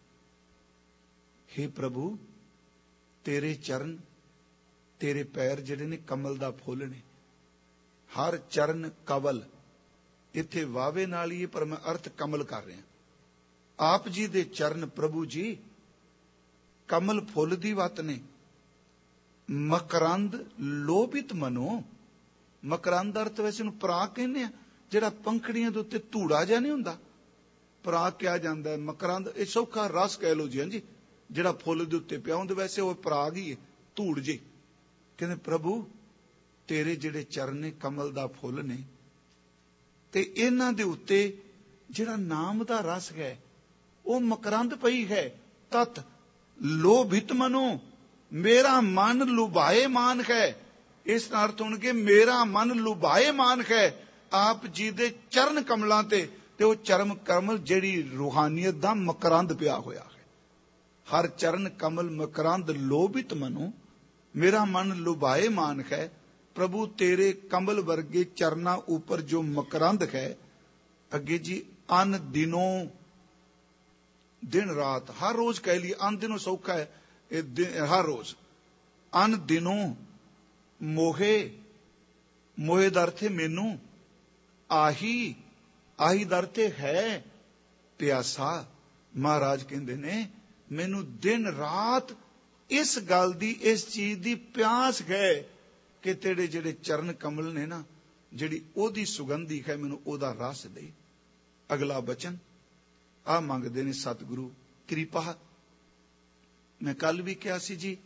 हे प्रभु तेरे चरण तेरे पैर ਜਿਹੜੇ ਨੇ ਕਮਲ ਦਾ ਫੁੱਲ ਨੇ। ਹਰ ਚਰਨ ਕਵਲ, ਇੱਥੇ ਵਾਵੇ ਨਾਲ ਹੀ ਪਰ ਮੈਂ ਅਰਥ ਕਮਲ ਕਰ ਰਿਹਾ। ਆਪ ਜੀ ਦੇ ਚਰਨ ਪ੍ਰਭੂ ਜੀ ਕਮਲ ਫੁੱਲ ਦੀ ਵਤ ਨੇ। ਮਕਰੰਦ ਲੋਭਿਤ ਮਨੋ। ਮਕਰੰਦ ਅਰਥ ਵੈਸੇ ਨੂੰ ਪਰਾਗ ਕਹਿੰਦੇ ਆ, ਜਿਹੜਾ ਪੰਖੜੀਆਂ ਦੇ ਉੱਤੇ ਧੂੜਾ ਜਿਹਾ ਨਹੀਂ ਹੁੰਦਾ, ਪਰਾਗ ਕਿਹਾ ਜਾਂਦਾ ਹੈ। ਮਕਰੰਦ ਇਹ ਸੌਖਾ ਰਸ ਕਹਿ ਲੋ ਜੀ, ਹਾਂਜੀ, ਜਿਹੜਾ ਫੁੱਲ ਦੇ ਉੱਤੇ ਪਿਆ ਹੁੰਦਾ, ਵੈਸੇ ਉਹ ਪਰਾਗ ਹੀ ਹੈ, ਧੂੜ ਜੇ। ਕਹਿੰਦੇ ਪ੍ਰਭੂ ਤੇਰੇ ਜਿਹੜੇ ਚਰਨ ਨੇ ਕਮਲ ਦਾ ਫੁੱਲ ਨੇ, ਤੇ ਇਹਨਾਂ ਦੇ ਉੱਤੇ ਜਿਹੜਾ ਨਾਮ ਦਾ ਰਸ ਹੈ ਉਹ ਮਕਰੰਦ ਪਈ ਹੈ। ਤਤ ਲੋਭਿਤ ਮਨੋ, ਮੇਰਾ ਮਨ ਲੁਭਾਏ ਮਾਨ ਹੈ। ਇਸ ਨਾਲ ਅਰਥ ਹੋਣਗੇ ਮੇਰਾ ਮਨ ਲੁਭਾਏ ਮਾਨ ਹੈ ਆਪ ਜੀ ਦੇ ਚਰਨ ਕਮਲਾਂ ਤੇ ਉਹ ਚਰਮ ਕਮਲ ਜਿਹੜੀ ਰੂਹਾਨੀਅਤ ਦਾ ਮਕਰੰਦ ਪਿਆ ਹੋਇਆ ਹੈ। ਹਰ ਚਰਨ ਕਮਲ ਮਕਰੰਦ ਲੋਭਿਤ ਮਨੋ, ਮੇਰਾ ਮਨ ਲੁਭਾਏ ਮਾਨ ਹੈ। ਪ੍ਰਭੂ ਤੇਰੇ ਕਮਲ ਵਰਗੇ ਚਰਨਾਂ ਉੱਪਰ ਜੋ ਮਕਰੰਦ ਹੈ। ਅੱਗੇ ਜੀ ਅਨ ਦਿਨੋਂ, दिन रात, हर रोज कह लिए, अन दिनों सौखा है, हर रोज। अन दिनों मोहे, मोहे दरथे मैनू, आही, आही दरथे है प्यासा। महाराज कहते ने मैनू दिन रात इस गल दी, इस चीज दी प्यास है कि तेरे जेड़े चरण कमल ने ना, जेड़ी ओदी सुगंधी है, मैनू ओदा रस दे। अगला बचन आ मंगते ने सतगुरु कृपा, ਮੈਂ ਕੱਲ ਵੀ ਕਿਹਾ ਸੀ ਜੀ,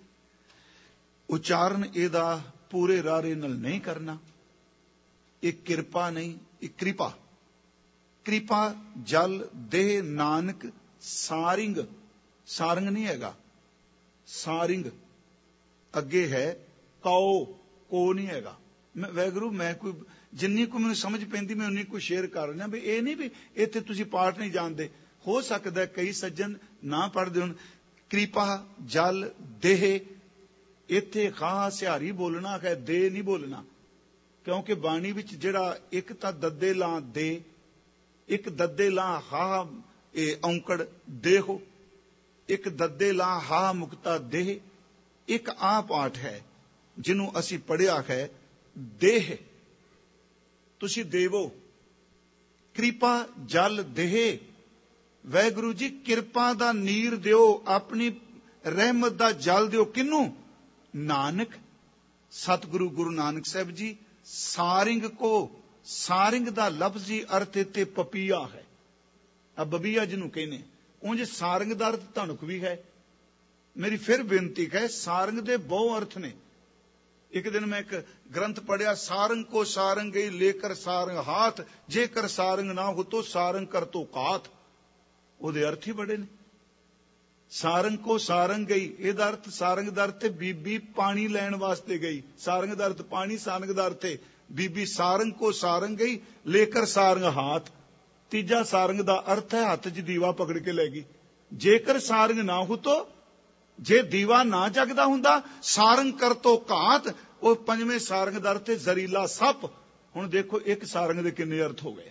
ਉਚਾਰਨ ਇਹਦਾ ਪੂਰੇ ਰਾਰੇ ਨਾਲ ਨਹੀਂ ਕਰਨਾ। ਇਹ ਕਿਰਪਾ ਨਹੀਂ, ਇਹ ਕਿਰਪਾ। ਕਿਰਪਾ ਜਲ ਦੇਹ ਨਾਨਕ ਸਾਰਿੰਗ, ਸਾਰੰਗ ਨਹੀਂ ਹੈਗਾ, ਸਾਰਿੰਗ ਅੱਗੇ ਹੈ ਕਉ, ਕੋ ਨਹੀਂ ਹੈਗਾ। ਮੈਂ ਵੈਗਰੂ ਮੈਂ ਕੋਈ ਜਿੰਨੀ ਕੁ ਮੈਨੂੰ ਸਮਝ ਪੈਂਦੀ ਮੈਂ ਉਨੀ ਕੁ ਸ਼ੇਅਰ ਕਰ ਰਿਹਾ ਵੀ ਇਹ ਨਹੀਂ ਵੀ ਇੱਥੇ ਤੁਸੀਂ ਪਾਠ ਨਹੀਂ ਜਾਣਦੇ। ਹੋ ਸਕਦਾ ਕਈ ਸੱਜਣ ਨਾ ਪੜ੍ਹਦੇ ਹੋਣ। ਕਿਰਪਾ ਜਲ ਦੇਹ, ਇੱਥੇ ਖਾਂ ਸਿਹਾਰੀ ਬੋਲਣਾ ਹੈ, ਦੇ ਨਹੀਂ ਬੋਲਣਾ, ਕਿਉਂਕਿ ਬਾਣੀ ਵਿੱਚ ਜਿਹੜਾ ਇੱਕ ਤਾਂ ਦੱਦੇ ਲਾਂ ਦੇ, ਇੱਕ ਦੱਦੇ ਲਾਂ ਹਾ ਇਹ ਔਂਕੜ ਦੇਹੋ, ਇੱਕ ਦੱਦੇ ਲਾਂ ਹਾ ਮੁਕਤਾ ਦੇਹ, ਇੱਕ ਆ ਪਾਠ ਹੈ ਜਿਹਨੂੰ ਅਸੀਂ ਪੜ੍ਹਿਆ ਹੈ ਦੇਹ, ਤੁਸੀਂ ਦੇਵੋ। ਕਿਰਪਾ ਜਲ ਦੇਹ, ਵਾਹਿਗੁਰੂ ਜੀ ਕਿਰਪਾ ਦਾ ਨੀਰ ਦਿਓ, ਆਪਣੀ ਰਹਿਮਤ ਦਾ ਜਲ ਦਿਓ। ਕਿਹਨੂੰ? ਨਾਨਕ। ਸਤਿਗੁਰੂ ਗੁਰੂ ਨਾਨਕ ਸਾਹਿਬ ਜੀ ਸਾਰਿੰਗ ਕੋ, ਸਾਰਿੰਗ ਦਾ ਲਫ਼ਜ਼ੀ ਅਰਥ ਇੱਥੇ ਪਪੀਆ ਹੈ, ਆ ਬਬੀਆ ਜਿਹਨੂੰ ਕਹਿੰਦੇ। ਉਂਝ ਸਾਰੰਗ ਦਾ ਅਰਥ ਧਨੁਕ ਵੀ ਹੈ। ਮੇਰੀ ਫਿਰ ਬੇਨਤੀ ਹੈ, ਸਾਰੰਗ ਦੇ ਬਹੁ ਅਰਥ ਨੇ। ਇੱਕ ਦਿਨ ਮੈਂ ਇੱਕ ਗ੍ਰੰਥ ਪੜਿਆ, ਸਾਰੰਗ ਕੋ ਸਾਰੰਗ ਗਈ ਲੇਕਰ ਸਾਰੰਗ ਹਾਥ, ਜੇਕਰ ਸਾਰੰਗ ਨਾ ਹੋ ਤੋ ਸਾਰੰਗ ਕਰ ਤੋ ਕਾਤ। ਉਹਦੇ ਅਰਥ ਹੀ ਬੜੇ ਨੇ। ਸਾਰੰਗ ਕੋ ਸਾਰੰਗ ਗਈ, ਇਹਦਾ ਅਰਥ, ਸਾਰੰਗ ਦਾ ਅਰਥ ਬੀਬੀ ਪਾਣੀ ਲੈਣ ਵਾਸਤੇ ਗਈ। ਸਾਰੰਗ ਦਾ ਅਰਥ ਪਾਣੀ, ਸਾਰੰਗ ਦਾ ਅਰਥ ਬੀਬੀ। ਸਾਰੰਗ ਕੋ ਸਾਰੰਗ ਗਈ ਲੇਕਰ ਸਾਰੰਗ ਹਾਥ, ਤੀਜਾ ਸਾਰੰਗ ਦਾ ਅਰਥ ਹੈ ਹੱਥ 'ਚ ਦੀਵਾ ਪਕੜ ਕੇ ਲੈ ਗਈ। ਜੇਕਰ ਸਾਰੰਗ ਨਾ ਹੋ ਤੋ, ਜੇ ਦੀਵਾ ਨਾ ਜਗਦਾ ਹੁੰਦਾ, ਸਾਰੰਗ ਕਰ ਤੋ ਘਾਤ, ਉਹ ਪੰਜਵੇਂ ਸਾਰੰਗ ਦਾ ਅਰਥ ਹੈ ਜ਼ਰੀਲਾ ਸੱਪ। ਹੁਣ ਦੇਖੋ ਇੱਕ ਸਾਰੰਗ ਦੇ ਕਿੰਨੇ ਅਰਥ ਹੋ ਗਏ।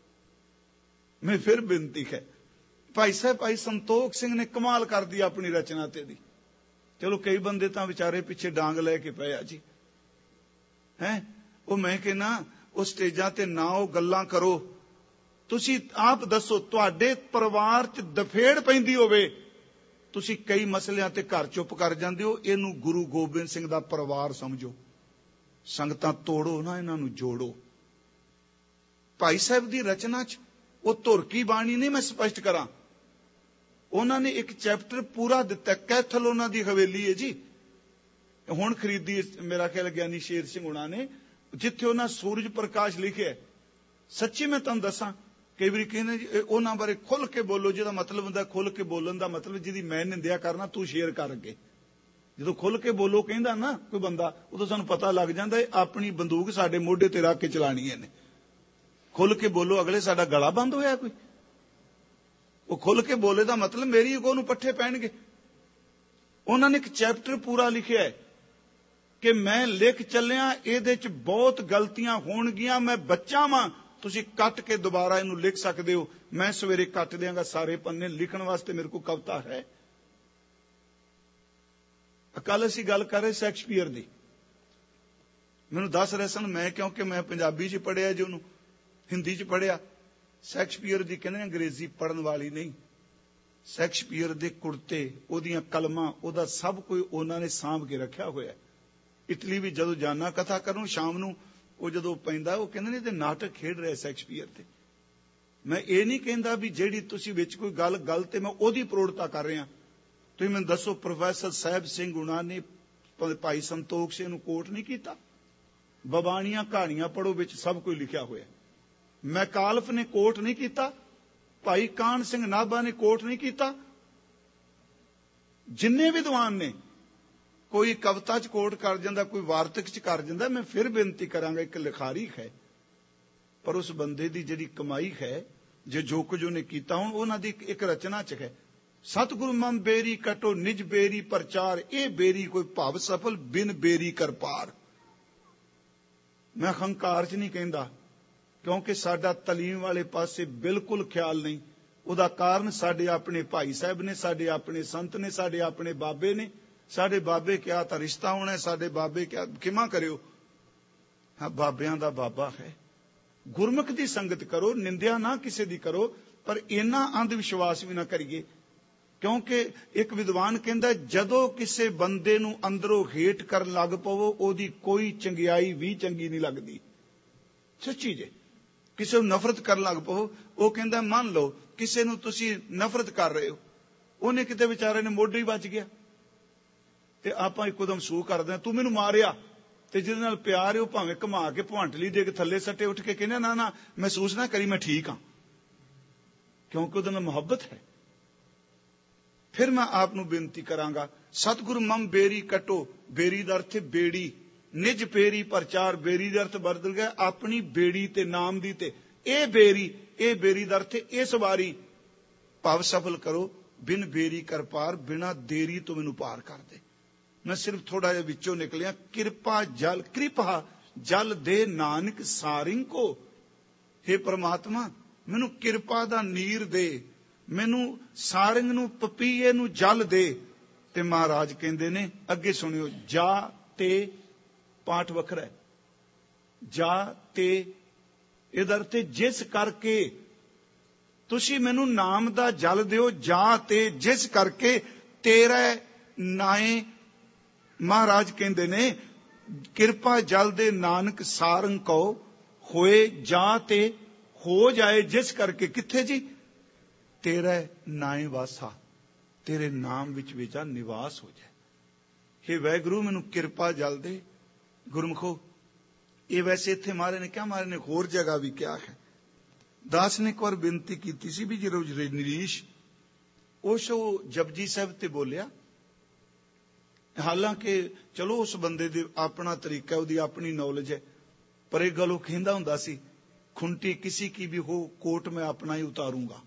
ਮੈਂ ਫਿਰ ਬੇਨਤੀ ਹੈ, ਭਾਈ ਸਾਹਿਬ ਭਾਈ ਸੰਤੋਖ ਸਿੰਘ ਨੇ ਕਮਾਲ ਕਰਦੀ ਆਪਣੀ ਰਚਨਾ ਤੇ ਦੀ। ਚਲੋ ਕਈ ਬੰਦੇ ਤਾਂ ਵਿਚਾਰੇ ਪਿੱਛੇ ਡਾਂਗ ਲੈ ਕੇ ਪਏ ਆ ਜੀ, ਹੈ ਉਹ ਮੈਂ ਕਹਿੰਦਾ ਉਹ ਸਟੇਜਾਂ ਤੇ ਨਾ ਉਹ ਗੱਲਾਂ ਕਰੋ। ਤੁਸੀਂ ਆਪ ਦੱਸੋ, ਤੁਹਾਡੇ ਪਰਿਵਾਰ 'ਚ ਦਫੇੜ ਪੈਂਦੀ ਹੋਵੇ, ਤੁਸੀਂ ਕਈ ਮਸਲਿਆਂ ਤੇ ਘਰ ਚੁੱਪ ਕਰ ਜਾਂਦੇ ਹੋ। ਇਹਨੂੰ ਗੁਰੂ ਗੋਬਿੰਦ ਸਿੰਘ ਦਾ ਪਰਿਵਾਰ ਸਮਝੋ। ਸੰਗਤਾਂ ਤੋੜੋ ਨਾ, ਇਹਨਾਂ ਨੂੰ ਜੋੜੋ। ਭਾਈ ਸਾਹਿਬ ਦੀ ਰਚਨਾ 'ਚ ਉਹ ਧੁਰਕੀ ਬਾਣੀ ਨਹੀਂ, ਮੈਂ ਸਪਸ਼ਟ ਕਰਾਂ, ਉਹਨਾਂ ਨੇ ਇੱਕ ਚੈਪਟਰ ਪੂਰਾ ਦਿੱਤਾ। ਕੈਥਲ ਉਹਨਾਂ ਦੀ ਹਵੇਲੀ ਹੈ ਜੀ, ਹੁਣ ਖਰੀਦੀ ਮੇਰਾ ਖਿਆਲ ਗਿਆਨੀ ਸ਼ੇਰ ਸਿੰਘ ਹੁਣਾਂ ਨੇ, ਜਿੱਥੇ ਉਹਨਾਂ ਸੂਰਜ ਪ੍ਰਕਾਸ਼ ਲਿਖਿਆ। ਸੱਚੀ ਮੈਂ ਤੁਹਾਨੂੰ ਦੱਸਾਂ, ਕਈ ਵਾਰੀ ਕਹਿੰਦੇ ਜੀ ਉਹਨਾਂ ਬਾਰੇ ਖੁੱਲ ਕੇ ਬੋਲੋ, ਜਿਹਦਾ ਮਤਲਬ ਹੁੰਦਾ ਖੁੱਲ ਕੇ ਬੋਲਣ ਦਾ ਮਤਲਬ ਜਿਹਦੀ ਮੈਂ ਨਿੰਦਿਆ ਕਰਨਾ ਤੂੰ ਸ਼ੇਅਰ ਕਰ ਅੱਗੇ। ਜਦੋਂ ਖੁੱਲ ਕੇ ਬੋਲੋ ਕਹਿੰਦਾ ਨਾ ਕੋਈ ਬੰਦਾ, ਉਦੋਂ ਸਾਨੂੰ ਪਤਾ ਲੱਗ ਜਾਂਦਾ ਆਪਣੀ ਬੰਦੂਕ ਸਾਡੇ ਮੋਢੇ ਤੇ ਰੱਖ ਕੇ ਚਲਾਣੀ ਇਹਨੇ। ਖੁੱਲ ਕੇ ਬੋਲੋ, ਅਗਲੇ ਸਾਡਾ ਗਲਾ ਬੰਦ ਹੋਇਆ ਕੋਈ? ਉਹ ਖੁੱਲ ਕੇ ਬੋਲੇ ਦਾ ਮਤਲਬ ਮੇਰੀ ਅਗੋ ਨੂੰ ਪੱਠੇ ਪੈਣਗੇ। ਉਹਨਾਂ ਨੇ ਇੱਕ ਚੈਪਟਰ ਪੂਰਾ ਲਿਖਿਆ ਹੈ ਕਿ ਮੈਂ ਲਿਖ ਚੱਲਿਆ, ਇਹਦੇ 'ਚ ਬਹੁਤ ਗਲਤੀਆਂ ਹੋਣਗੀਆਂ, ਮੈਂ ਬੱਚਾ ਵਾਂ, ਤੁਸੀਂ ਕੱਟ ਕੇ ਦੁਬਾਰਾ ਇਹਨੂੰ ਲਿਖ ਸਕਦੇ ਹੋ। ਮੈਂ ਸਵੇਰੇ ਕੱਟ ਦਿਆਂਗਾ ਸਾਰੇ ਪੰਨੇ, ਲਿਖਣ ਵਾਸਤੇ ਮੇਰੇ ਕੋਲ ਕਵਿਤਾ ਹੈ। ਕੱਲ ਅਸੀਂ ਗੱਲ ਕਰ ਰਹੇ ਸ਼ੇਕਸਪੀਅਰ ਦੀ, ਮੈਨੂੰ ਦੱਸ ਰਹੇ ਸਨ, ਮੈਂ ਕਿਉਂਕਿ ਮੈਂ ਪੰਜਾਬੀ 'ਚ ਪੜ੍ਹਿਆ ਜੀ, ਉਹਨੂੰ ਹਿੰਦੀ 'ਚ ਪੜ੍ਹਿਆ। ਸ਼ੇਕਸਪੀਅਰ ਦੀ ਕਹਿੰਦੇ ਅੰਗਰੇਜ਼ੀ ਪੜ੍ਹਨ ਵਾਲੀ ਨਹੀਂ। ਸ਼ੇਕਸਪੀਅਰ ਦੇ ਕੁੜਤੇ, ਉਹਦੀਆਂ ਕਲਮਾਂ, ਉਹਦਾ ਸਭ ਕੋਈ ਉਹਨਾਂ ਨੇ ਸਾਂਭ ਕੇ ਰੱਖਿਆ ਹੋਇਆ। ਇਟਲੀ ਵੀ ਜਦੋਂ ਜਾਣਾ ਕਥਾ ਕਰਨ ਸ਼ਾਮ ਨੂੰ, ਉਹ ਜਦੋਂ ਪੈਂਦਾ ਉਹ ਕਹਿੰਦੇ ਨੇ ਤੇ ਨਾਟਕ ਖੇਡ ਰਿਹਾ ਸ਼ੇਕਸਪੀਅਰ ਤੇ। ਮੈਂ ਇਹ ਨਹੀਂ ਕਹਿੰਦਾ ਵੀ ਜਿਹੜੀ ਤੁਸੀਂ ਵਿੱਚ ਕੋਈ ਗੱਲ ਗਲਤ ਹੈ ਮੈਂ ਉਹਦੀ ਪ੍ਰੋੜਤਾ ਕਰ ਰਿਹਾ। ਤੁਸੀਂ ਮੈਨੂੰ ਦੱਸੋ, ਪ੍ਰੋਫੈਸਰ ਸਾਹਿਬ ਸਿੰਘ ਹੁਣਾਂ ਨੇ ਭਾਈ ਸੰਤੋਖ ਸਿੰਘ ਨੂੰ ਕੋਟ ਨਹੀਂ ਕੀਤਾ? ਬਬਾਣੀਆਂ ਕਹਾਣੀਆਂ ਪੜ੍ਹੋ, ਵਿੱਚ ਸਭ ਕੁਝ ਲਿਖਿਆ ਹੋਇਆ। ਮੈਕਾਲਫ ਨੇ ਕੋਟ ਨਹੀਂ ਕੀਤਾ, ਭਾਈ ਕਾਹਨ ਸਿੰਘ ਨਾਭਾ ਨੇ ਕੋਟ ਨਹੀਂ ਕੀਤਾ। ਜਿੰਨੇ ਵਿਦਵਾਨ ਨੇ, ਕੋਈ ਕਵਿਤਾ 'ਚ ਕੋਟ ਕਰ ਜਾਂਦਾ, ਕੋਈ ਵਾਰਤਕ 'ਚ ਕਰ ਜਾਂਦਾ। ਮੈਂ ਫਿਰ ਬੇਨਤੀ ਕਰਾਂਗਾ, ਇੱਕ ਲਿਖਾਰੀ ਹੈ, ਪਰ ਉਸ ਬੰਦੇ ਦੀ ਜਿਹੜੀ ਕਮਾਈ ਹੈ, ਜੋ ਕੁਝ ਉਹਨੇ ਕੀਤਾ, ਹੁਣ ਉਹਨਾਂ ਦੀ ਇੱਕ ਰਚਨਾ 'ਚ ਹੈ, ਸਤਿਗੁਰੂ ਮਮ ਬੇਰੀ ਕਟੋ ਨਿਜ ਬੇਰੀ ਪ੍ਰਚਾਰ, ਇਹ ਬੇਰੀ ਕੋਈ ਭਾਵ ਸਫਲ ਬਿਨ ਬੇਰੀ ਕਰ ਪਾਰ। ਮੈਂ ਹੰਕਾਰ 'ਚ ਨਹੀਂ ਕਹਿੰਦਾ, ਕਿਉਂਕਿ ਸਾਡਾ ਤਲੀਮ ਵਾਲੇ ਪਾਸੇ ਬਿਲਕੁਲ ਖਿਆਲ ਨਹੀਂ। ਉਹਦਾ ਕਾਰਨ ਸਾਡੇ ਆਪਣੇ ਭਾਈ ਸਾਹਿਬ ਨੇ, ਸਾਡੇ ਆਪਣੇ ਸੰਤ ਨੇ, ਸਾਡੇ ਆਪਣੇ ਬਾਬੇ ਨੇ। ਸਾਡੇ ਬਾਬੇ ਕਿਹਾ ਤਾਂ ਰਿਸ਼ਤਾ ਹੋਣਾ, ਸਾਡੇ ਬਾਬੇ ਕਿਹਾ ਖਿਮਾ ਕਰਿਓ, ਹਾਂ ਬਾਬਿਆਂ ਦਾ ਬਾਬਾ ਹੈ। ਗੁਰਮੁਖ ਦੀ ਸੰਗਤ ਕਰੋ, ਨਿੰਦਿਆ ਨਾ ਕਿਸੇ ਦੀ ਕਰੋ, ਪਰ ਇੰਨਾ ਅੰਧ ਵਿਸ਼ਵਾਸ ਵੀ ਨਾ ਕਰੀਏ। ਕਿਉਂਕਿ ਇੱਕ ਵਿਦਵਾਨ ਕਹਿੰਦਾ, ਜਦੋਂ ਕਿਸੇ ਬੰਦੇ ਨੂੰ ਅੰਦਰੋਂ ਹੇਟ ਕਰਨ ਲੱਗ ਪਵੋ, ਉਹਦੀ ਕੋਈ ਚੰਗਿਆਈ ਵੀ ਚੰਗੀ ਨਹੀਂ ਲੱਗਦੀ। ਸੱਚੀ ਜੇ ਕਿਸੇ ਨੂੰ ਨਫ਼ਰਤ ਕਰਨ ਲੱਗ ਪਵੋ, ਉਹ ਕਹਿੰਦਾ ਮੰਨ ਲਓ ਕਿਸੇ ਨੂੰ ਤੁਸੀਂ ਨਫ਼ਰਤ ਕਰ ਰਹੇ ਹੋ, ਉਹਨੇ ਕਿਤੇ ਵਿਚਾਰੇ ਨੇ ਮੋਢੇ ਹੀ ਵੱਜ ਗਿਆ, ਤੇ ਆਪਾਂ ਇੱਕੋਦਮ ਸੂਹ ਕਰਦੇ ਹਾਂ, ਤੂੰ ਮੈਨੂੰ ਮਾਰਿਆ, ਤੇ ਜਿਹਦੇ ਨਾਲ ਪਿਆਰ ਹੈ ਉਹ ਭਾਵੇਂ ਘੁਮਾ ਕੇ ਭਵਾਂਟਲੀ ਦੇ ਕੇ ਥੱਲੇ ਸੱਟੇ, ਉੱਠ ਕੇ ਕਹਿੰਦੇ ਨਾ ਨਾ ਮਹਿਸੂਸ ਨਾ ਕਰੀ, ਮੈਂ ਠੀਕ ਹਾਂ, ਕਿਉਂਕਿ ਉਹਦੇ ਨਾਲ ਮੁਹੱਬਤ ਹੈ। ਫਿਰ ਮੈਂ ਆਪ ਨੂੰ ਬੇਨਤੀ ਕਰਾਂਗਾ, ਸਤਿਗੁਰੂ ਮਮ ਬੇਰੀ ਕਟੋ, ਬੇਰੀ ਦਾ ਅਰਥ ਬੇੜੀ, ਨਿਜ ਪੇਰੀ ਪ੍ਰਚਾਰ, ਬੇਰੀ ਦਾ ਅਰਥ ਬਦਲ ਗਿਆ ਆਪਣੀ ਬੇੜੀ ਤੇ ਨਾਮ ਦੀ, ਤੇ ਇਹ ਬੇਰੀ ਦਾ ਅਰਥ ਇਸ ਵਾਰੀ ਭਾਵ ਸਫਲ ਕਰੋ, ਬਿਨ ਬੇਰੀ ਕਰ ਪਾਰ, ਬਿਨਾ ਦੇਰੀ ਤੋਂ ਮੈਨੂੰ ਪਾਰ ਕਰ ਦੇ। ਮੈਂ ਸਿਰਫ ਥੋੜਾ ਜਿਹਾ ਵਿੱਚੋਂ ਨਿਕਲਿਆ, ਕਿਰਪਾ ਜਲ ਦੇ ਨਾਨਕ ਸਾਰਿੰਗ ਕੋ, ਹੇ ਪ੍ਰਮਾਤਮਾ ਮੈਨੂੰ ਕਿਰਪਾ ਦਾ ਨੀਰ ਦੇ, ਮੈਨੂੰ ਸਾਰਿੰਗ ਨੂੰ ਪਪੀਏ ਨੂੰ ਜਲ ਦੇ। ਤੇ ਮਹਾਰਾਜ ਕਹਿੰਦੇ ਨੇ, ਅੱਗੇ ਸੁਣਿਓ, ਜਾ ਤੇ ਪਾਠ ਵੱਖਰਾ ਹੈ, ਜਾ ਤੇ ਇਹਦਾ ਅਰਥ ਜਿਸ ਕਰਕੇ ਤੁਸੀਂ ਮੈਨੂੰ ਨਾਮ ਦਾ ਜਲ ਦਿਓ, ਜਾ ਤੇ ਜਿਸ ਕਰਕੇ ਤੇਰਾ ਨਾਏ। ਮਹਾਰਾਜ ਕਹਿੰਦੇ ਨੇ, ਕਿਰਪਾ ਜਲ ਦੇ ਨਾਨਕ ਸਾਰੰਗ ਕਉ, ਹੋਏ ਜਾ ਤੇ ਹੋ ਜਾਏ ਜਿਸ ਕਰਕੇ, ਕਿੱਥੇ ਜੀ? ਤੇਰਾ ਨਾਏ ਵਾਸਾ, ਤੇਰੇ ਨਾਮ ਵਿੱਚ ਆ ਨਿਵਾਸ ਹੋ ਜਾਏ। ਹੇ ਵਾਹਿਗੁਰੂ ਮੈਨੂੰ ਕਿਰਪਾ ਜਲ ਦੇ। ਗੁਰਮੁਖੋ, ਇਹ ਵੈਸੇ ਇੱਥੇ ਮਹਾਰਾਜ ਨੇ ਕਿਹਾ, ਮਹਾਰਾਜ ਨੇ ਹੋਰ ਜਗ੍ਹਾ ਵੀ ਕਿਹਾ ਹੈ। ਦਾਸ ਨੇ ਇੱਕ ਵਾਰ ਬੇਨਤੀ ਕੀਤੀ ਸੀ ਵੀ ਜਦੋਂ ਨਿਰੀਸ਼ ਉਸ ਜਪਜੀ ਸਾਹਿਬ ਤੇ ਬੋਲਿਆ, ਹਾਲਾਂਕਿ ਚਲੋ ਉਸ ਬੰਦੇ ਦੇ ਆਪਣਾ ਤਰੀਕਾ, ਉਹਦੀ ਆਪਣੀ ਨੌਲੇਜ ਹੈ, ਪਰ ਇਹ ਗੱਲ ਉਹ ਕਹਿੰਦਾ ਹੁੰਦਾ ਸੀ, ਖੁੰਟੀ ਕਿਸੇ ਕੀ ਵੀ ਹੋ, ਕੋਟ ਮੈਂ ਆਪਣਾ ਹੀ ਉਤਾਰੂੰਗਾ।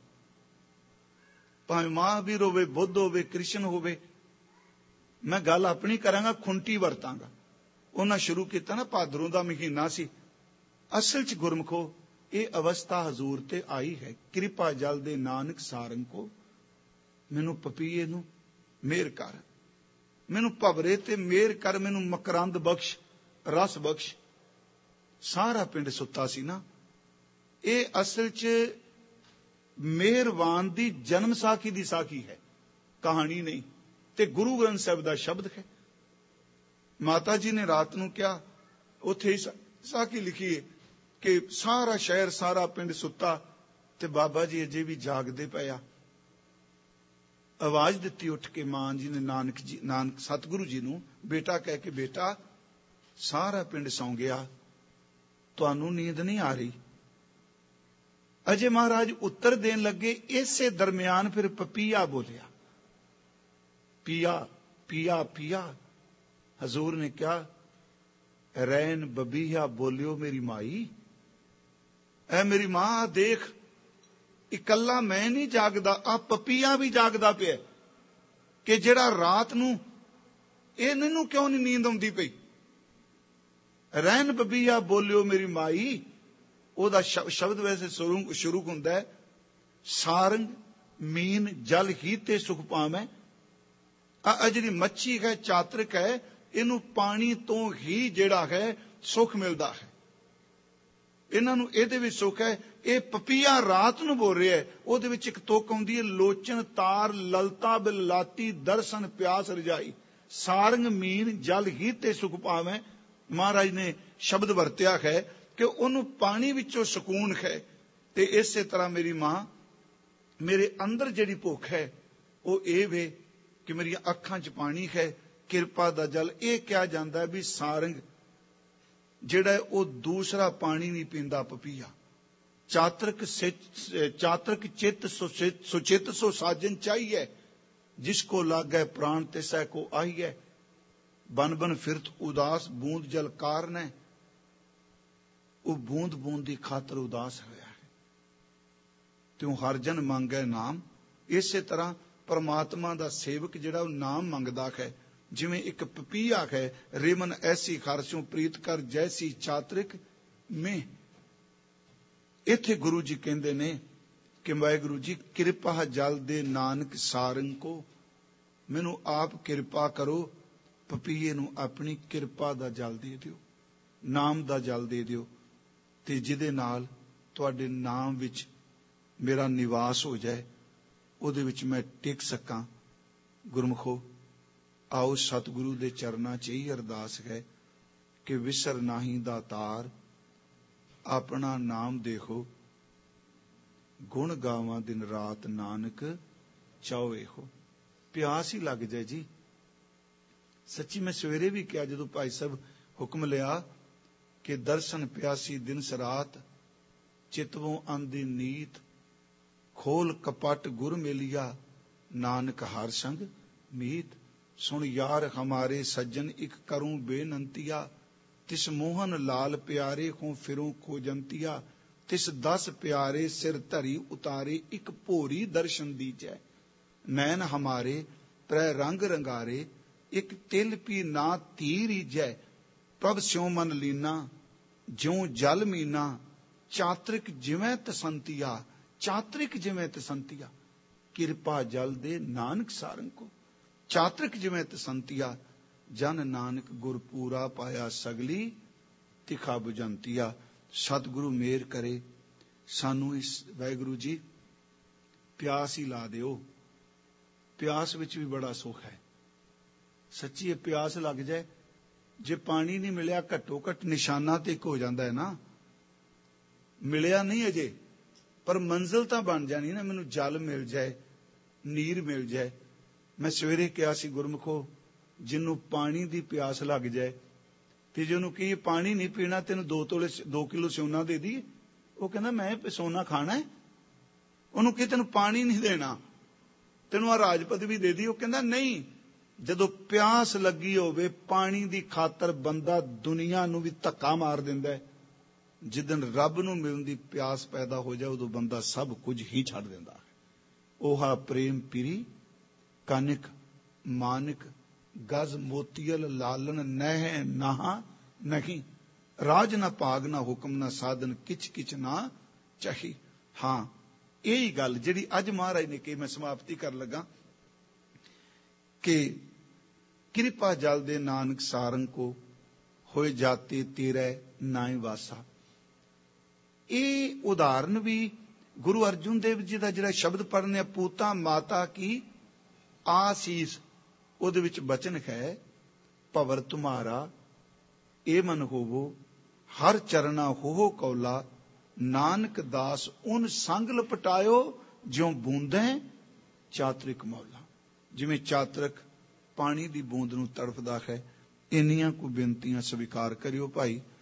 ਭਾਵੇਂ ਮਹਾਂਵੀਰ ਹੋਵੇ, ਬੁੱਧ ਹੋਵੇ, ਕ੍ਰਿਸ਼ਨ ਹੋਵੇ, ਮੈਂ ਗੱਲ ਆਪਣੀ ਕਰਾਂਗਾ, ਖੁੰਟੀ ਵਰਤਾਂਗਾ। ਉਹਨਾਂ ਸ਼ੁਰੂ ਕੀਤਾ ਨਾ, ਭਾਦਰੋਂ ਦਾ ਮਹੀਨਾ ਸੀ। ਅਸਲ 'ਚ ਗੁਰਮੁਖੋ ਇਹ ਅਵਸਥਾ ਹਜ਼ੂਰ ਤੇ ਆਈ ਹੈ, ਕਿਰਪਾ ਜਲ ਦੇ ਨਾਨਕ ਸਾਰੰਗ ਕੋ, ਮੈਨੂੰ ਪਪੀਏ ਨੂੰ ਮਿਹਰ ਕਰ, ਮੈਨੂੰ ਭਵਰੇ ਤੇ ਮਿਹਰ ਕਰ, ਮੈਨੂੰ ਮਕਰੰਦ ਬਖਸ਼, ਰਸ ਬਖਸ਼। ਸਾਰਾ ਪਿੰਡ ਸੁੱਤਾ ਸੀ ਨਾ। ਇਹ ਅਸਲ 'ਚ ਮਿਹਰਵਾਨ ਦੀ ਜਨਮ ਸਾਖੀ ਦੀ ਸਾਖੀ ਹੈ, ਕਹਾਣੀ ਨਹੀਂ, ਤੇ ਗੁਰੂ ਗ੍ਰੰਥ ਸਾਹਿਬ ਦਾ ਸ਼ਬਦ ਹੈ। ਮਾਤਾ ਜੀ ਨੇ ਰਾਤ ਨੂੰ ਕਿਹਾ, ਉੱਥੇ ਸਾਖੀ ਲਿਖੀ ਹੈ ਕਿ ਸਾਰਾ ਸ਼ਹਿਰ, ਸਾਰਾ ਪਿੰਡ ਸੁੱਤਾ, ਤੇ ਬਾਬਾ ਜੀ ਅਜੇ ਵੀ ਜਾਗਦੇ ਪਏ ਆ। ਆਵਾਜ਼ ਦਿੱਤੀ ਉੱਠ ਕੇ ਮਾਂ ਜੀ ਨੇ ਨਾਨਕ ਸਤਿਗੁਰੂ ਜੀ ਨੂੰ, ਬੇਟਾ ਕਹਿ ਕੇ, ਬੇਟਾ ਸਾਰਾ ਪਿੰਡ ਸੌਂ ਗਿਆ, ਤੁਹਾਨੂੰ ਨੀਂਦ ਨਹੀਂ ਆ ਰਹੀ। ਅਜੇ ਮਹਾਰਾਜ ਉੱਤਰ ਦੇਣ ਲੱਗੇ, ਇਸੇ ਦਰਮਿਆਨ ਫਿਰ ਪਪੀਆ ਬੋਲਿਆ, ਪੀਆ ਪੀਆ ਪੀਆ। ਹਜ਼ੂਰ ਨੇ ਕਿਹਾ, ਰੈਨ ਬਬੀਹਾ ਬੋਲਿਓ ਮੇਰੀ ਮਾਈ, ਐ ਮੇਰੀ ਮਾਂ ਦੇਖ, ਇਕੱਲਾ ਮੈਂ ਨਹੀਂ ਜਾਗਦਾ, ਆ ਪਪੀਆ ਵੀ ਜਾਗਦਾ ਪਿਆ, ਕਿ ਜਿਹੜਾ ਰਾਤ ਨੂੰ ਇਹਨੂੰ ਕਿਉਂ ਨਹੀਂ ਨੀਂਦ ਆਉਂਦੀ ਪਈ। ਰੈਨ ਬਬੀਹਾ ਬੋਲਿਓ ਮੇਰੀ ਮਾਈ, ਉਹਦਾ ਸ਼ਬਦ ਵੈਸੇ ਸ਼ੁਰੂ ਹੁੰਦਾ ਹੈ, ਸਾਰੰਗ ਮੀਨ ਜਲ ਹੀ ਤੇ ਸੁਖ ਪਾਵੈ। ਆ ਜਿਹੜੀ ਮੱਛੀ ਹੈ, ਚਾਤਰਿਕ ਹੈ, ਇਹਨੂੰ ਪਾਣੀ ਤੋਂ ਹੀ ਜਿਹੜਾ ਹੈ ਸੁਖ ਮਿਲਦਾ ਹੈ, ਇਹਨਾਂ ਨੂੰ ਇਹਦੇ ਵਿੱਚ ਸੁਖ ਹੈ। ਇਹ ਪਪੀਆ ਰਾਤ ਨੂੰ ਬੋਲ ਰਿਹਾ ਹੈ, ਉਹਦੇ ਵਿੱਚ ਇੱਕ ਤੁਕ ਆਉਂਦੀ ਹੈ, ਲੋਚਨ ਤਾਰ ਲਲਤਾ ਬਿਲ ਲਾਤੀ, ਦਰਸ਼ਨ ਪਿਆਸ ਰਜਾਈ, ਸਾਰੰਗ ਮੀਨ ਜਲ ਹੀ ਤੇ ਸੁਖ ਪਾਵੈ। ਮਹਾਰਾਜ ਨੇ ਸ਼ਬਦ ਵਰਤਿਆ ਹੈ ਕਿ ਉਹਨੂੰ ਪਾਣੀ ਵਿੱਚੋਂ ਸਕੂਨ ਹੈ। ਤੇ ਇਸੇ ਤਰ੍ਹਾਂ ਮੇਰੀ ਮਾਂ, ਮੇਰੇ ਅੰਦਰ ਜਿਹੜੀ ਭੁੱਖ ਹੈ ਉਹ ਇਹ ਵੇ ਕਿ ਮੇਰੀਆਂ ਅੱਖਾਂ 'ਚ ਪਾਣੀ ਹੈ, ਕਿਰਪਾ ਦਾ ਜਲ। ਇਹ ਕਿਹਾ ਜਾਂਦਾ ਵੀ ਸਾਰੰਗ ਜਿਹੜਾ ਉਹ ਦੂਸਰਾ ਪਾਣੀ ਨਹੀਂ ਪੀਂਦਾ, ਪਪੀਆ। ਚਾਤਰਕ ਚਿੱਤ ਸੁਚਿਤ ਸੋ ਸਾਜਨ ਚਾਹੀਏ, ਜਿਸ ਕੋ ਲਾਗੈ ਪ੍ਰਾਣ ਤਿਸੈ ਕੋ ਆਈਐ, ਬਨ ਬਨ ਫਿਰਤ ਉਦਾਸ ਬੂੰਦ ਜਲ ਕਾਰਨ ਹੈ। ਉਹ ਬੂੰਦ ਬੂੰਦ ਦੀ ਖਾਤਰ ਉਦਾਸ ਹੋਇਆ ਹੈ, ਤਿਉ ਹਰ ਜਨ ਮੰਗੈ ਨਾਮ। ਇਸੇ ਤਰ੍ਹਾਂ ਪਰਮਾਤਮਾ ਦਾ ਸੇਵਕ ਜਿਹੜਾ ਉਹ ਨਾਮ ਮੰਗਦਾ ਹੈ, ਜਿਵੇਂ ਇੱਕ ਪਪੀਆ ਹੈ, ਰੇਮਨ ਐਸੀ ਖਾਰਸੋਂ ਪ੍ਰੀਤ ਕਰ ਜੈਸੀ ਚਾਤਰਿਕ ਮੈਂ। ਇੱਥੇ ਗੁਰੂ ਜੀ ਕਹਿੰਦੇ ਨੇ ਕਿ ਵਾਹਿਗੁਰੂ ਜੀ, ਕਿਰਪਾ ਜਲ ਦੇ ਨਾਨਕ ਸਾਰੰਗ ਕੋ, ਮੈਨੂੰ ਆਪ ਕਿਰਪਾ ਕਰੋ, ਪਪੀਏ ਨੂੰ ਆਪਣੀ ਕਿਰਪਾ ਦਾ ਜਲ ਦੇ ਦਿਓ, ਨਾਮ ਦਾ ਜਲ ਦੇ ਦਿਓ, ਤੇ ਜਿਹਦੇ ਨਾਲ ਤੁਹਾਡੇ ਨਾਮ ਵਿੱਚ ਮੇਰਾ ਨਿਵਾਸ ਹੋ ਜਾਏ, ਉਹਦੇ ਵਿੱਚ ਮੈਂ ਟਿਕ ਸਕਾਂ। ਗੁਰਮੁਖੋ, ਆਓ ਸਤਿਗੁਰੂ ਦੇ ਚਰਨਾਂ 'ਚ ਹੀ ਅਰਦਾਸ ਹੈ ਕਿ ਵਿਸਰ ਨਾਹੀ ਦਾਤਾਰ, ਆਪਣਾ ਨਾਮ ਦੇਖੋ, ਗੁਣ ਗਾਵਾਂ ਦਿਨ ਰਾਤ ਨਾਨਕ ਚਾਹੋ ਇਹੋ। ਪਿਆਸ ਹੀ ਲੱਗ ਜਾਏ ਜੀ, ਸੱਚੀ ਮੈਂ ਸਵੇਰੇ ਵੀ ਕਿਹਾ, ਜਦੋਂ ਭਾਈ ਸਾਹਿਬ ਹੁਕਮ ਲਿਆ ਕਿ ਦਰਸ਼ਨ ਪਿਆਸੀ ਦਿਨ ਸਰਾਤ, ਚਿਤਵੋਂ ਆਂਦੀ ਨੀਤ, ਖੋਲ ਕਪਟ ਗੁਰ ਮੇਲਿਆ, ਨਾਨਕ ਹਰ ਸੰਗ ਮੀਤ। ਸੁਣ ਯਾਰ ਹਮਾਰੇ ਸੱਜਣ ਇੱਕ ਕਰੂੰ ਬੇਨੰਤੀਆ, ਤਿਸ ਮੋਹਨ ਲਾਲ ਪਿਆਰੇ ਹੋਂ ਫਿਰੋਂ ਖੋਜੰਤੀਆ, ਤਿਸ 10 ਪਿਆਰੇ ਸਿਰ ਧਰੀ ਉਤਾਰੇ, ਇੱਕ ਭੋਰੀ ਦਰਸ਼ਨ ਦੀਜੈ। ਨੈਣ ਹਮਾਰੇ ਤ੍ਰੈ ਰੰਗ ਰੰਗਾਰੇ, ਇੱਕ ਤਿਲ ਪੀ ਨਾ ਧੀ ਰੀਜੈ, ਪ੍ਰਭ ਸਿਉ ਮਨ ਲੀਨਾ ਜਿਉ ਜਲ ਮੀਨਾ, ਚਾਤ੍ਰਿਕ ਜਿਵੇਂ ਤਸੰਤੀਆ, ਚਾਤ੍ਰਿਕ ਜਿਵੇਂ ਤਸੰਤੀਆ, ਕਿਰਪਾ ਜਲ ਦੇ ਨਾਨਕ ਸਾਰੰਗ ਕੋ, ਚਾਤ੍ਰਿਕ ਜਿਵੇਂ ਤਸੰਤੀਆ, ਜਨ ਨਾਨਕ ਗੁਰ ਪੂਰਾ ਪਾਇਆ ਸਗਲੀ ਤਿਖਾ ਬੁਝੰਤੀਆ। ਸਤਿਗੁਰੂ ਮੇਰ ਕਰੇ ਸਾਨੂੰ ਇਸ ਵਾਹਿਗੁਰੂ ਜੀ ਪਿਆਸ ਹੀ ਲਾ ਦਿਓ। ਪਿਆਸ ਵਿੱਚ ਵੀ ਬੜਾ ਸੁੱਖ ਹੈ। ਸੱਚੀ ਇਹ ਪਿਆਸ ਲੱਗ ਜਾਏ, ਜੇ ਪਾਣੀ ਨਹੀਂ ਮਿਲਿਆ ਘੱਟੋ ਘੱਟ ਨਿਸ਼ਾਨਾ ਤੇ ਇੱਕ ਹੋ ਜਾਂਦਾ ਹੈ ਨਾ, ਮਿਲਿਆ ਨਹੀਂ ਅਜੇ ਪਰ ਮੰਜ਼ਿਲ ਤਾਂ ਬਣ ਜਾਣੀ ਨਾ, ਮੈਨੂੰ ਜਲ ਮਿਲ ਜਾਏ, ਨੀਰ ਮਿਲ ਜਾਏ। ਮੈਂ ਸਵੇਰੇ ਕਿਹਾ ਸੀ ਗੁਰਮੁਖੋ, ਜਿਹਨੂੰ ਪਾਣੀ ਦੀ ਪਿਆਸ ਲੱਗ ਜਾਏ ਤੇ ਜੇ ਉਹਨੂੰ ਕਹੀਏ ਪਾਣੀ ਨਹੀਂ ਪੀਣਾ, ਤੈਨੂੰ 2 ਕਿਲੋ ਸੋਨਾ ਦੇ ਦੀ, ਉਹ ਕਹਿੰਦਾ ਮੈਂ ਸੋਨਾ ਖਾਣਾ ਹੈ। ਉਹਨੂੰ ਕਹੇ ਤੈਨੂੰ ਪਾਣੀ ਨਹੀਂ ਦੇਣਾ, ਤੈਨੂੰ ਆ ਰਾਜਪਦ ਵੀ ਦੇ ਦੀ, ਉਹ ਕਹਿੰਦਾ ਨਹੀਂ। ਜਦੋਂ ਪਿਆਸ ਲੱਗੀ ਹੋਵੇ ਪਾਣੀ ਦੀ ਖਾਤਰ ਬੰਦਾ ਦੁਨੀਆ ਨੂੰ ਵੀ ਧੱਕਾ ਮਾਰ ਦਿੰਦਾ ਹੈ। ਜਿੱਦਣ ਰੱਬ ਨੂੰ ਮਿਲਣ ਦੀ ਪਿਆਸ ਪੈਦਾ ਹੋ ਜਾਏ, ਉਦੋਂ ਬੰਦਾ ਸਭ ਕੁਝ ਹੀ ਛੱਡ ਦਿੰਦਾ ਹੈ। ओहा प्रेम पीरी कानिक मानिक गज मोतियल लालन नह नहा नहीं, राज ना भाग ना हुक्म ना साधन किच किच ना चाही। हाँ यही गल जिहड़ी अज महाराज ने कही, मैं समाप्ति कर लगा कि कृपा जल दे नानक सारंग को होए जाते तेरे नाई वासा। ये उदाहरण भी गुरु अर्जुन देव जी का जिहड़ा शब्द पढ़ने पूता माता की आसीस, उहदे विच बचन है भवर तुम्हारा ए मन होवो, हर चरना हो कौला, नानक दास उन संग लपटायो ज्यों बूंदे चातरिक मौला। जिवें चातरक पानी दी बूंद नूं तड़फदा है, इन्नियां को बेनतियां स्वीकार करियो भाई।